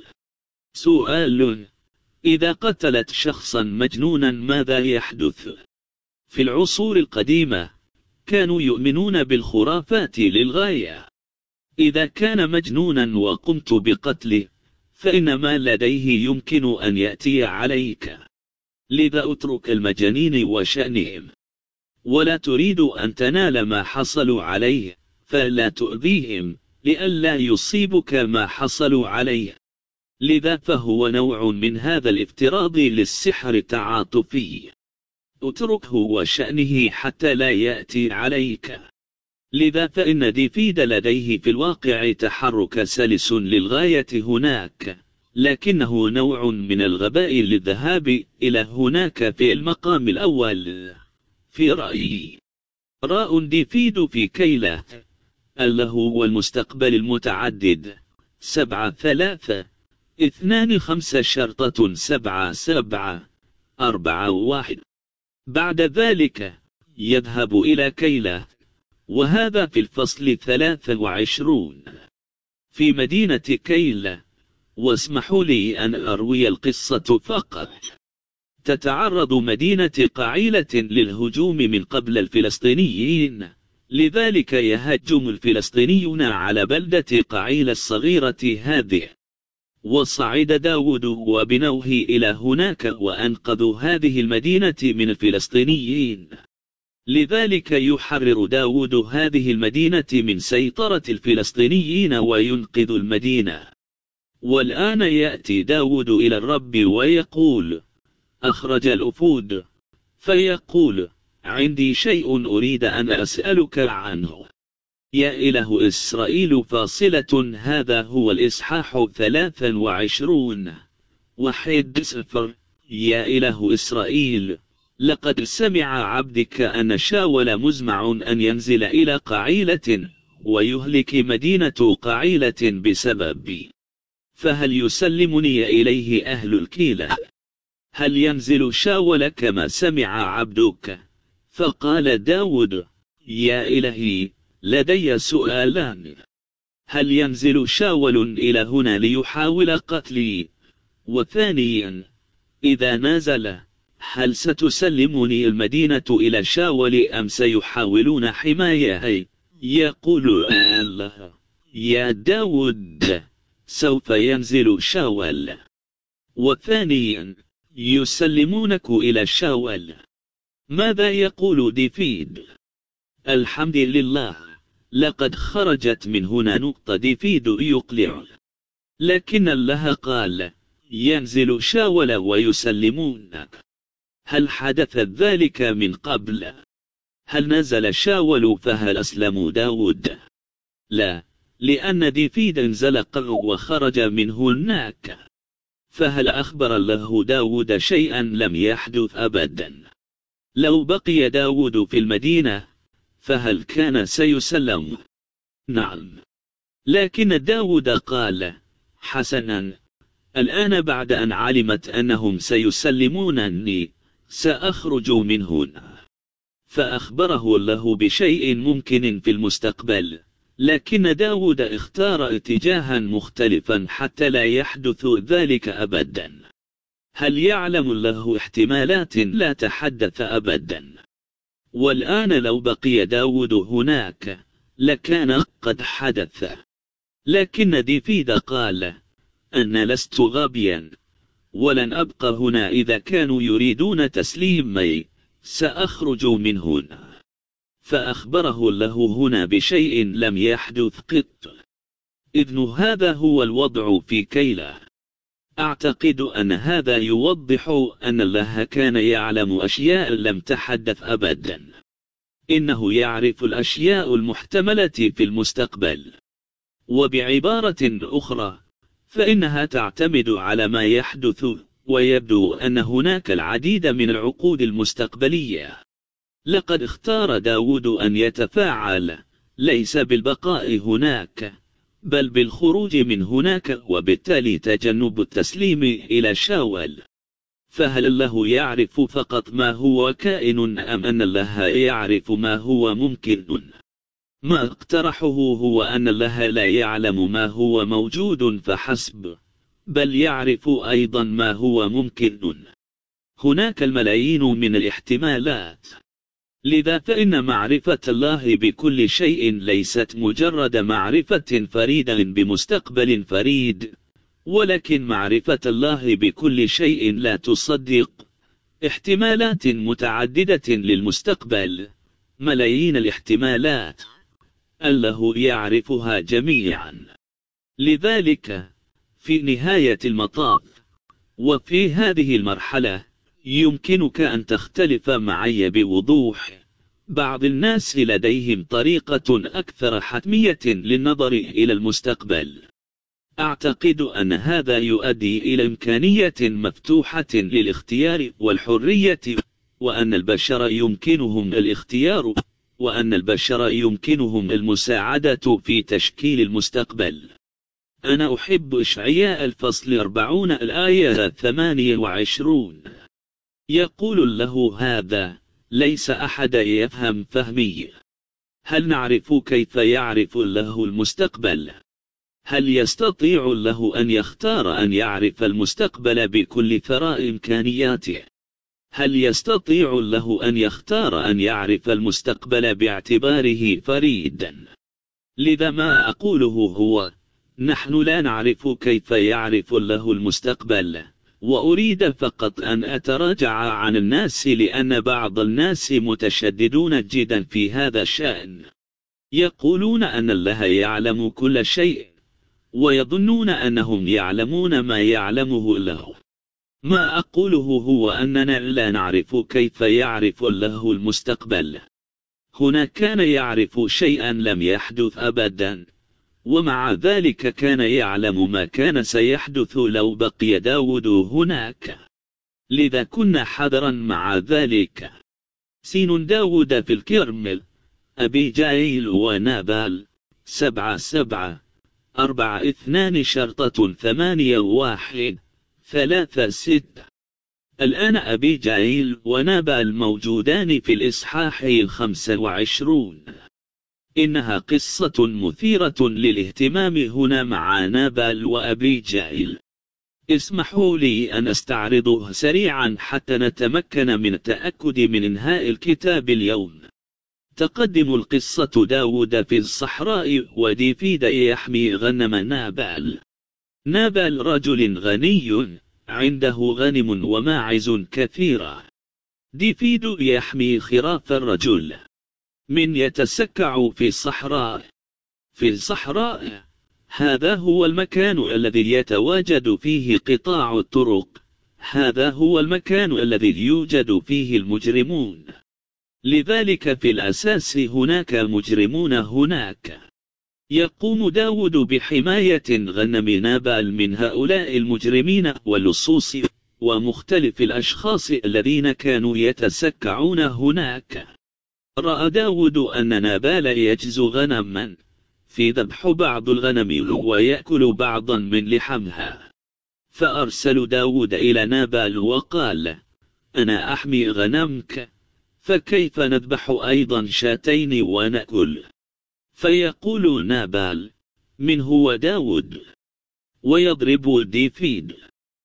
سؤال: إذا قتلت شخصا مجنونا ماذا يحدث؟ في العصور القديمة كانوا يؤمنون بالخرافات للغاية. إذا كان مجنونا وقمت بقتله فإن ما لديه يمكن أن يأتي عليك. لذا اترك المجانين وشأنهم. ولا تريد أن تنال ما حصلوا عليه فلا تؤذيهم لئلا يصيبك ما حصلوا عليه. لذا فهو نوع من هذا الافتراض للسحر التعاطفي. اتركه وشأنه حتى لا يأتي عليك. لذا فإن ديفيد لديه في الواقع تحرك سلس للغاية هناك، لكنه نوع من الغباء للذهاب إلى هناك في المقام الأول. في رأيي راء ديفيد في كيلة الله والمستقبل المتعدد سبعة ثلاثة اثنان خمسة شرطة سبعة سبعة أربعة واحد. بعد ذلك يذهب إلى كيلة، وهذا في الفصل ثلاثة وعشرون في مدينة كيلة. واسمحوا لي أن أروي القصة فقط. تتعرض مدينة قعيلة للهجوم من قبل الفلسطينيين، لذلك يهجم الفلسطينيون على بلدة قعيلة الصغيرة هذه. وصعد داود وبنوه إلى هناك وأنقذوا هذه المدينة من الفلسطينيين. لذلك يحرر داود هذه المدينة من سيطرة الفلسطينيين وينقذ المدينة. والآن يأتي داود إلى الرب ويقول: أخرج الأفود، فيقول: عندي شيء أريد أن أسألك عنه. يا إله إسرائيل فاصلة. هذا هو الإصحاح ثلاثة وعشرون وحيد صفر. يا إله إسرائيل، لقد سمع عبدك أن شاول مزمع أن ينزل إلى قعيلة ويهلك مدينة قعيلة بسببي، فهل يسلمني إليه أهل الكيلة؟ هل ينزل شاول كما سمع عبدك؟ فقال داود: يا إلهي، لدي سؤالان. هل ينزل شاول إلى هنا ليحاول قتلي؟ وثانيا، إذا نزل هل ستسلمني المدينة إلى شاول أم سيحاولون حمايتي؟ يقول الله: يا داود، سوف ينزل شاول. وثانيا يسلمونك إلى شاول. ماذا يقول ديفيد؟ الحمد لله، لقد خرجت من هنا نقطة ديفيد يقلع. لكن الله قال ينزل شاول ويسلمونك. هل حدث ذلك من قبل؟ هل نزل شاول فهل أسلموا داود؟ لا، لأن ديفيد انزلق وخرج من هناك. فهل أخبر الله داود شيئا لم يحدث أبدا؟ لو بقي داود في المدينة فهل كان سيسلم؟ نعم. لكن داود قال حسنا، الآن بعد أن علمت أنهم سيسلمونني سأخرج من هنا. فأخبره الله بشيء ممكن في المستقبل، لكن داود اختار اتجاها مختلفا حتى لا يحدث ذلك أبدا. هل يعلم الله احتمالات لا تحدث أبدا؟ والآن لو بقي داود هناك لكان قد حدث. لكن ديفيد قال أنا لست غبيا، ولن أبقى هنا. إذا كانوا يريدون تسليمي سأخرج من هنا. فأخبره الله هنا بشيء لم يحدث قط. إذن هذا هو الوضع في كيلة. أعتقد أن هذا يوضح أن الله كان يعلم أشياء لم تحدث أبدا. إنه يعرف الأشياء المحتملة في المستقبل. وبعبارة أخرى فإنها تعتمد على ما يحدث، ويبدو أن هناك العديد من العقود المستقبلية. لقد اختار داود أن يتفاعل ليس بالبقاء هناك بل بالخروج من هناك، وبالتالي تجنب التسليم إلى شاول. فهل الله يعرف فقط ما هو كائن، أم أن الله يعرف ما هو ممكن؟ ما اقترحه هو أن الله لا يعلم ما هو موجود فحسب، بل يعرف أيضا ما هو ممكن. هناك الملايين من الاحتمالات. لذا فإن معرفة الله بكل شيء ليست مجرد معرفة فريدة بمستقبل فريد، ولكن معرفة الله بكل شيء لا تصدق احتمالات متعددة للمستقبل، ملايين الاحتمالات، الله يعرفها جميعا. لذلك في نهاية المطاف وفي هذه المرحلة يمكنك أن تختلف معي بوضوح. بعض الناس لديهم طريقة أكثر حتمية للنظر إلى المستقبل. أعتقد أن هذا يؤدي إلى إمكانية مفتوحة للاختيار والحرية، وأن البشر يمكنهم الاختيار، وأن البشر يمكنهم المساعدة في تشكيل المستقبل. أنا أحب إشعياء الفصل أربعون الآية ثمانية وعشرون. يقول له هذا ليس أحد يفهم فهمي. هل نعرف كيف يعرف الله المستقبل؟ هل يستطيع الله أن يختار أن يعرف المستقبل بكل ثراء إمكانياته؟ هل يستطيع الله أن يختار أن يعرف المستقبل باعتباره فريدا؟ لذا ما أقوله هو نحن لا نعرف كيف يعرف الله المستقبل. وأريد فقط أن أتراجع عن الناس، لأن بعض الناس متشددون جدا في هذا الشأن. يقولون أن الله يعلم كل شيء، ويظنون أنهم يعلمون ما يعلمه الله. ما أقوله هو أننا لا نعرف كيف يعرف الله المستقبل. هنا كان يعرف شيئا لم يحدث أبدا، ومع ذلك كان يعلم ما كان سيحدث لو بقي داود هناك. لذا كنا حذرا مع ذلك. سين داود في الكرمل، أبيجايل ونابال، سبعة سبعة أربعة اثنان شرطة ثمانية واحد ثلاثة ستة. الآن أبيجايل ونابال موجودان في الإصحاح الخمسة وعشرون. إنها قصة مثيرة للاهتمام هنا مع نابال وأبيجايل. اسمحوا لي أن أستعرضه سريعا حتى نتمكن من التأكد من إنهاء الكتاب اليوم. تقدم القصة داود في الصحراء وديفيد يحمي غنم نابال. نابال رجل غني عنده غنم وماعز كثيرة. ديفيد يحمي خراف الرجل من يتسكع في الصحراء. في الصحراء هذا هو المكان الذي يتواجد فيه قطاع الطرق، هذا هو المكان الذي يوجد فيه المجرمون، لذلك في الأساس هناك مجرمون هناك. يقوم داود بحماية غنم نابال من هؤلاء المجرمين واللصوص ومختلف الأشخاص الذين كانوا يتسكعون هناك. رأى داود أن نابال يجزو غنما في ذبح بعض الغنم ويأكل بعضا من لحمها، فأرسل داود إلى نابال وقال: أنا أحمي غنمك، فكيف نذبح أيضا شاتين ونأكل؟ فيقول نابال: من هو داود؟ ويضرب ديفيد.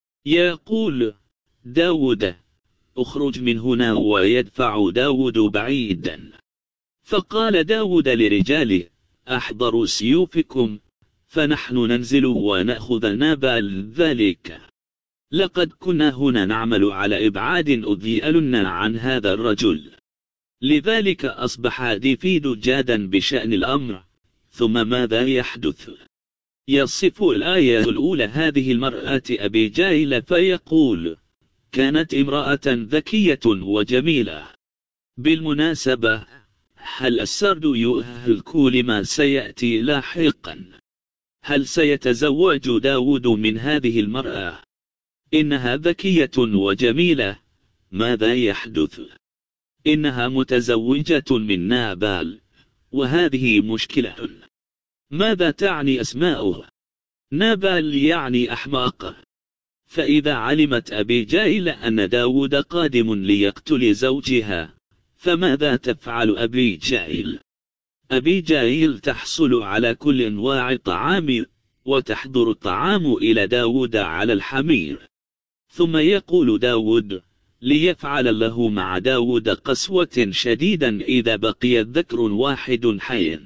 يقول داود: اخرج من هنا، ويدفع داود بعيدا. فقال داود لرجاله: احضروا سيوفكم، فنحن ننزل ونأخذ نابال ذلك. لقد كنا هنا نعمل على إبعاد أذيالنا عن هذا الرجل. لذلك أصبح ديفيد جادا بشأن الأمر. ثم ماذا يحدث؟ يصف الآية الأولى هذه المرأة أبيجايل فيقول: كانت امرأة ذكية وجميلة. بالمناسبة، هل السرد يؤهلك لما سيأتي لاحقا؟ هل سيتزوج داود من هذه المرأة؟ إنها ذكية وجميلة. ماذا يحدث؟ إنها متزوجة من نابال، وهذه مشكلة. ماذا تعني أسماؤه؟ نابال يعني أحمق. فإذا علمت أبيجايل أن داود قادم ليقتل زوجها، فماذا تفعل أبيجايل؟ أبيجايل تحصل على كل أنواع الطعام، وتحضر الطعام إلى داود على الحمير. ثم يقول داود ليفعل له مع داود قسوة شديدا إذا بقي ذكر واحد حي.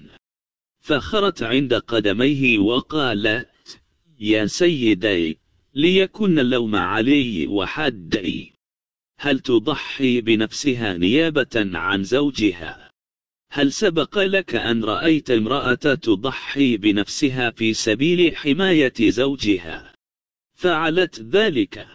فخرت عند قدميه وقالت: يا سيدي، ليكن اللوم علي وحدي. هل تضحي بنفسها نيابة عن زوجها؟ هل سبق لك أن رأيت امرأة تضحي بنفسها في سبيل حماية زوجها؟ فعلت ذلك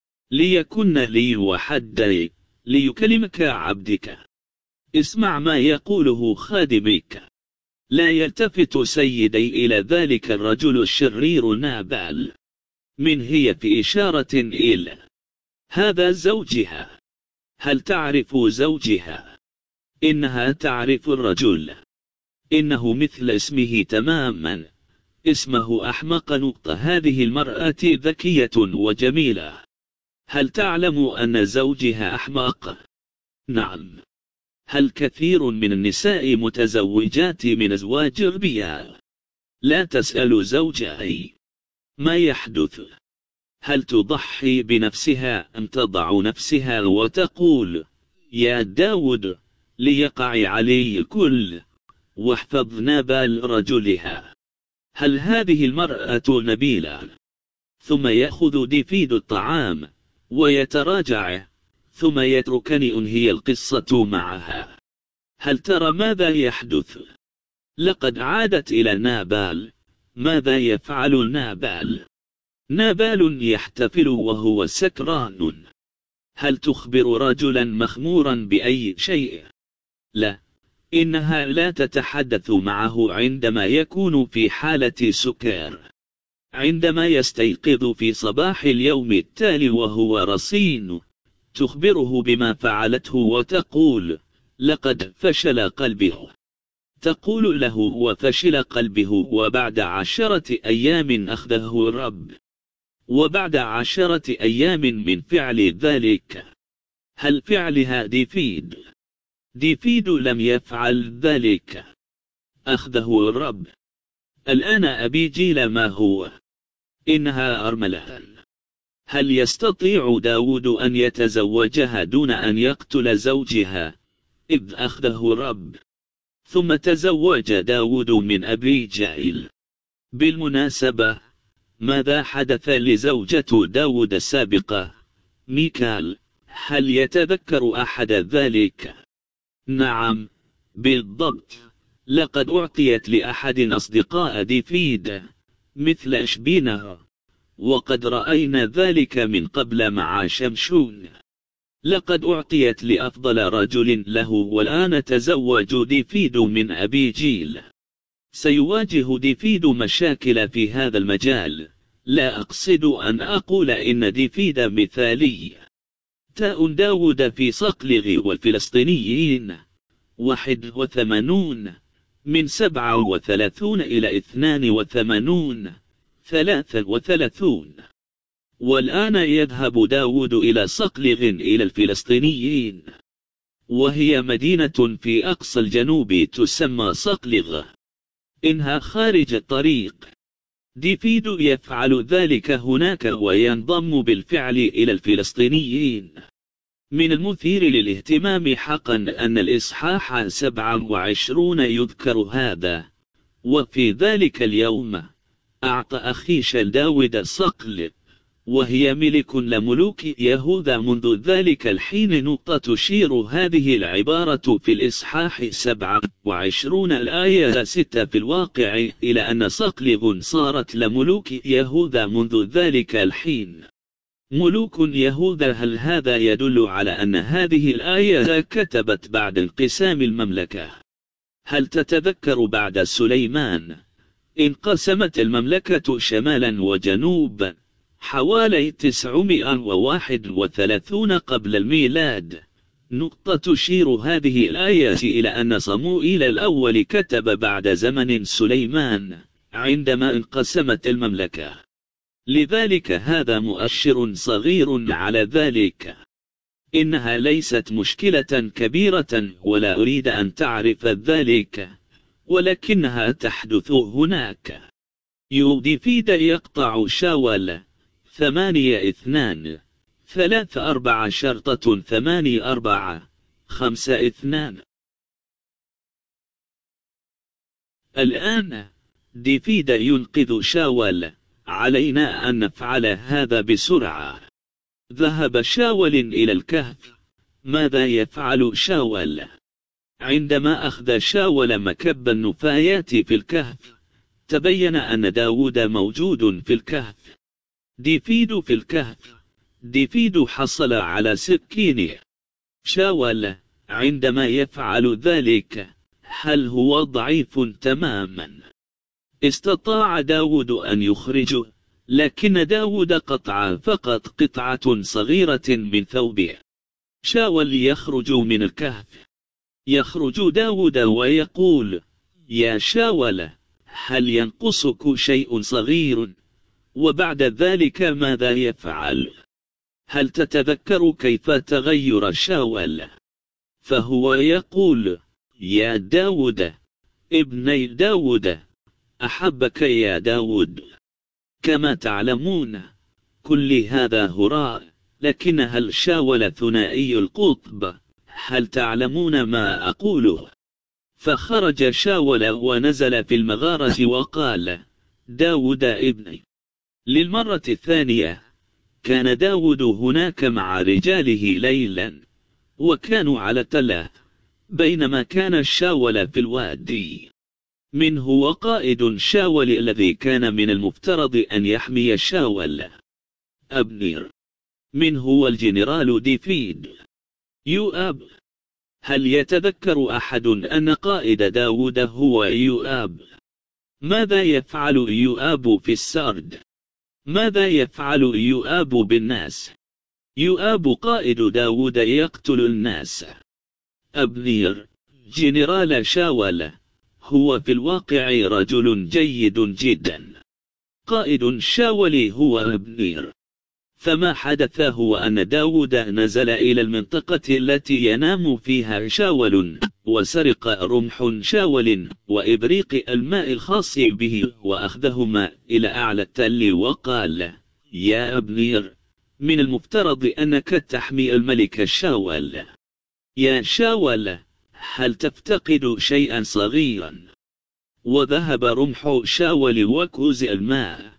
ليكن لي وحدي، ليكلمك عبدك. اسمع ما يقوله خادمك. لا يلتفت سيدي إلى ذلك الرجل الشرير نابال. من هي في إشارة إلى هذا زوجها. هل تعرف زوجها؟ إنها تعرف الرجل. إنه مثل اسمه تماما. اسمه أحمق نقطة. هذه المرأة ذكية وجميلة. هل تعلم أن زوجها أحمق؟ نعم. هل كثير من النساء متزوجات من أزواج أغبياء؟ لا تسأل زوجها ما يحدث. هل تضحي بنفسها أم تضع نفسها وتقول: يا داود، ليقع علي الكل، واحفظ نابال رجلها؟ هل هذه المرأة نبيلة؟ ثم يأخذ ديفيد الطعام ويتراجع، ثم يتركني أنهي القصة معها. هل ترى ماذا يحدث؟ لقد عادت إلى نابال. ماذا يفعل نابال؟ نابال يحتفل وهو سكران. هل تخبر رجلا مخمورا بأي شيء؟ لا. إنها لا تتحدث معه عندما يكون في حالة سكر. عندما يستيقظ في صباح اليوم التالي وهو رصين، تخبره بما فعلته وتقول: لقد فشل قلبه. تقول له: وفشل قلبه، وبعد عشرة أيام أخذه الرب. وبعد عشرة أيام من فعل ذلك، هل فعلها ديفيد؟ ديفيد لم يفعل ذلك. أخذه الرب. الآن أبيجيل ما هو؟ إنها أرملة. هل يستطيع داود أن يتزوجها دون أن يقتل زوجها؟ إذ أخذه الرب. ثم تزوج داود من أبيجيل. بالمناسبة، ماذا حدث لزوجة داود السابقة ميكال؟ هل يتذكر أحد ذلك؟ نعم بالضبط، لقد أعطيت لأحد أصدقاء ديفيد مثل إشبينها، وقد رأينا ذلك من قبل مع شمشون. لقد أعطيت لأفضل رجل له، والآن تزوج ديفيد من أبي جيل. سيواجه ديفيد مشاكل في هذا المجال. لا أقصد أن أقول إن ديفيد مثالي. تاء داود في صقلغ والفلسطينيين واحد وثمانون من سبعة وثلاثون إلى اثنان وثمانون ثلاثة وثلاثون. والآن يذهب داود إلى صقلغ إلى الفلسطينيين، وهي مدينة في أقصى الجنوب تسمى صقلغ، إنها خارج الطريق. ديفيد يفعل ذلك هناك وينضم بالفعل إلى الفلسطينيين. من المثير للاهتمام حقا أن الإصحاح سبعة وعشرون يذكر هذا. وفي ذلك اليوم أعطى أخيش داود صقل، وهي ملك لملوك يهوذا. منذ ذلك الحين نقطة تشير هذه العبارة في الإصحاح سبعة وعشرون الآية ستة في الواقع إلى أن صقلغ صارت لملوك يهوذا منذ ذلك الحين. ملوك يهوذا. هل هذا يدل على أن هذه الآية كتبت بعد انقسام المملكة؟ هل تتذكر بعد سليمان انقسمت المملكة شمالا وجنوبا حوالي تسعمائة وواحد وثلاثين قبل الميلاد. نقطة تشير هذه الآية إلى أن صموئيل الأول كتب بعد زمن سليمان عندما انقسمت المملكة. لذلك هذا مؤشر صغير على ذلك. إنها ليست مشكلة كبيرة ولا أريد أن تعرف ذلك، ولكنها تحدث هناك. يوديفيد يقطع شاول ثمانية اثنان ثلاثة أربعة شرطة ثمانية أربعة خمسة اثنان. الآن ديفيد ينقذ شاول. علينا أن نفعل هذا بسرعة. ذهب شاول إلى الكهف. ماذا يفعل شاول؟ عندما أخذ شاول مكب النفايات في الكهف، تبين أن داود موجود في الكهف. ديفيد في الكهف. ديفيد حصل على سكينه. شاول عندما يفعل ذلك، هل هو ضعيف تماما؟ استطاع داود أن يخرجه، لكن داود قطع فقط قطعة صغيرة من ثوبه. شاول يخرج من الكهف. يخرج داود ويقول: يا شاول، هل ينقصك شيء صغير؟ وبعد ذلك ماذا يفعل؟ هل تتذكر كيف تغير شاول؟ فهو يقول: يا داود ابني داود، أحبك يا داود. كما تعلمون كل هذا هراء، لكن هل شاول ثنائي القطب؟ هل تعلمون ما أقوله؟ فخرج شاول ونزل في المغارة وقال: داود ابني. للمرة الثانية كان داود هناك مع رجاله ليلا، وكانوا على تلة، بينما كان شاول في الوادي. من هو قائد شاول الذي كان من المفترض أن يحمي شاول؟ أبنير. من هو الجنرال ديفيد؟ يؤاب. هل يتذكر أحد أن قائد داود هو يؤاب؟ ماذا يفعل يؤاب في السرد؟ ماذا يفعل يؤاب بالناس؟ يؤاب قائد داود يقتل الناس. أبنير جنرال شاول هو في الواقع رجل جيد جدا. قائد شاول هو أبنير. فما حدث هو أن داود نزل إلى المنطقة التي ينام فيها شاول، وسرق رمح شاول وإبريق الماء الخاص به، وأخذهما إلى أعلى التل، وقال: يا أبنير، من المفترض أنك تحمي الملك شاول. يا شاول، هل تفتقد شيئا صغيرا؟ وذهب رمح شاول وكوز الماء،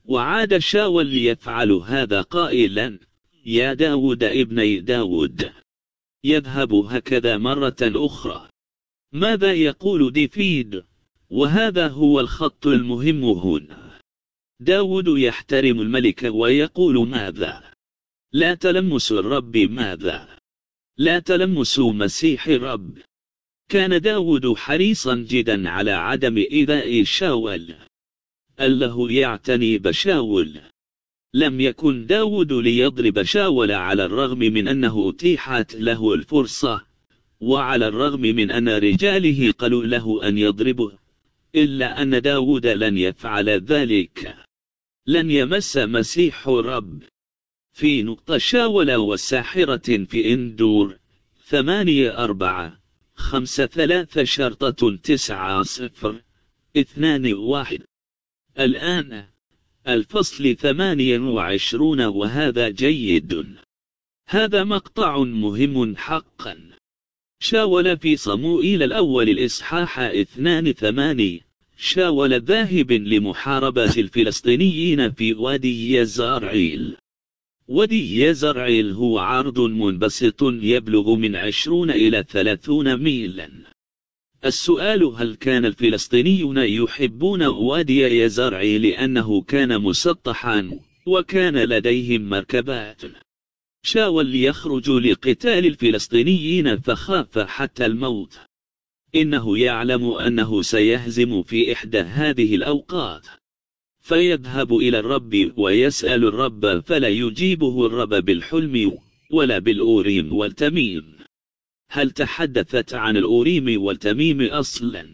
وعاد شاول ليفعل هذا قائلا: يا داود ابني داود. يذهب هكذا مرة أخرى. ماذا يقول ديفيد؟ وهذا هو الخط المهم هنا. داود يحترم الملك ويقول ماذا؟ لا تلمس الرب. ماذا؟ لا تلمس مسيح الرب. كان داود حريصا جدا على عدم إيذاء شاول. الله يعتني بشاول. لم يكن داود ليضرب شاول على الرغم من أنه أتيحت له الفرصة، وعلى الرغم من أن رجاله قالوا له أن يضربه، إلا أن داود لن يفعل ذلك. لن يمس مسيح الرب. في نقطة شاول والساحرة في إندور ثمانية أربعة خمسة ثلاثة شرطة تسعة صفر اثنان واحد. الآن الفصل ثمانية وعشرون، وهذا جيد. هذا مقطع مهم حقا. شاول في صموئيل الأول الإصحاح اثنان ثمانية. شاول ذاهب لمحاربة الفلسطينيين في وادي يزرعيل. وادي يزرعيل هو عرض منبسط يبلغ من عشرون إلى ثلاثون ميلا. السؤال: هل كان الفلسطينيون يحبون وادي يزرعيل لأنه كان مسطحا وكان لديهم مركبات؟ شاول يخرج لقتال الفلسطينيين فخاف حتى الموت. إنه يعلم أنه سيهزم في إحدى هذه الأوقات، فيذهب إلى الرب ويسأل الرب، فلا يجيبه الرب بالحلم ولا بالأوريم والتميم. هل تحدثت عن الأوريم والتميم أصلا؟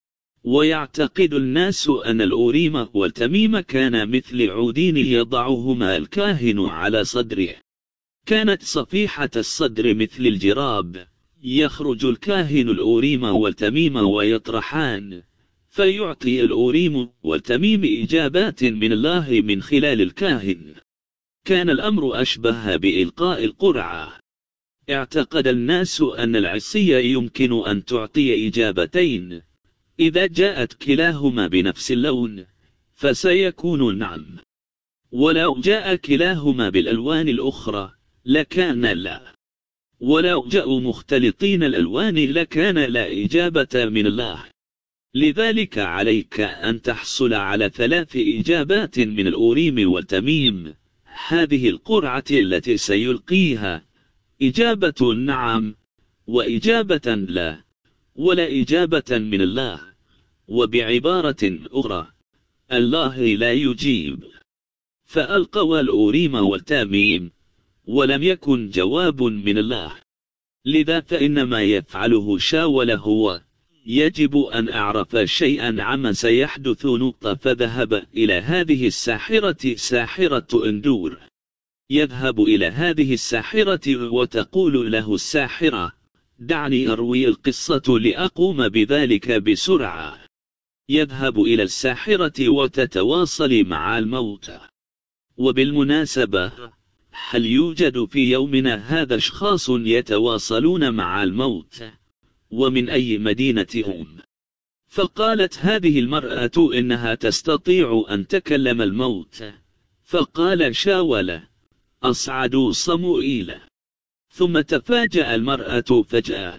ويعتقد الناس أن الأوريم والتميم كان مثل عودين يضعهما الكاهن على صدره. كانت صفيحة الصدر مثل الجراب. يخرج الكاهن الأوريم والتميم ويطرحان، فيعطي الأوريم والتميم إجابات من الله من خلال الكاهن. كان الأمر أشبه بإلقاء القرعة. اعتقد الناس أن العصي يمكن أن تعطي إجابتين. إذا جاءت كلاهما بنفس اللون فسيكون نعم، ولو جاء كلاهما بالألوان الأخرى لكان لا، ولو جاءوا مختلطين الألوان لكان لا إجابة من الله. لذلك عليك أن تحصل على ثلاث إجابات من الأوريم والتميم. هذه القرعة التي سيلقيها إجابة نعم، وإجابة لا، ولا إجابة من الله. وبعبارة أخرى، الله لا يجيب. فألقوا الأوريم والتميم ولم يكن جواب من الله. لذا فإن ما يفعله شاول هو: يجب أن أعرف شيئا عما سيحدث نقطة. فذهب إلى هذه الساحرة، ساحرة إندور. يذهب إلى هذه الساحرة وتقول له الساحرة: دعني أروي القصة لأقوم بذلك بسرعة. يذهب إلى الساحرة وتتواصل مع الموتى. وبالمناسبة، هل يوجد في يومنا هذا أشخاص يتواصلون مع الموت؟ ومن أي مدينة هم؟ فقالت هذه المرأة إنها تستطيع أن تكلم الموت. فقال شاول: أصعدوا صموئيل. ثم تفاجأ المرأة فجأة،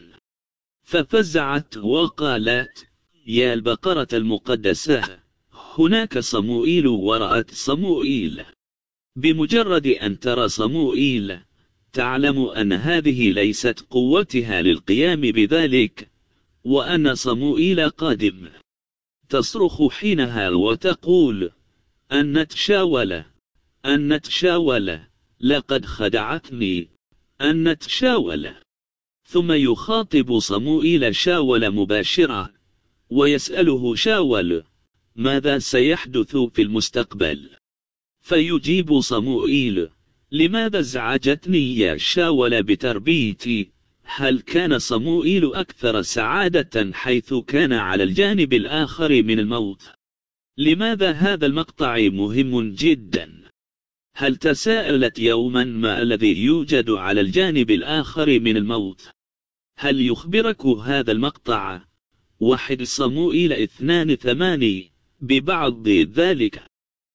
ففزعت وقالت: يا البقرة المقدسة، هناك صموئيل. ورأت صموئيل. بمجرد أن ترى صموئيل تعلم أن هذه ليست قوتها للقيام بذلك، وأن صموئيل قادم. تصرخ حينها وتقول: أن تشاول، أن تشاول، لقد خدعتني، أن تشاول. ثم يخاطب صموئيل شاول مباشرة ويسأله شاول: ماذا سيحدث في المستقبل؟ فيجيب صموئيل: لماذا ازعجتني يا شاول بتربيتي؟ هل كان صموئيل أكثر سعادة حيث كان على الجانب الآخر من الموت؟ لماذا هذا المقطع مهم جدا؟ هل تساءلت يوما ما الذي يوجد على الجانب الآخر من الموت؟ هل يخبرك هذا المقطع واحد صموئيل اثنان ثماني ببعض ذلك؟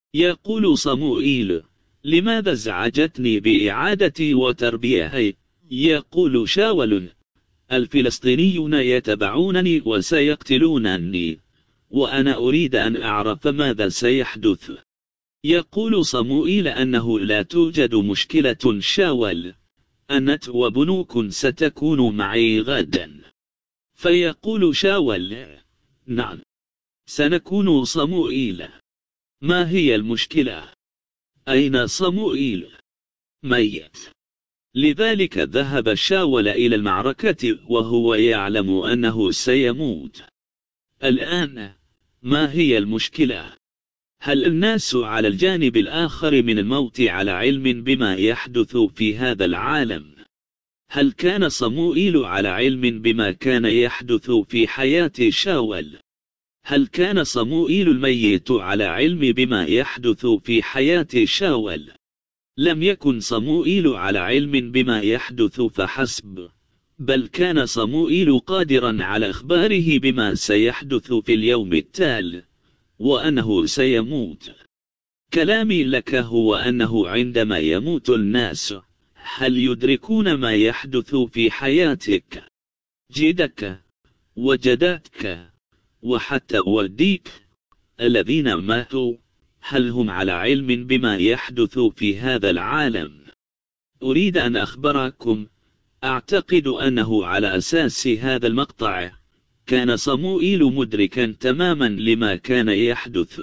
يقول صموئيل: لماذا ازعجتني بإعادتي وتربيتي؟ يقول شاول: الفلسطينيون يتبعونني وسيقتلونني، وأنا أريد أن أعرف ماذا سيحدث. يقول صموئيل أنه لا توجد مشكلة شاول، أنت وبنوك ستكون معي غدا. فيقول شاول: نعم، سنكون. صموئيل: ما هي المشكلة؟ أين صموئيل؟ ميت. لذلك ذهب شاول إلى المعركة وهو يعلم أنه سيموت. الآن ما هي المشكلة؟ هل الناس على الجانب الآخر من الموت على علم بما يحدث في هذا العالم؟ هل كان صموئيل على علم بما كان يحدث في حياة شاول؟ هل كان صموئيل الميت على علم بما يحدث في حياة شاول؟ لم يكن صموئيل على علم بما يحدث فحسب، بل كان صموئيل قادرا على إخباره بما سيحدث في اليوم التالي، وأنه سيموت. كلامي لك هو أنه عندما يموت الناس، هل يدركون ما يحدث في حياتك؟ جدك وجداتك وحتى والديك الذين ماتوا، هل هم على علم بما يحدث في هذا العالم؟ أريد أن أخبركم، أعتقد أنه على أساس هذا المقطع كان صموئيل مدركا تماما لما كان يحدث.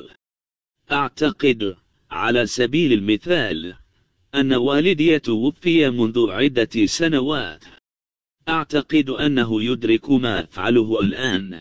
أعتقد على سبيل المثال أن والدي توفي منذ عدة سنوات. أعتقد أنه يدرك ما أفعله الآن،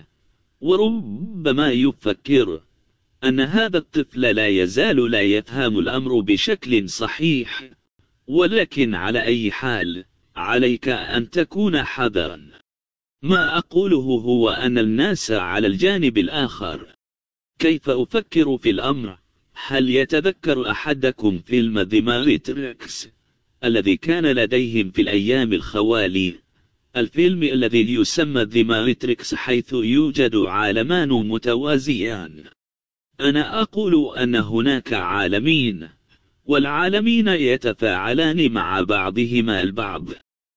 وربما يفكر أن هذا الطفل لا يزال لا يفهم الأمر بشكل صحيح، ولكن على أي حال عليك أن تكون حذرا. ما أقوله هو أن الناس على الجانب الآخر. كيف أفكر في الأمر؟ هل يتذكر أحدكم فيلم ذا ماتريكس الذي كان لديهم في الأيام الخوالي؟ الفيلم الذي يسمى ذا ماتريكس، حيث يوجد عالمان متوازيان. أنا أقول أن هناك عالمين، والعالمين يتفاعلان مع بعضهما البعض.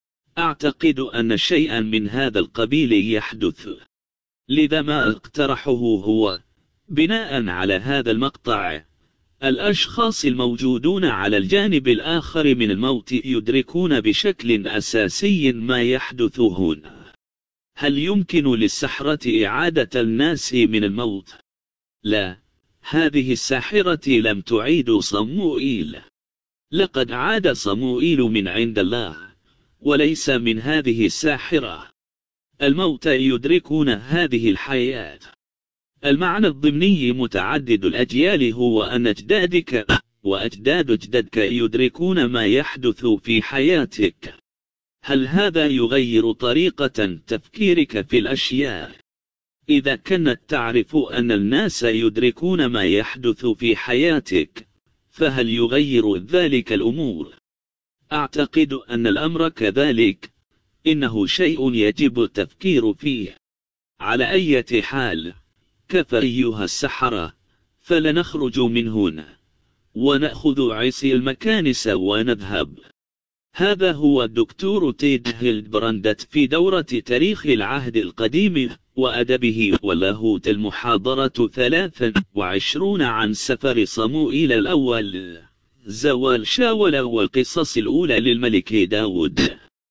أعتقد أن شيئا من هذا القبيل يحدث. لذا ما اقترحه هو بناء على هذا المقطع: الأشخاص الموجودون على الجانب الآخر من الموت يدركون بشكل أساسي ما يحدث هنا. هل يمكن للسحرة إعادة الناس من الموت؟ لا، هذه الساحرة لم تعيد صموئيل. لقد عاد صموئيل من عند الله، وليس من هذه الساحرة. الموت يدركون هذه الحياة. المعنى الضمني متعدد الأجيال هو أن أجدادك وأجداد أجدادك يدركون ما يحدث في حياتك. هل هذا يغير طريقة تفكيرك في الأشياء؟ إذا كنت تعرف أن الناس يدركون ما يحدث في حياتك، فهل يغير ذلك الأمور؟ أعتقد أن الأمر كذلك. إنه شيء يجب التفكير فيه. على أي حال، كفى أيها السحرة، فلنخرج من هنا ونأخذ عصي المكانس ونذهب. هذا هو الدكتور تيد هيلدبراندت في دورة تاريخ العهد القديم وأدبه واللاهوت، المحاضرة ثلاث وعشرون، عن سفر صموئيل الأول، زوال شاول، والقصص الأولى للملك داود.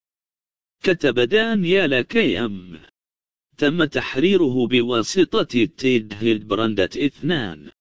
كتب دانيال كيم. تم تحريره بواسطة تيد هيلدبراندت اثنان.